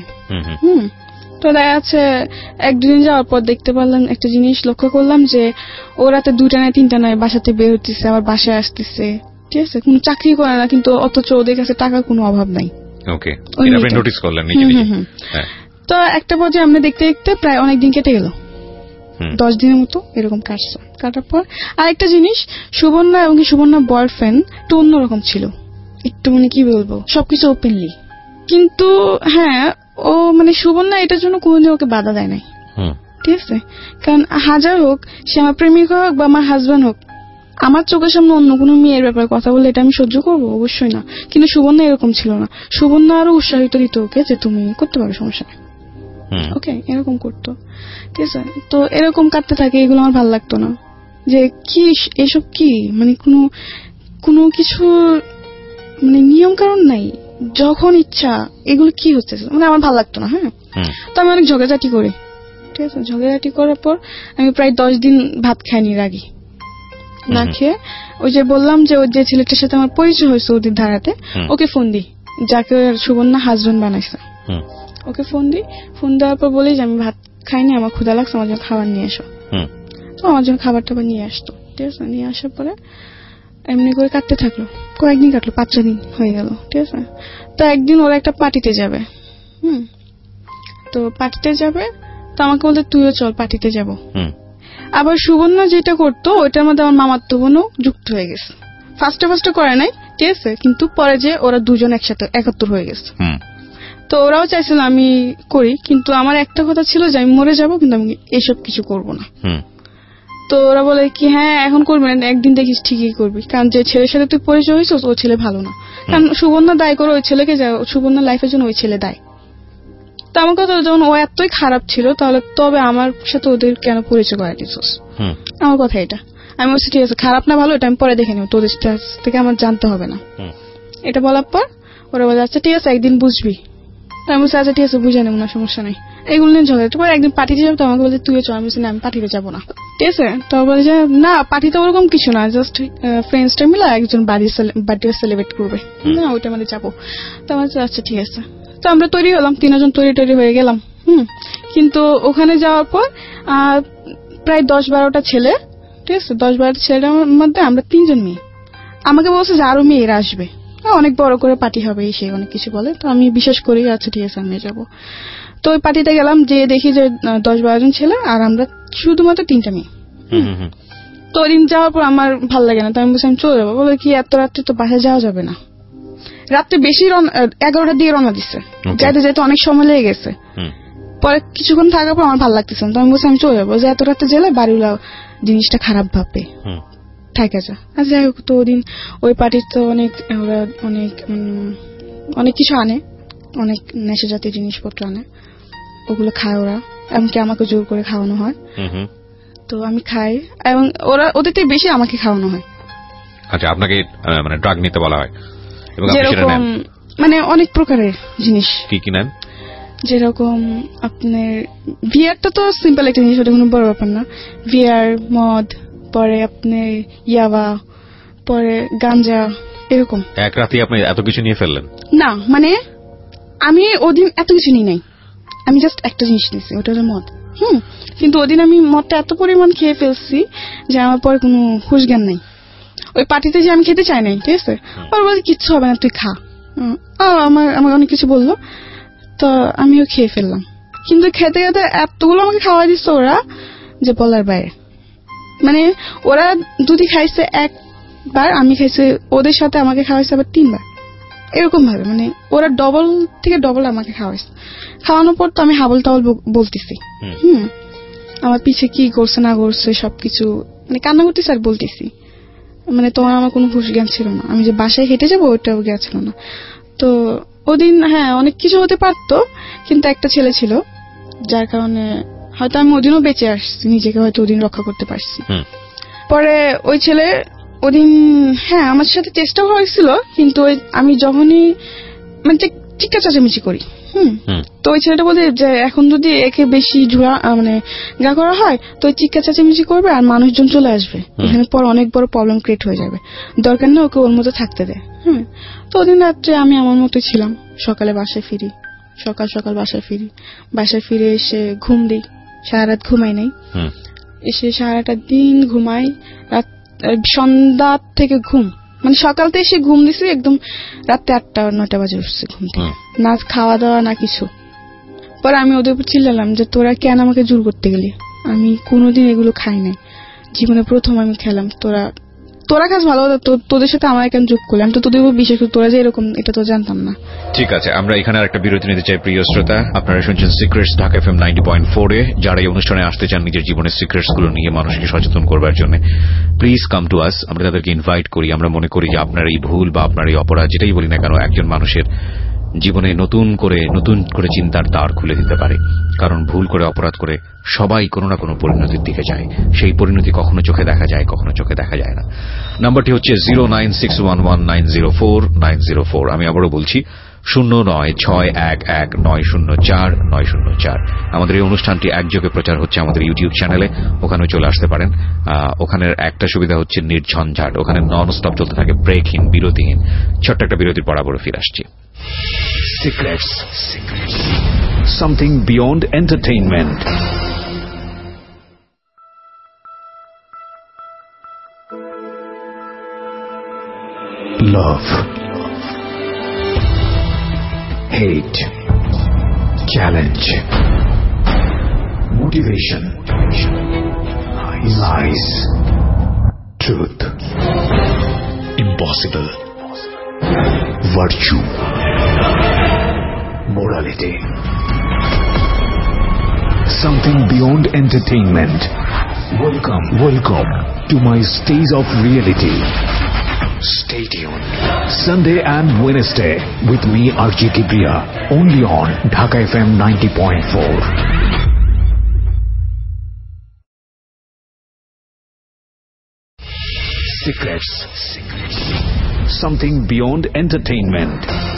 তো দেখা যাচ্ছে 1-2 দিন যাওয়ার পর দেখতে পারলাম একটা জিনিস, লক্ষ্য করলাম যে ও রাতে 2টা নয় 3টা নয় বাসাতে বের হতেছে, আবার বাসায় আসতেছে। ঠিক আছে, কোনো চাকরি করে না, কিন্তু অথচ ওদের কাছে টাকার কোনো অভাব নাই। ওকে, এটা আপনি নোটিস করলেন নিজে নিজে? হ্যাঁ। তো একটা পর্যায়ে আমরা দেখতে দেখতে প্রায় অনেকদিন কেটে গেল, 10 দিনের মতো এরকম কাটছে। কাটার পর আরেকটা জিনিস, সুবর্ণা এবং সুবর্ণার বয়ফ্রেন্ড একটু অন্যরকম ছিল, একটু মানে কি বলবো, সবকিছু ওপেনলি। কিন্তু হ্যাঁ, ও মানে সুবর্ণা এটার জন্য কোনোদিন ওকে বাধা দেয় নাই। ঠিক আছে, কারণ হাজার হোক সে আমার প্রেমিক হোক বা আমার হাজবেন্ড হোক, আমার চোখের সামনে অন্য কোনো মেয়ের ব্যাপারে কথা বললে এটা আমি সহ্য করবো? অবশ্যই না। কিন্তু সুবর্ণা এরকম ছিল না, সুবর্ণা আরো উৎসাহিত দিত ওকে যে তুমি করতে পারো, সমস্যা নেই। ওকে, এরকম করতো। ঠিক আছে, তো এরকম কাটতে থাকে, এগুলো আমার ভালো লাগতো না। যে কি এসব কি মানে কোনো কিছু মানে নিয়ম কারণ নাই, যখন ইচ্ছা এগুলো কি হচ্ছে, মানে আমার ভালো লাগতো না। হ্যাঁ, তো আমি অনেক ঝগড়াঝাটি করি। ঠিক আছে, ঝগড়াঝাটি করার পর আমি প্রায় 10 দিন ভাত খাইনি, রাগি না খেয়ে। ওই যে বললাম যে ওই যে ছেলেটার সাথে আমার পরিচয় হয়েছে ওদের ধারাতে, ওকে ফোন দিই, যাকে সুবর্ণা হাজবেন্ড বানাইছে। ওকে ফোন দিই, ফোন দেওয়ার পর বলি যে আমি ভাত খাইনি, আমার ক্ষুধা লাগছে, আমার জন্য খাবার নিয়ে এসো। তো আমার জন্য খাবার টাবার নিয়ে আসতো। ঠিক আছে, নিয়ে আসার পরে এমনি করে কাটতে থাকলো, কয়েকদিন কাটলো, 5-6 দিন হয়ে গেল, ঠিক আছে। তো একদিন ওরা একটা পার্টিতে যাবে, তো পার্টিতে যাবে, তো আমাকে বলতে তুইও চল পার্টিতে যাব। আবার সুবর্ণা যেটা করতো ওইটার মধ্যে আমার মামাতো বোনও যুক্ত হয়ে গেছে। ফার্স্টে করে নাই, ঠিক আছে, কিন্তু পরে যে ওরা দুজন একসাথে 71 হয়ে গেছে। তো ওরাও চাইছিল আমি করি, কিন্তু আমার একটা কথা ছিল যে আমি মরে যাব, কিন্তু আমি এসব কিছু করব না। তো ওরা বলে কি হ্যাঁ এখন করবি না, একদিন দেখিস ঠিকই করবি, কারণ যে ছেলের সাথে তুই পরিচয় হয়েছিস ও ছেলে ভালো না। কারণ সুবর্ণা দায় করে ওই ছেলেকে, সুবর্ণার লাইফের জন্য ওই ছেলে দায়। তো আমার কথা যখন ও এতই খারাপ ছিল, তাহলে তবে আমার সাথে ওদের কেন পরিচয় করাই দিছিস? আমার কথা এটা। আমি বলছি ঠিক আছে, খারাপ না ভালো এটা আমি পরে দেখে নেব, তোদের থেকে আমার জানতে হবে না। এটা বলার পর ওরা বলে আচ্ছা ঠিক আছে একদিন বুঝবি। আমি বলছি আচ্ছা ঠিক আছে বুঝে নেব না, সমস্যা নেই। এগুলো নিয়ে ঝগড়া পরে একদিন পার্টিতে যাবো, তো আমাকে বলছে তুইও চল। আমি বলছি না আমি পার্টিতে যাবো না, ঠিক আছে। তো বলে যে না পার্টিতে ওরকম কিছু না, জাস্ট ফ্রেন্ডসটা মিলে একজন বার্থডে সেলিব্রেট করবে, না ওইটা মানে যাবো। তো আমার আচ্ছা ঠিক আছে। তো আমরা তৈরি হলাম, 3 জন তৈরি হয়ে গেলাম। কিন্তু ওখানে যাওয়ার পর প্রায় 10-12টা ছেলে, ঠিক আছে, 10-12টা ছেলের মধ্যে আমরা 3 জন মেয়ে। আমাকে বলছে যে আরো মেয়েরা আসবে, অনেক বড় করে পার্টি হবে, সে অনেক কিছু বলে। তো আমি বিশ্বাস করি আচ্ছা ঠিক আছে আমি যাবো। তো ওই পার্টিতে গেলাম, যে দেখি যে 10-12 জন ছেলে আর আমরা শুধুমাত্র 3টা মেয়ে। তো ওই দিন যাওয়ার পর আমার ভালো লাগে না, তো আমি বলছি আমি চলে যাবো। বলে কি এত রাত্রে তো বাসায় যাওয়া যাবে না, রাত্রে বেশি 11টার দিকে রওনা দিচ্ছে, যাইতে যাইতে অনেক সময় লেগে গেছে। পরে কিছুক্ষণ থাকার পর আমার ভালো লাগতেছে না, তো আমি বলছি আমি চলে যাবো, যে এত রাত্রে গেলে বাড়িওয়ালা জিনিসটা খারাপ ভাববে, থাকে যা। আর যাই হোক, তো ওদিন ওই পার্টির তো ওরা অনেক কিছু আনে, অনেক নেশা জাতীয় জিনিসপত্র আনে, ওগুলো খায় ওরা, এমনকি আমাকে জোর করে খাওয়ানো হয়। তো আমি খাই, এবং ওদের থেকে বেশি আমাকে খাওয়ানো হয়। আচ্ছা, আপনাকে মানে ড্রাগ নিতে বলা হয়, যেরকম মানে অনেক প্রকারের জিনিস। কি নেন? যেরকম আপনার ভিআরটা তো সিম্পল একটা জিনিস, ওটা কোনো বড় ব্যাপার না। ভিআর, মদ, পরে আপনার ইয়াবা, পরে গাঞ্জা, এরকম। এক রাতে আপনি এত কিছু নিয়ে ফেললেন? না, মানে আমি ওদিন এত কিছু নিই নাই, আমি জাস্ট একটা জিনিস নিয়েছি, ওটা হলো মদ। কিন্তু ওদিন আমি মদটা এত পরিমাণ খেয়ে ফেলছি যে আমার পরে কোনো হুঁশ জ্ঞান নাই। ওই পার্টিতে যে আমি খেতে চাই নাই, ঠিক আছে, ওর বলে কিচ্ছু হবে না তুই খা। আমাকে অনেক কিছু বললো, তো আমিও খেয়ে ফেললাম। কিন্তু খেতে খেতে এতগুলো আমাকে খাওয়াই দিচ্ছে ওরা যে বলার বাইরে। মানে ওরা দুটি খাইছে একবার, আমি খাইছে ওদের সাথে, আমাকে খাওয়াইছে আবার 3 বার, এরকম ভাবে। মানে ওরা ডবল থেকে ডবল আমাকে খাওয়াইছে। খাওয়ানোর পর তো আমি হাবল টাবল বলতেছি, আমার পিছে কি করছে না করছে সবকিছু, মানে কান্না করতেছি আর বলতেছি। মানে তোমার আমার কোনো হুঁশ জ্ঞান ছিল না, আমি যে বাসায় হেঁটে যাবো ওটাও জ্ঞান ছিল না। তো ওদিন হ্যাঁ অনেক কিছু হতে পারতো, কিন্তু একটা ছেলে ছিল যার কারণে হয়তো আমি ওদিনও বেঁচে আসছি, নিজেকে হয়তো ওদিন রক্ষা করতে পারছি। পরে ওই ছেলে ওদিন হ্যাঁ আমার সাথে চেষ্টা হয়েছিল, কিন্তু আমি যখনই মানে চিৎকার চেঁচামেচি করি, তো ওই ছেলেটা বলে যে এখন যদি একে বেশি মানে গা করা হয় তো চিৎকার চেঁচামেচি করবে আর মানুষজন চলে আসবে, এখানে পর অনেক বড় প্রবলেম ক্রিয়েট হয়ে যাবে, দরকার নেই ওকে ওর মতো থাকতে দেয়। তো ওদিন রাত্রে আমি আমার মতো ছিলাম, সকালে বাসায় ফিরি, সকাল বাসায় ফিরে এসে ঘুম দিই, সারা রাত ঘুমাই নাই, এসে সারাটা দিন ঘুমাই, রাত সন্ধ্যা থেকে ঘুম, মানে সকালতে এসে ঘুম দিছি একদম রাতে 8টা-9টা বাজে উঠছে ঘুম থেকে, না খাওয়া দাওয়া না কিছু। পরে আমি ওদের উপর চিল্লালাম যে তোরা কেন আমাকে জোর করতে গেলি, আমি কোনোদিন এগুলো খাই নাই, জীবনে প্রথম আমি খেলাম, তোরা কাজ ভালো হতো, তোদের সাথে আমার কেন যোগ করলাম, তো তোদের উপর বিশেষ করে তোরা যে এরকম এটা তো জানতাম না। ঠিক আছে, আমরা এখানে একটা বিরতি নিতে চাই। প্রিয় শ্রোতা, আপনারা শুনছেন সিক্রেটস ঢাকা FM 90.4-এ। যারা এই অনুষ্ঠানে আসতে চান নিজের জীবনের সিক্রেটস গুলো নিয়ে মানুষকে সচেতন করবার জন্য, প্লিজ কাম টু আস। আমরা তাদেরকে ইনভাইট করি। আমরা মনে করি যে আপনার এই ভুল বা আপনার এই অপরাধ যেটাই বলি না কেন, একজন মানুষের জীবনে নতুন করে চিন্তার দ্বার খুলে দিতে পারে। কারণ ভুল করে অপরাধ করে সবাই কোনো না কোনো পরিণতির দিকে যায়, সেই পরিণতি কখনো চোখে দেখা যায়, কখনো চোখে দেখা যায় না। নাম্বারটি হচ্ছে 09611904904। আমি আবারও বলছি 09611904904। আমাদের এই অনুষ্ঠানটি একযোগে প্রচার হচ্ছে আমাদের ইউটিউব চ্যানেলে, ওখানেও চলে আসতে পারেন। ওখানের একটা সুবিধা হচ্ছে নির্ঝঞ্ঝাট, ওখানে নন স্টপ চলতে থাকে, ব্রেকহীন, বিরতিহীন। ছোট্ট একটা বিরতির পর আবারও ফিরে আসছি। Secrets. Something beyond entertainment. love, hate, challenge, motivation, lies, truth, impossible, virtue, morality, something beyond entertainment. Welcome to my stage of reality. Stay tuned. Sunday and Wednesday with me RJ Kibriya, only on Dhaka FM 90.4. Secrets. Something beyond entertainment.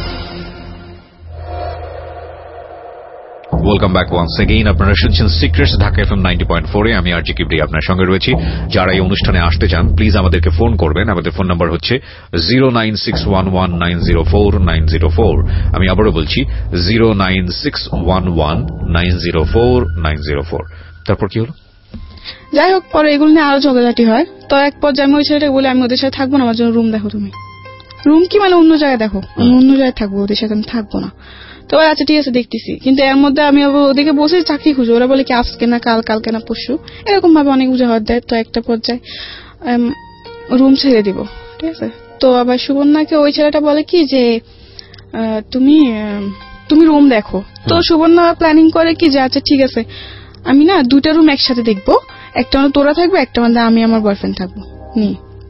Welcome back once again. আপনারা শুনছেন secrets Dhaka FM 90.4 এ। আমি আরজি কিবরিয়া আপনার সঙ্গে রয়েছি। যারা এই অনুষ্ঠানে আসতে চান প্লিজ আমাদেরকে ফোন করবেন। আমাদের ফোন নাম্বার হচ্ছে 09611904904। আমি আবারও বলছি 09611904904। তারপর কি হলো? যাই হোক, পরে এগুলো নিয়ে আরো ঝগড়াঝাটি হয়। তো এক পর্যায়ে আমি ওই ছেলেটাকে বলি আমি ওদের সাথে থাকবো না, আমার জন্য রুম দেখো। তুমি রুম কি মানে অন্য জায়গায় দেখো, আমি অন্য জায়গায় থাকবো, ওদের সাথে আমি থাকবো না। তো আচ্ছা ঠিক আছে দেখতেছি, কিন্তু এর মধ্যে আমি ওদেরকে বসে চাকরি খুঁজো। ওরা বলে কি আজকে না কালকে না পরশু, এরকম ভাবে অনেক উজাহার দেয়। তো একটা পর্যায়ে রুম ছেড়ে দিব, ঠিক আছে। তো আবার সুবর্ণাকে ওই ছেলেটা বলে কি যে তুমি রুম দেখো। তো সুবর্ণা প্ল্যানিং করে কি যে আচ্ছা ঠিক আছে আমি না দুইটা রুম একসাথে দেখবো, একটা মানে তোরা থাকবে, একটা মানে আমি আমার বয়ফ্রেন্ড থাকবো নি।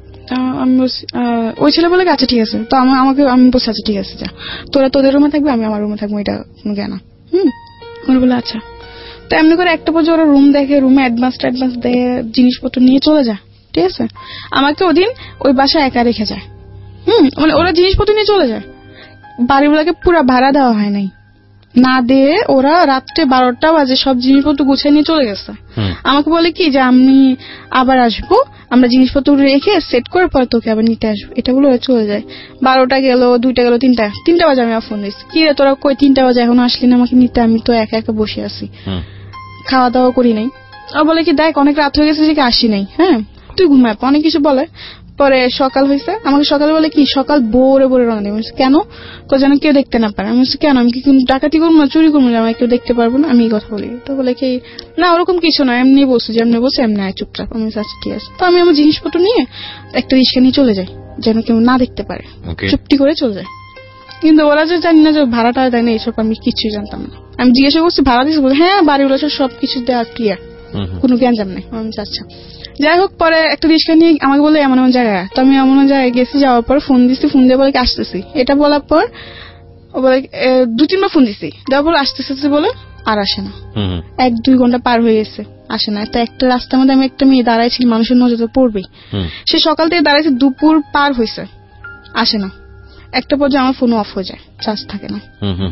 ওই ছেলে বলে আচ্ছা ঠিক আছে। তো আমি বলছি আচ্ছা ঠিক আছে যা, তোরা তোদের রুমে থাকবে, আমি আমার রুমে থাকবো, এটা কোনো জ্ঞান। ওরা বলে আচ্ছা। তো এমনি করে একটা পর্যায়ে ওরা রুম দেখে, রুমে অ্যাডভান্স দেয়, জিনিসপত্র নিয়ে চলে যায়, ঠিক আছে। আমাকে ওদিন ওই বাসায় একা রেখে যায়। মানে ওরা জিনিসপত্র নিয়ে চলে যায়, বাড়িগুলোকে পুরো ভাড়া দেওয়া হয় নাই, না দিয়ে ওরা রাত্রে 12টা বাজে সব জিনিসপত্র গুছিয়ে নিয়ে চলে গেছে। আমাকে বলে কি যে আমি আবার আসবো, আমরা জিনিসপত্র রেখে সেট করে পরে তোকে আবার নিতে আসবো, এটা বলে ওরা চলে যায়। 12টা গেল, 2টা গেল, 3টা বাজে আমি ফোন দিচ্ছি, কি রে তোরা কই, 3টা বাজে এখনো আসলি না আমাকে নিতে, আমি তো একা একা বসে আছি, খাওয়া দাওয়া করি নাই। আর বলে কি দেখ অনেক রাত হয়ে গেছে যে আসি নাই, হ্যাঁ তুই ঘুমায়, অনেক কিছু বলে। পরে সকাল হয়েছে, আমাকে সকালে বলে কি সকাল ভোরে রওনা দেবে। কেন? যেন কেউ দেখতে না পারে। আমি বলছি কেন, আমি কি ডাকাতি করবো না, চুরি করবো না, আমাকে কেউ দেখতে পারবো না, আমি এই কথা বলি। তো বলে কি না ওরকম কিছু না, এমনি বসে যেমনি বসে এমনি আয় চুপচাপ। আমি আচ্ছা ঠিক আছে। তো আমি আমার জিনিসপত্র নিয়ে একটা রিক্সা নিয়ে চলে যাই, যেন কেউ না দেখতে পারে, চুপটি করে চলে যায়। কিন্তু ওরা যে জানি না যে ভাড়াটা দেয় না, এইসব আমি কিছুই জানতাম না। আমি জিজ্ঞাসা করছি ভাড়া দিয়েছি, বলে হ্যাঁ বাড়িগুলো সবকিছু দেওয়া ক্লিয়ার, কোনো জ্ঞান নেই। আমি আচ্ছা। যাই হোক, পরে একটা রিক্সা নিয়ে আমাকে বলে এমন এমন জায়গায়, তো আমি এমন জায়গায় গেছি। যাওয়ার পর ফোন দিচ্ছি, ফোন দিয়ে বলে আসতেছি। এটা বলার পর ও বলে 2-3বার ফোন দিচ্ছি, দেওয়ার পর আসতেছে বলে আর আসে না। 1-2 ঘন্টা পার হয়ে গেছে, আসে না। তো একটা রাস্তার মধ্যে আমি একটা মেয়ে দাঁড়াইছি, মানুষের নজর তো পড়বেই। সে সকাল থেকে দাঁড়াইছে, দুপুর পার হয়েছে, আসে না। একটা পর্যায়ে আমার ফোন অফ হয়ে যায়, চার্জ থাকে না,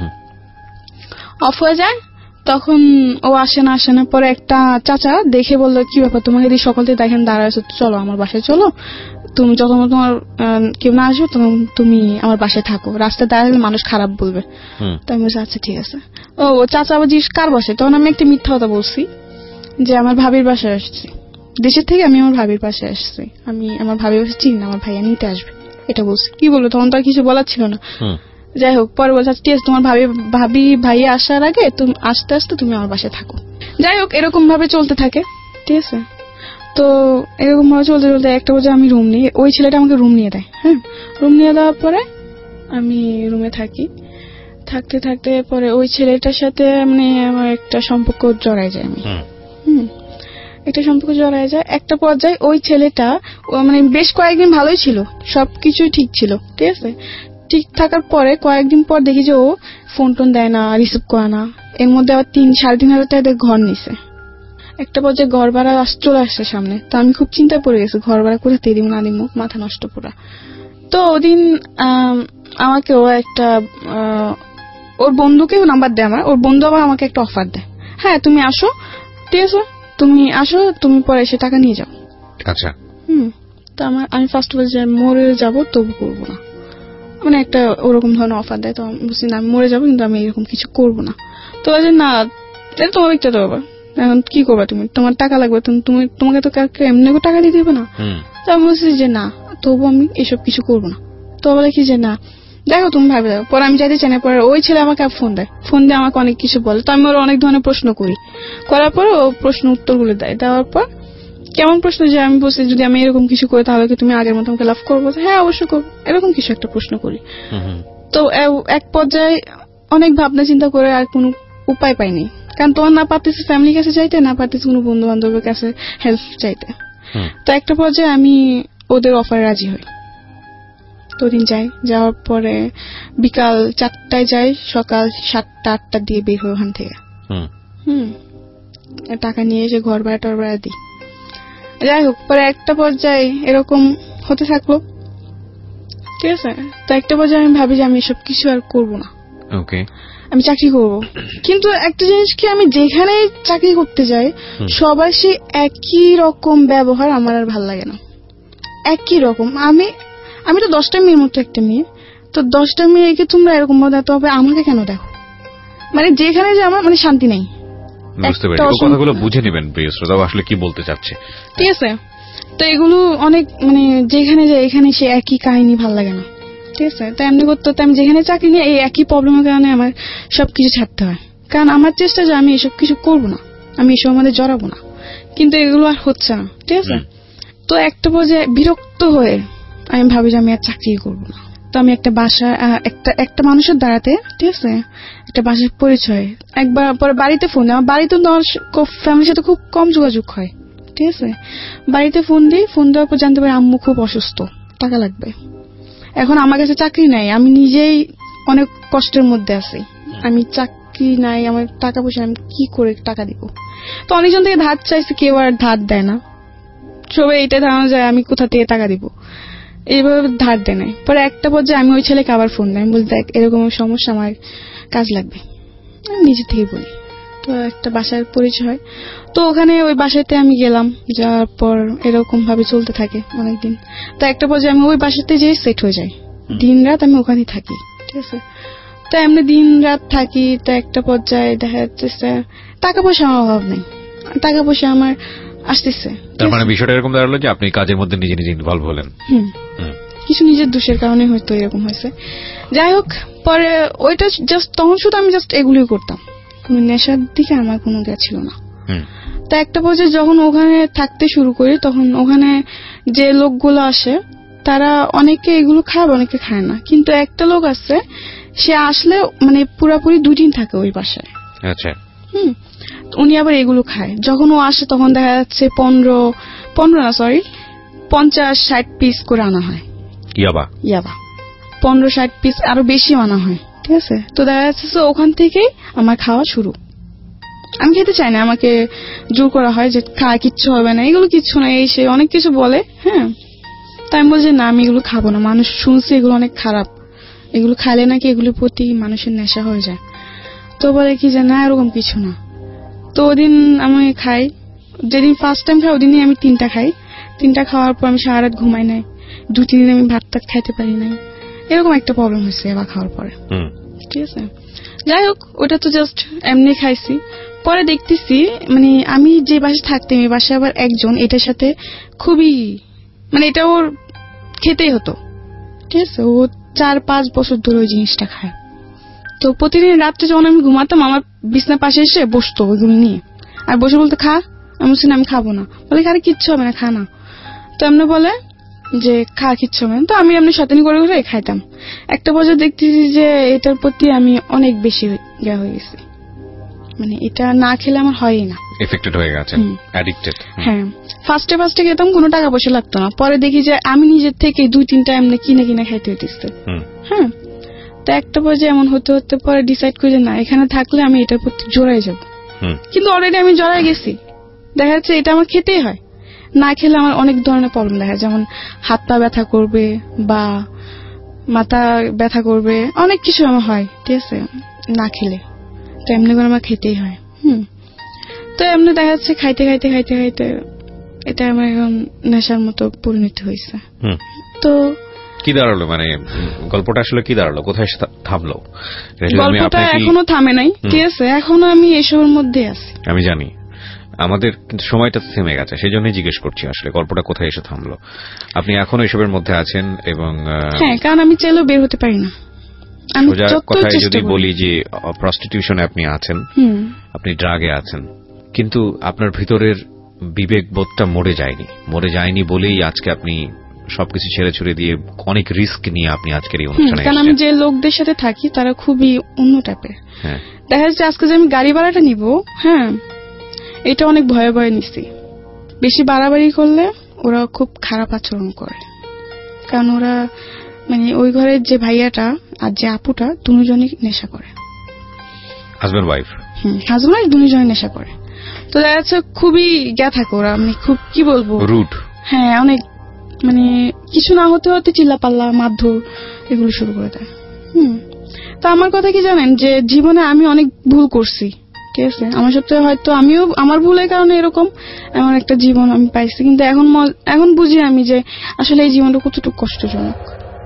অফ হয়ে যায়। তখন ও আসে না। পরে একটা চাচা দেখে বললো কি ব্যাপার, তোমাকে এই সকাল থেকে দেখেন দাঁড়াইছো, চলো আমার বাসায় চলো, তুমি যখন তোমার কেউ না আসবে তখন তুমি আমার বাসায় থাকো, রাস্তায় দাঁড়ালে মানুষ খারাপ বলবে। তো আমি বলছি আচ্ছা ঠিক আছে। ও চাচা আবার জিজ্ঞেস কার বাসায়, তখন আমি একটা মিথ্যা কথা বলছি যে আমার ভাবির বাসায় আসছি, দেশের থেকে আমি আমার ভাবির বাসায় আসছি, আমি আমার ভাবির বাসায় চিনি না, আমার ভাইয়া নিতে আসবে, এটা বলছি। কি বললো, তখন তো আর কিছু বলার ছিল না। যাই হোক, পরে বলছে ঠিক আছে তোমার ভাইয়া আসার আগে তুমি আস্তে তুমি আমার বাসায় থাকো। যাই হোক, এরকম ভাবে চলতে থাকে, ঠিক আছে। তো এরকম ভাবে চলতে একটা পর্যায়ে আমি রুম নিয়ে, ওই ছেলেটা আমাকে রুম নিয়ে দেয়। হ্যাঁ, রুম নিয়ে দেওয়ার পরে আমি রুমে থাকতে পরে ওই ছেলেটার সাথে মানে আমার একটা সম্পর্ক জড়ায় যায়। একটা সম্পর্ক জড়ায় যায়। একটা পর্যায়ে ওই ছেলেটা মানে বেশ কয়েকদিন ভালোই ছিল, সবকিছুই ঠিক ছিল, ঠিক আছে। ঠিক থাকার পরে কয়েকদিন পর দেখি যে ও ফোন টোন দেয় না, রিসিভ করে না। এর মধ্যে আবার 3-3.5 টাকা ঘর নিছে। একটা পর্যায়ে ঘর ভাড়া চলে আসছে সামনে। তো আমি খুব চিন্তায় পড়ে গেছি, ঘর ভাড়া কোথাতে দিব না দিব, মাথা নষ্ট পুরা। তো ওদিন আমাকে ও একটা ওর বন্ধুকে নাম্বার দেয় আমার, ওর বন্ধু আবার আমাকে একটা অফার দেয়, হ্যাঁ তুমি আসো, ঠিক আছে তুমি আসো, তুমি পরে এসে টাকা নিয়ে যাও। আচ্ছা। তো আমি ফার্স্ট বলছি মরে যাবো তবু করবো না, মানে একটা ওরকম ধরনের অফার দেয়। তো আমি বলছি না আমি মরে যাবো, কিন্তু আমি এরকম কিছু করবো না। তো না এটা তোমার একটা দেবো, এখন কি করবা তুমি, তোমার টাকা লাগবে, তোমাকে তো এমনি টাকা দিয়ে দেবে না। তো আমি বলছি যে না তবু আমি এসব কিছু করবো না। তো বলে কি যে না দেখো তুমি ভাবে দেখো। পরে আমি যাইতে চাই না, পরে ওই ছেলে আমাকে ফোন দিয়ে আমাকে অনেক কিছু বলে। তো আমি ওর অনেক ধরনের প্রশ্ন করার পর ও প্রশ্ন উত্তরগুলো দেওয়ার পর কেমন প্রশ্ন যে আমি বলছি যদি আমি এরকম কিছু করি তাহলে কি তুমি আগের মতো আমাকে লাভ করবো? হ্যাঁ অবশ্যই করবো, এরকম কিছু একটা প্রশ্ন করি। তো এক পর্যায়ে অনেক ভাবনা চিন্তা করে আর কোনো উপায় পাইনি, কারণ তোমার না পারতেছি ফ্যামিলির কাছে চাইতে, না পারতেছি কোনো বন্ধু বান্ধবের কাছে হেল্প চাইতে। তো একটা পর্যায়ে আমি ওদের অফারে রাজি হই। তো দিন যাই, যাওয়ার পরে বিকাল 4টায় যাই, সকাল 7টা-8টা দিয়ে বের হই ওখান থেকে। টাকা নিয়ে এসে ঘর ভাড়া টর ভাড়া দিই। যাই হোক, পরে একটা পর্যায়ে এরকম হতে থাকলো, ঠিক আছে। তো একটা পর্যায়ে আমি ভাবি যে আমি এসব কিছু আর করবো না, আমি চাকরি করব। কিন্তু একটা জিনিস কি, আমি যেখানে চাকরি করতে যাই সবার সে একই রকম ব্যবহার, আমার আর ভাল লাগে না। একই রকম, আমি তো 10টা মেয়ের মতো একটা মেয়ে, তো 10টা মেয়েকে তোমরা এরকম দেখো, তবে আমাকে কেন দেখো? মানে যেখানে যে আমার মানে শান্তি নেই। বুঝতে পেরেছি, কথাগুলো বুঝে নেবেন প্রিয় শ্রোতা আসলে কি বলতে চাচ্ছে, ঠিক আছে। তো এগুলো অনেক মানে যেখানে যাই এখানে সে একই কাহিনী, ভাল লাগে না, ঠিক আছে। তাই এমনি করতে হতো, আমি যেখানে চাকরি নিয়ে এই একই প্রবলেমের কারণে আমার সবকিছু ছাড়তে হয়। কারণ আমার চেষ্টা যে আমি এসব কিছু করবো না, আমি এসব আমাদের জড়াবো না, কিন্তু এগুলো আর হচ্ছে না, ঠিক আছে। তো একটা পর্যায়ে বিরক্ত হয়ে আমি ভাবি যে আমি আর চাকরি করবো না। তো আমি একটা বাসা একটা মানুষের দ্বারাতে, ঠিক আছে, একটা বাসার পরিচয় একবার পরে বাড়িতে ফোন দিই। আমার বাড়িতে ফ্যামিলির সাথে খুব কম যোগাযোগ হয়, ঠিক আছে। বাড়িতে ফোন দেওয়ার পর জানতে পারি আম্মু খুব অসুস্থ, টাকা লাগবে। এখন আমার কাছে চাকরি নাই, আমি নিজেই অনেক কষ্টের মধ্যে আছি, আমি চাকরি নাই, আমার টাকা পয়সা, আমি কি করে টাকা দিব? তো অনেকজন থেকে ধার চাইছে, কেউ আর ধার দেয় না, সবাই এটা ধারণা যায় আমি কোথা থেকে টাকা দিব, এইভাবে ধার দেয় নাই। পরে একটা পর্যায়ে আমি ওই ছেলেকে আবার ফোন দেয়, আমি বলি দেখ এরকম সমস্যা, আমার কাজ লাগবে, আমি নিজে থেকে বলি। তো একটা বাসার পরিচয় হয়, তো ওখানে ওই বাসাতে আমি গেলাম, যাওয়ার পর এরকম ভাবে চলতে থাকে অনেকদিন। তো একটা পর্যায়ে আমি ওই বাসাতে যেয়ে সেট হয়ে যাই, দিন রাত আমি ওখানেই থাকি, ঠিক আছে। তো এমনি দিন রাত থাকি। তো একটা পর্যায়ে দেখা যাচ্ছে টাকা পয়সা আমার অভাব নেই, টাকা পয়সা আমার আসতেছে। তার মানে বিষয়টা এরকম দাঁড়ালো যে আপনি কাজের মধ্যে নিজে নিজে ইনভলভ হলেন। কিছু নিজের দোষের কারণে হয়তো এরকম হয়েছে। যাই হোক, পরে ওইটা জাস্ট তখন শুধু আমি জাস্ট এগুলোই করতাম, কোনো নেশার দিকে আমার কোনো গা ছিল না। তা একটা পর্যায়ে যখন ওখানে থাকতে শুরু করি, তখন ওখানে যে লোকগুলো আসে তারা অনেকে এগুলো খায়, অনেকে খায় না। কিন্তু একটা লোক আছে, সে আসলে মানে পুরাপুরি 2 দিন থাকে ওই বাসায়। আচ্ছা। উনি আবার এগুলো খায়। যখন ও আসে তখন দেখা যাচ্ছে 50-60 পিস করে আনা হয় ইয়াবা 50-60 পিস, আরো বেশি আনা হয়, ঠিক আছে। তো দেখা যাচ্ছে ওখান থেকেই আমার খাওয়া শুরু। আমি খেতে চাই না, আমাকে জোর করা হয় যে খাওয়া কিচ্ছু হবে না, এগুলো কিচ্ছু না, এই সে অনেক কিছু বলে। হ্যাঁ, তাই আমি বলছি না, আমি এগুলো খাবো না। মানুষ শুনছে এগুলো অনেক খারাপ, এগুলো খাইলে নাকি এগুলোর প্রতি মানুষের নেশা হয়ে যায়। তো বলে কি যে না, এরকম কিছু না। তো ওদিন আমি খাই, যেদিন ফার্স্ট টাইম খাই ওদিনই আমি 3টা খাই। 3টা খাওয়ার পর আমি সারা রাত ঘুমাই নাই, 2-3 দিন আমি ভাত খাইতে পারি নাই, এরকম একটা প্রবলেম হয়েছে এবার খাওয়ার পরে, ঠিক আছে। যাই হোক, ওটা তো জাস্ট এমনি খাইছি। পরে দেখতেছি মানে আমি যে বাসায় থাকতাম এই বাসায় আবার একজন এটার সাথে খুবই মানে এটা ওর খেতেই হতো, ঠিক আছে। ও 4-5 বছর ধরে ওই জিনিসটা খায়। তো প্রতিদিন রাত্রে যখন আমি ঘুমাতাম আমার বিছনার পাশে এসে বসতো ওইগুলো নিয়ে, আর বসে বলতো খা। আমি বলছি না, আমি খাবো না। বলে আরে কিচ্ছু হবে না, খা না। তো এমনি বলে যে খা, কিচ্ছু হবে না। তো আমি এমনি শয়তানি করে করে খাইতাম। একটা পর্যায়ে দেখতেছি যে এটার প্রতি আমি অনেক বেশি ইয়া হয়ে গেছি, মানে এটা না খেলে আমার হয়ই না, এফেক্টেড হয়ে গেছে, অ্যাডিক্টেড। হ্যাঁ, ফার্স্টে খেতাম, কোনো টাকা পয়সা লাগতো না। পরে দেখি যে আমি নিজের থেকে 2-3টা এমনি কিনে খাইতে হইতেছে। হ্যাঁ, তো একটা পর্যায়ে এমন হতে হতে পরে ডিসাইড করি যে না, এখানে থাকলে আমি এটার প্রতি জড়াই যাব। কিন্তু অলরেডি আমি জড়াই গেছি, দেখা যাচ্ছে এটা আমার খেতেই হয়। না খেলে আমার অনেক ধরনের প্রবলেম দেখা, যেমন হাত পা ব্যথা করবে বা মাথা ব্যথা করবে, অনেক কিছু আমার হয়, ঠিক আছে, না খেলে। তো এমনি করে আমার খেতেই হয়। তো এমনি দেখা যাচ্ছে খাইতে এটা আমার এখন নেশার মতো পরিণত হয়েছে। তো কি দাঁড়ালো, মানে গল্পটা আসলে কি দাঁড়ালো, কোথায় থামলো? গল্পটা এখনো থামে নাই, ঠিক আছে, এখনো আমি এসবের মধ্যে আছি। আমি জানি, আমাদের কিন্তু সময়টা থেমে গেছে, সেই জন্যই জিজ্ঞেস করছি আসলে গল্পটা কোথায় এসে থামলো। আপনি এখনো এসবের মধ্যে আছেন এবং হ্যাঁ, কারণ আমি চাইলেও বের হতে পারি না। আমি কথায় যদি বলি যে প্রস্টিটিউশনে আপনি আছেন, আপনি ড্রাগে আছেন, কিন্তু আপনার ভিতরের বিবেকবোধটা মরে যায়নি বলেই আজকে আপনি সবকিছু ছেড়ে ছুড়ে দিয়ে অনেক রিস্ক নিয়ে আপনি আজকের এই অনুষ্ঠানে এসেছেন। কারণ আমি যে লোকদের সাথে থাকি তারা খুবই অন্য টাইপের। দেখা যাচ্ছে আজকে যে আমি গাড়ি ভাড়াটা নিব, হ্যাঁ, এটা অনেক ভয়ে ভয়ে নিছি। বেশি বাড়াবাড়ি করলে ওরা খুব খারাপ আচরণ করে, কারণ ওরা মানে ওই ঘরের যে ভাইয়াটা আর যে আপুটা দুজনই নেশা করে, হাজবেন্ড ওয়াইফ। হাজবেন্ড ওয়াইফ দুজনই নেশা করে। তো দেখা যাচ্ছে খুবই থাকে ওরা, মানে খুব কি বলবো, রুড। হ্যাঁ, অনেক মানে কিছু না হতে হতে চিল্লাপাল্লা মারধর এগুলো শুরু করে দেয়। তো আমার কথা কি জানেন, যে জীবনে আমি অনেক ভুল করছি, ঠিক আছে, আমার সাথে হয়তো আমিও আমার ভুলের কারণে এরকম এমন একটা জীবন আমি পাইছি, কিন্তু এখন বুঝি আমি যে আসলে এই জীবনটা কতটুকু কষ্টজনক।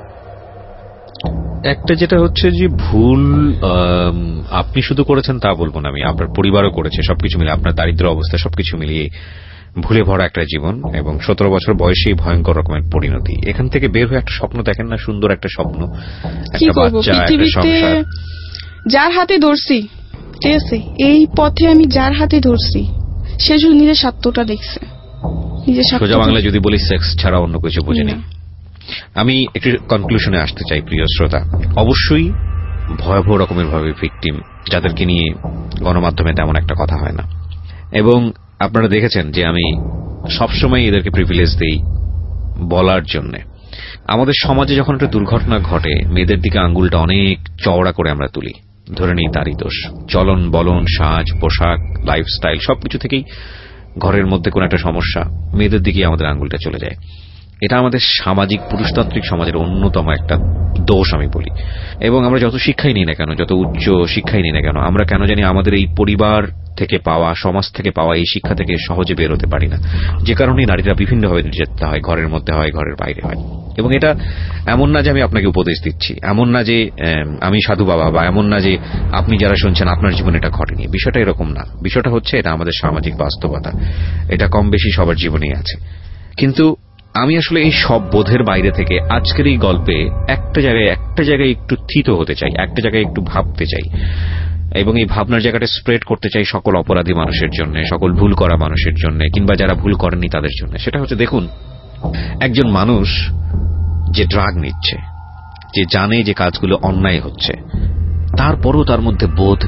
একটা যেটা হচ্ছে যে ভুল আপনি শুধু করেছেন তা বলবো না আমি, আপনার পরিবারও করেছে, সবকিছু মিলিয়ে আপনার দারিদ্র অবস্থা সবকিছু মিলিয়ে ভুলে ভরা একটা জীবন এবং 17 বছর বয়সেই ভয়ঙ্কর রকমের পরিণতি। এখান থেকে বের হয়ে একটা স্বপ্ন দেখেন না, সুন্দর একটা স্বপ্ন, একটা বাচ্চা, একটা সংসার। যার হাতে ধরছি, ঠিক আছে, এই পথে আমি যার হাতে ধরছি সে শুধু নিজের স্বার্থটা দেখছে। সোজা বাংলা যদি বলি, সেক্স ছাড়া অন্য কিছু বোঝেনি। আমি একটু কনক্লুশনে আসতে চাই প্রিয় শ্রোতা। অবশ্যই ভয়াবহ রকমের ভাবে ভিকটিম, যাদেরকে নিয়ে গণমাধ্যমে তেমন একটা কথা হয় না, এবং আপনারা দেখেছেন যে আমি সবসময় এদেরকে প্রিভিলেজ দেই বলার জন্য। আমাদের সমাজে যখন একটা দুর্ঘটনা ঘটে, মেয়েদের দিকে আঙ্গুলটা অনেক চওড়া করে আমরা তুলি, ধরে নিই তারই দোষ। চলন বলন, সাজ পোশাক, লাইফস্টাইল সবকিছু থেকেই ঘরের মধ্যে কোন একটা সমস্যা, মেয়েদের দিকেই আমাদের আঙ্গুলটা চলে যায়। এটা আমাদের সামাজিক পুরুষতান্ত্রিক সমাজের অন্যতম একটা দোষ আমি বলি। এবং আমরা যত শিক্ষাই নিই না কেন, যত উচ্চ শিক্ষাই নিই না কেন, আমরা কেন জানি আমাদের এই পরিবার থেকে পাওয়া, সমাজ থেকে পাওয়া এই শিক্ষা থেকে সহজে বের হতে পারি না, যে কারণে নারীরা বিভিন্নভাবে নির্যাতিত হয়, ঘরের মধ্যে হয়, ঘরের বাইরে হয়। এবং এটা এমন না যে আমি আপনাকে উপদেশ দিচ্ছি, এমন না যে আমি সাধু বাবা, বা এমন না যে আপনি যারা শুনছেন আপনার জীবনে এটা ঘটেনি, বিষয়টা এরকম না। বিষয়টা হচ্ছে এটা আমাদের সামাজিক বাস্তবতা, এটা কম বেশি সবার জীবনেই আছে। কিন্তু আমি আসলে এই সব বোধের বাইরে থেকে আজকের এই গল্পে একটা জায়গায় একটু থিত হতে চাই, একটা জায়গায় একটু ভাবতে চাই, এবং এই ভাবনার জায়গাটা স্প্রেড করতে চাই সকল অপরাধী মানুষের জন্য, সকল ভুল করা মানুষের জন্য, কিংবা যারা ভুল করেননি তাদের জন্য। সেটা হচ্ছে, দেখুন, একজন মানুষ যে ড্রাগ নিচ্ছে, যে জানে যে কাজগুলো অন্যায় হচ্ছে, তারপরও তার মধ্যে বোধ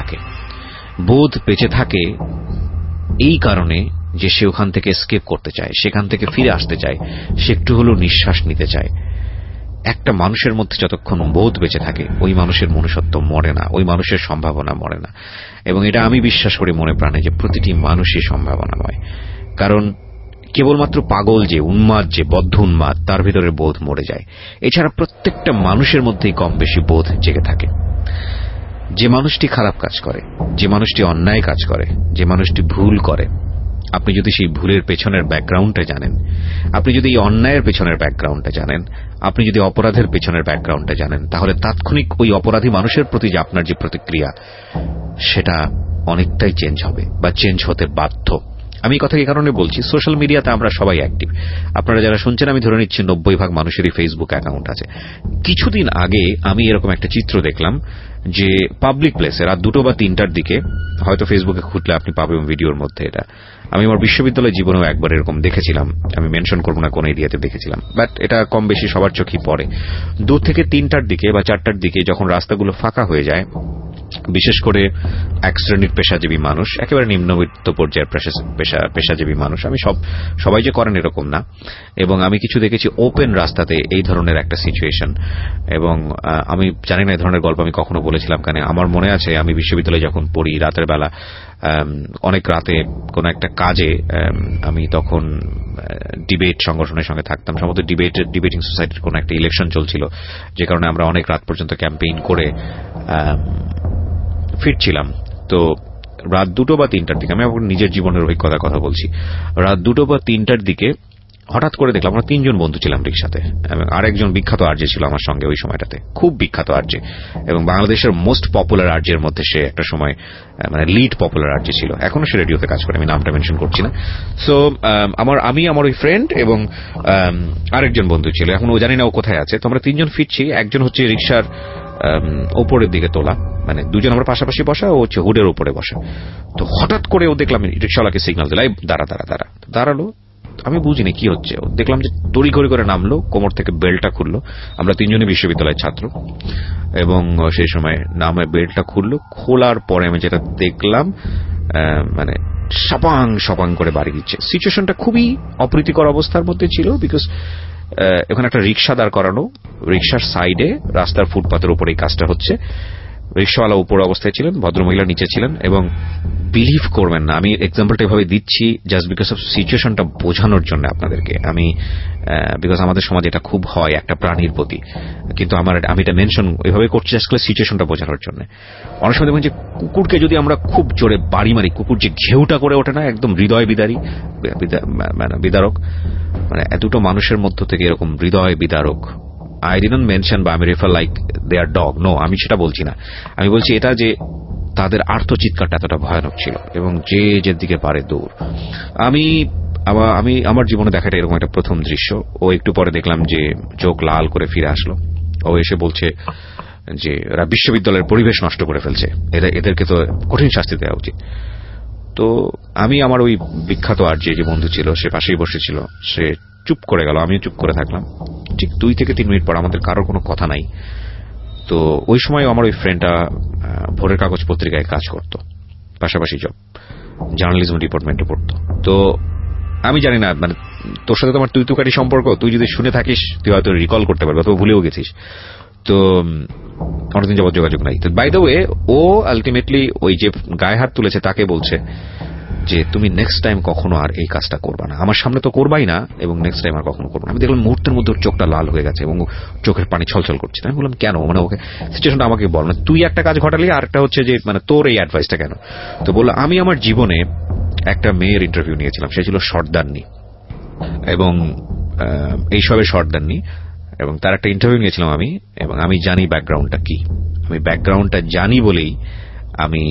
বেঁচে থাকে এই কারণে যে সে ওখান থেকে এসকেপ করতে চায়, সেখান থেকে ফিরে আসতে চায়, সে একটু হলেও নিঃশ্বাস নিতে চায়। একটা মানুষের মধ্যে যতক্ষণ বোধ বেঁচে থাকে, ওই মানুষের মনুষ্যত্ব মরে না, ওই মানুষের সম্ভাবনা মরে না। এবং এটা আমি বিশ্বাস করি মনে প্রাণে, যে প্রতিটি মানুষই সম্ভাবনাময়। কারণ কেবলমাত্র পাগল যে, উন্মাদ যে, বদ্ধ উন্মাদ, তার ভিতরে বোধ মরে যায়। এছাড়া প্রত্যেকটা মানুষের মধ্যেই কম বেশি বোধ জেগে থাকে। যে মানুষটি খারাপ কাজ করে, যে মানুষটি অন্যায় কাজ করে, যে মানুষটি ভুল করে, আপনি যদি সেই ভুলের পেছনের ব্যাকগ্রাউন্ডটা জানেন, আপনি যদি এই অন্যায়ের পেছনের ব্যাকগ্রাউন্ডটা জানেন, আপনি যদি অপরাধের পেছনের ব্যাকগ্রাউন্ডটা জানেন, তাহলে তাৎক্ষণিক ওই অপরাধী মানুষের প্রতি যে আপনার যে প্রতিক্রিয়া, সেটা অনেকটাই চেঞ্জ হবে বা চেঞ্জ হতে বাধ্য। আমি এই কথা এই কারণে বলছি, সোশ্যাল মিডিয়াতে আমরা সবাই অ্যাক্টিভ। আপনারা যারা শুনছেন, আমি ধরে নিচ্ছি 90% মানুষেরই ফেসবুক অ্যাকাউন্ট আছে। কিছুদিন আগে আমি এরকম একটা চিত্র দেখলাম যে পাবলিক প্লেসে রাত 2টো বা 3টার দিকে, হয়তো ফেসবুকে খুঁজলে আপনি পাবেন ভিডিওর মধ্যে। এটা আমি আমার বিশ্ববিদ্যালয় জীবনেও একবার এরকম দেখেছিলাম, আমি মেনশন করব না কোন এরিয়াতে দেখেছিলাম, বাট এটা কম বেশি সবার চোখেই পড়ে। 2 থেকে 3টার দিকে বা 4টার দিকে যখন রাস্তাগুলো ফাঁকা হয়ে যায়, বিশেষ করে এক শ্রেণীর পেশাজীবী মানুষ, একেবারে নিম্নবিত্ত পর্যায়ের পেশাজীবী মানুষ, আমি সবাই যে করেন এরকম না, এবং আমি কিছু দেখেছি ওপেন রাস্তাতে এই ধরনের একটা সিচুয়েশন। এবং আমি জানি না এই ধরনের গল্প আমি কখনো বলেছিলাম কেন। আমার মনে আছে আমি বিশ্ববিদ্যালয়ে যখন পড়ি, রাতের বেলা অনেক রাতে কোন একটা কাজে, আমি তখন ডিবেট সংগঠনের সঙ্গে থাকতাম, সম্ভবত ডিবেটিং সোসাইটির কোন একটা ইলেকশন চলছিল, যে কারণে আমরা অনেক রাত পর্যন্ত ক্যাম্পেইন করে ফিরছিলাম। তো রাত 2টো বা 3টার দিকে, আমি আমার নিজের জীবনের অভিজ্ঞতার কথা বলছি, রাত 2টো বা 3টার দিকে হঠাৎ করে দেখলাম আমরা 3 জন বন্ধু ছিলাম রিক্সাতে, এবং আরেকজন বিখ্যাত আরজে ছিল আমার সঙ্গে ওই সময়টাতে, খুব বিখ্যাত আরজে, এবং বাংলাদেশের মোস্ট পপুলার আরজের মধ্যে সে একটা সময় মানে লিড পপুলার আরজে ছিল, এখনো সে রেডিওতে কাজ করে, আমি নামটা মেনশন করছি না। সো আমার ওই ফ্রেন্ড এবং আরেকজন বন্ধু ছিল, এখন ও জানি না ও কোথায় আছে। তো আমরা 3 জন ফিরছি, একজন হচ্ছে রিক্সার ওপরের দিকে তোলা, মানে দুজন আমরা পাশাপাশি বসা, ও হচ্ছে হুডের উপরে বসা। তো হঠাৎ করে ও দেখলাম রিক্সাওয়ালাকে সিগন্যাল দিল, দাঁড়ালো। আমি বুঝিনি কি হচ্ছে, দেখলাম যে তড়িঘড়ি করে নামলো, কোমর থেকে বেল্টটা খুললো। আমরা 3 জনই বিশ্ববিদ্যালয়ের ছাত্র, এবং সেই সময় নামে বেল্টটা খুললো। খোলার পরে আমি যেটা দেখলাম, মানে সপাং করে বাড়ি দিচ্ছে। সিচুয়েশনটা খুবই অপ্রীতিকর অবস্থার মধ্যে ছিল, বিকজ এখানে একটা রিক্সা দাঁড় করানো, রিক্সার সাইডে রাস্তার ফুটপাতের উপরে এই কাজটা হচ্ছে। রিক্সাওয়ালা উপর অবস্থায় ছিলেন, ভদ্রমহিলা নিচে ছিলেন, এবং বিলিভ করবেন না, আমি এক্সাম্পলটা এভাবে দিচ্ছি জাস্ট বিকজ অফ সিচুয়েশনটা বোঝানোর জন্য আপনাদেরকে। আমি বিকজ আমাদের সমাজে এটা খুব হয় একটা প্রাণীর প্রতি, কিন্তু আমি এটা মেনশন এভাবে করছি জাস্ট সিচুয়েশনটা বোঝানোর জন্য। অনেক সময় দেখবেন যে কুকুরকে যদি আমরা খুব জোরে বাড়ি মারি, কুকুর যে ঘেউটা করে ওঠে না, একদম হৃদয় বিদারক, মানে দুটো মানুষের মধ্য থেকে এরকম হৃদয় বিদারক। I didn't mention বা আমি refer like they are dog, no, আমি সেটা বলছি না। আমি বলছি এটা যে তাদের আর্তচিৎকারটা এতটা ভয়ানক ছিল, এবং যে দিকে পারে দৌড়। আমি আমার জীবনে দেখাটা এরকম একটা প্রথম দৃশ্য। ও একটু পরে দেখলাম যে চোখ লাল করে ফিরে আসলো, ও এসে বলছে যে এরা বিশ্ববিদ্যালয়ের পরিবেশ নষ্ট করে ফেলছে, এদেরকে তো কঠিন শাস্তি দেওয়া উচিত। তো আমি আমার ওই বিখ্যাত আর যে বন্ধু ছিল সে পাশেই বসেছিল, সে চুপ করে গেল, আমিও চুপ করে থাকলাম। ঠিক 2 থেকে 3 মিনিট পর আমাদের কারোর কোনো কথা নাই। তো ওই সময় আমার ওই ফ্রেন্ডটা ভোরের কাগজ পত্রিকায় কাজ করত, পাশাপাশি জব, জার্নালিজম ডিপার্টমেন্টে পড়তো। তো আমি জানি না, মানে তোর সাথে তোমার তুই সম্পর্ক, তুই যদি শুনে থাকিস তুই হয়তো রিকল করতে পারবি, অথবা ভুলেও গেছিস। তো অনেকদিন যাবত যোগাযোগ নাই। তো বাই দ্য ওয়ে, ও আলটিমেটলি ওই যে গায়ে হাত তুলেছে তাকে বলছে যে তুমি নেক্সট টাইম কখনো আর এই কাজটা করবা না, আমার সামনে তো করবাই না, এবং নেক্সট টাইম আর কখনো করবো না। আমি দেখলাম মুহূর্তের মধ্যে চোখটা লাল হয়ে গেছে এবং চোখের পানি ছলছল করছে। আমি বললাম কেন, মানে ওকে সিচুয়েশনটা আমাকে বল, মানে তুই একটা কাজ ঘটালি, আর একটা হচ্ছে যে মানে তোর এই অ্যাডভাইসটা কেন? তো বললো আমি আমার জীবনে একটা মেয়ের ইন্টারভিউ নিয়েছিলাম, সে ছিল শর্টদান্নি, এবং এইসবের শর্টদান্নি, এবং তার একটা ইন্টারভিউ নিয়েছিলাম আমি, এবং আমি জানি ব্যাকগ্রাউন্ডটা কি। আমি ব্যাকগ্রাউন্ডটা জানি বলেই আমি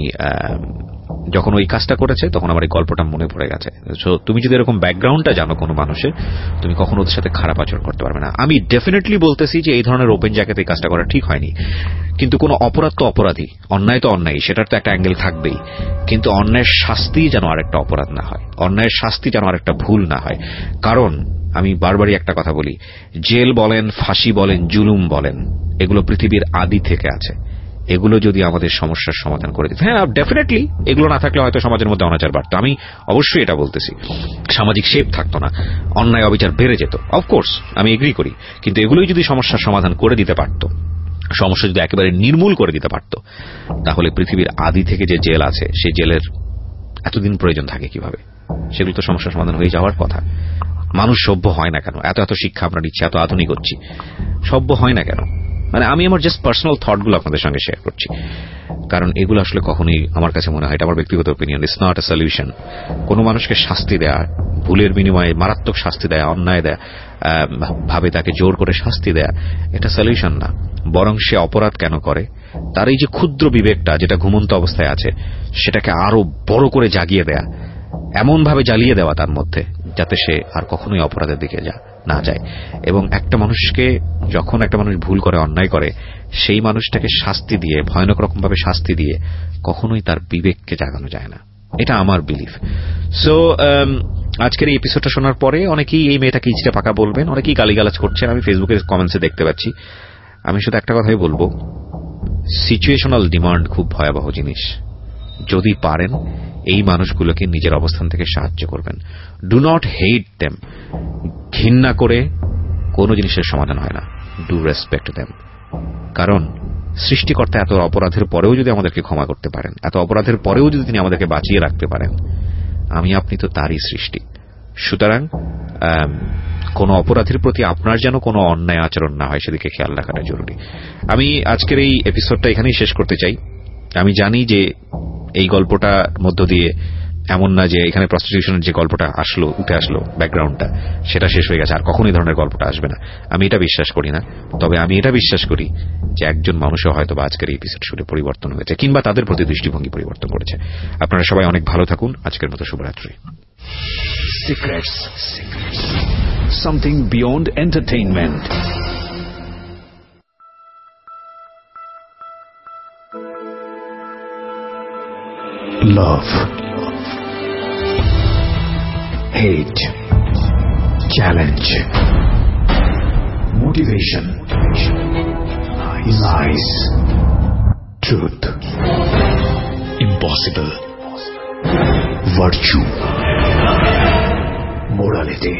যখন ওই কাজটা করেছে তখন আমার এই গল্পটা মনে পড়ে গেছে। তুমি যদি এরকম ব্যাকগ্রাউন্ডটা জানো কোনো মানুষের, তুমি কখনো ওদের সাথে খারাপ আচরণ করতে পারবে না। আমি ডেফিনেটলি বলতেছি যে এই ধরনের ওপেন জায়গাতে এই কাজটা করা ঠিক হয়নি, কিন্তু কোনো অপরাধ তো অপরাধী, অন্যায় তো অন্যায়, সেটার তো একটা অ্যাঙ্গেল থাকবেই। কিন্তু অন্যায়ের শাস্তি যেন আরেকটা অপরাধ না হয়, অন্যায়ের শাস্তি যেন আরেকটা ভুল না হয়। কারণ আমি বারবারই একটা কথা বলি, জেল বলেন, ফাঁসি বলেন, জুলুম বলেন, এগুলো পৃথিবীর আদি থেকে আছে। এগুলো যদি আমাদের সমস্যার সমাধান করে দিত, হ্যাঁ ডেফিনেটলি এগুলো না থাকলে হয়তো সমাজের মধ্যে অনাচার বাড়তো, আমি অবশ্যই এটা বলতেছি, সামাজিক শেপ থাকতো না, অন্যায় অবিচার বেড়ে যেত, অফকোর্স আমি এগ্রি করি। কিন্তু এগুলোই যদি সমস্যার সমাধান করে দিতে পারত, সমস্যা যদি একেবারে নির্মূল করে দিতে পারত, তাহলে পৃথিবীর আদি থেকে যে জেল আছে সেই জেলের এতদিন প্রয়োজন থাকে কিভাবে? সেগুলো তো সমস্যার সমাধান হয়ে যাওয়ার কথা। মানুষ সভ্য হয় না কেন? এত শিক্ষা আমরা নিচ্ছি, এত আধুনিক হচ্ছি, সভ্য হয় না কেন? মানে আমি আমার জাস্ট পার্সোনাল থটগুলো আপনাদের সঙ্গে শেয়ার করছি, কারণ এগুলো আসলে কখনোই আমার কাছে মনে হয়, এটা আমার ব্যক্তিগত opinion, it's not a solution. কোনো মানুষকে শাস্তি দেয়া, ভুলের বিনিময়ে মারাত্মক শাস্তি দেয়া, অন্যায় দেয়া, ভাবে তাকে জোর করে শাস্তি দেয়া, এটা সলিউশন না। বরং সে অপরাধ কেন করে, তার এই যে ক্ষুদ্র বিবেকটা যেটা ঘুমন্ত অবস্থায় আছে, সেটাকে আরো বড় করে জাগিয়ে দেয়া, এমন ভাবে জ্বালিয়ে দেওয়া তার মধ্যে, যাতে সে আর কখনোই অপরাধের দিকে না যায়। এবং একটা মানুষকে, যখন একটা মানুষ ভুল করে, অন্যায় করে, সেই মানুষটাকে শাস্তি দিয়ে, ভয়ানক রকম ভাবে শাস্তি দিয়ে কখনোই তার বিবেককে জাগানো যায় না, এটা আমার বিলিফ। সো আজকের এই এপিসোডটা শোনার পরে অনেকেই এই মেয়েটাকে ইচ্ছা পাকা বলবেন, অনেকেই গালিগালাজ করছেন, আমি ফেসবুকের কমেন্টসে দেখতে পাচ্ছি। আমি শুধু একটা কথাই বলবো, সিচুয়েশনাল ডিমান্ড খুব ভয়াবহ জিনিস। যদি পারেন এই মানুষগুলোকে নিজের অবস্থান থেকে সাহায্য করবেন। Do not hate them. ঘৃণা করে কোনো জিনিসের সমাধান হয় না। Do respect them. কারণ সৃষ্টিকর্তা এত অপরাধের পরেও যদি আমাদেরকে ক্ষমা করতে পারেন, এত অপরাধের পরেও যদি তিনি আমাদেরকে বাঁচিয়ে রাখতে পারেন, আমি আপনি তো তারই সৃষ্টি। সুতরাং কোন অপরাধের প্রতি আপনার যেন কোনো অন্যায় আচরণ না হয়, সেদিকে খেয়াল রাখাটা জরুরি। আমি আজকের এই এপিসোডটা এখানেই শেষ করতে চাই। আমি জানি যে এই গল্পটার মধ্য দিয়ে এমন না যে এখানে প্রস্টিটিউশনের যে গল্পটা উঠে আসলো ব্যাকগ্রাউন্ডটা সেটা শেষ হয়ে গেছে, আর কখনো এই ধরনের গল্পটা আসবে না। আমি এটা বিশ্বাস করি না। তবে আমি এটা বিশ্বাস করি যে একজন মানুষও হয়তো আজকের এই এপিসোড শুনে পরিবর্তন হয়েছে, কিংবা তাদের প্রতি দৃষ্টিভঙ্গি পরিবর্তন করেছে। আপনারা সবাই অনেক ভালো থাকুন। আজকের মতো শুভরাত্রি। Secrets. Something beyond entertainment. Love, hate, challenge, motivation, lies, truth, impossible, virtue, morality.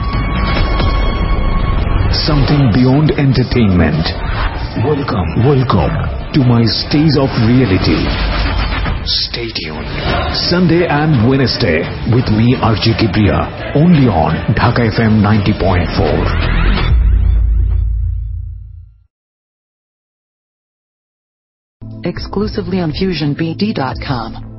Something beyond entertainment. Welcome to my stage of reality. Stay tuned. Sunday and Wednesday with me, RJ Kibriya, only on Dhaka FM 90.4. Exclusively on FusionBD.com.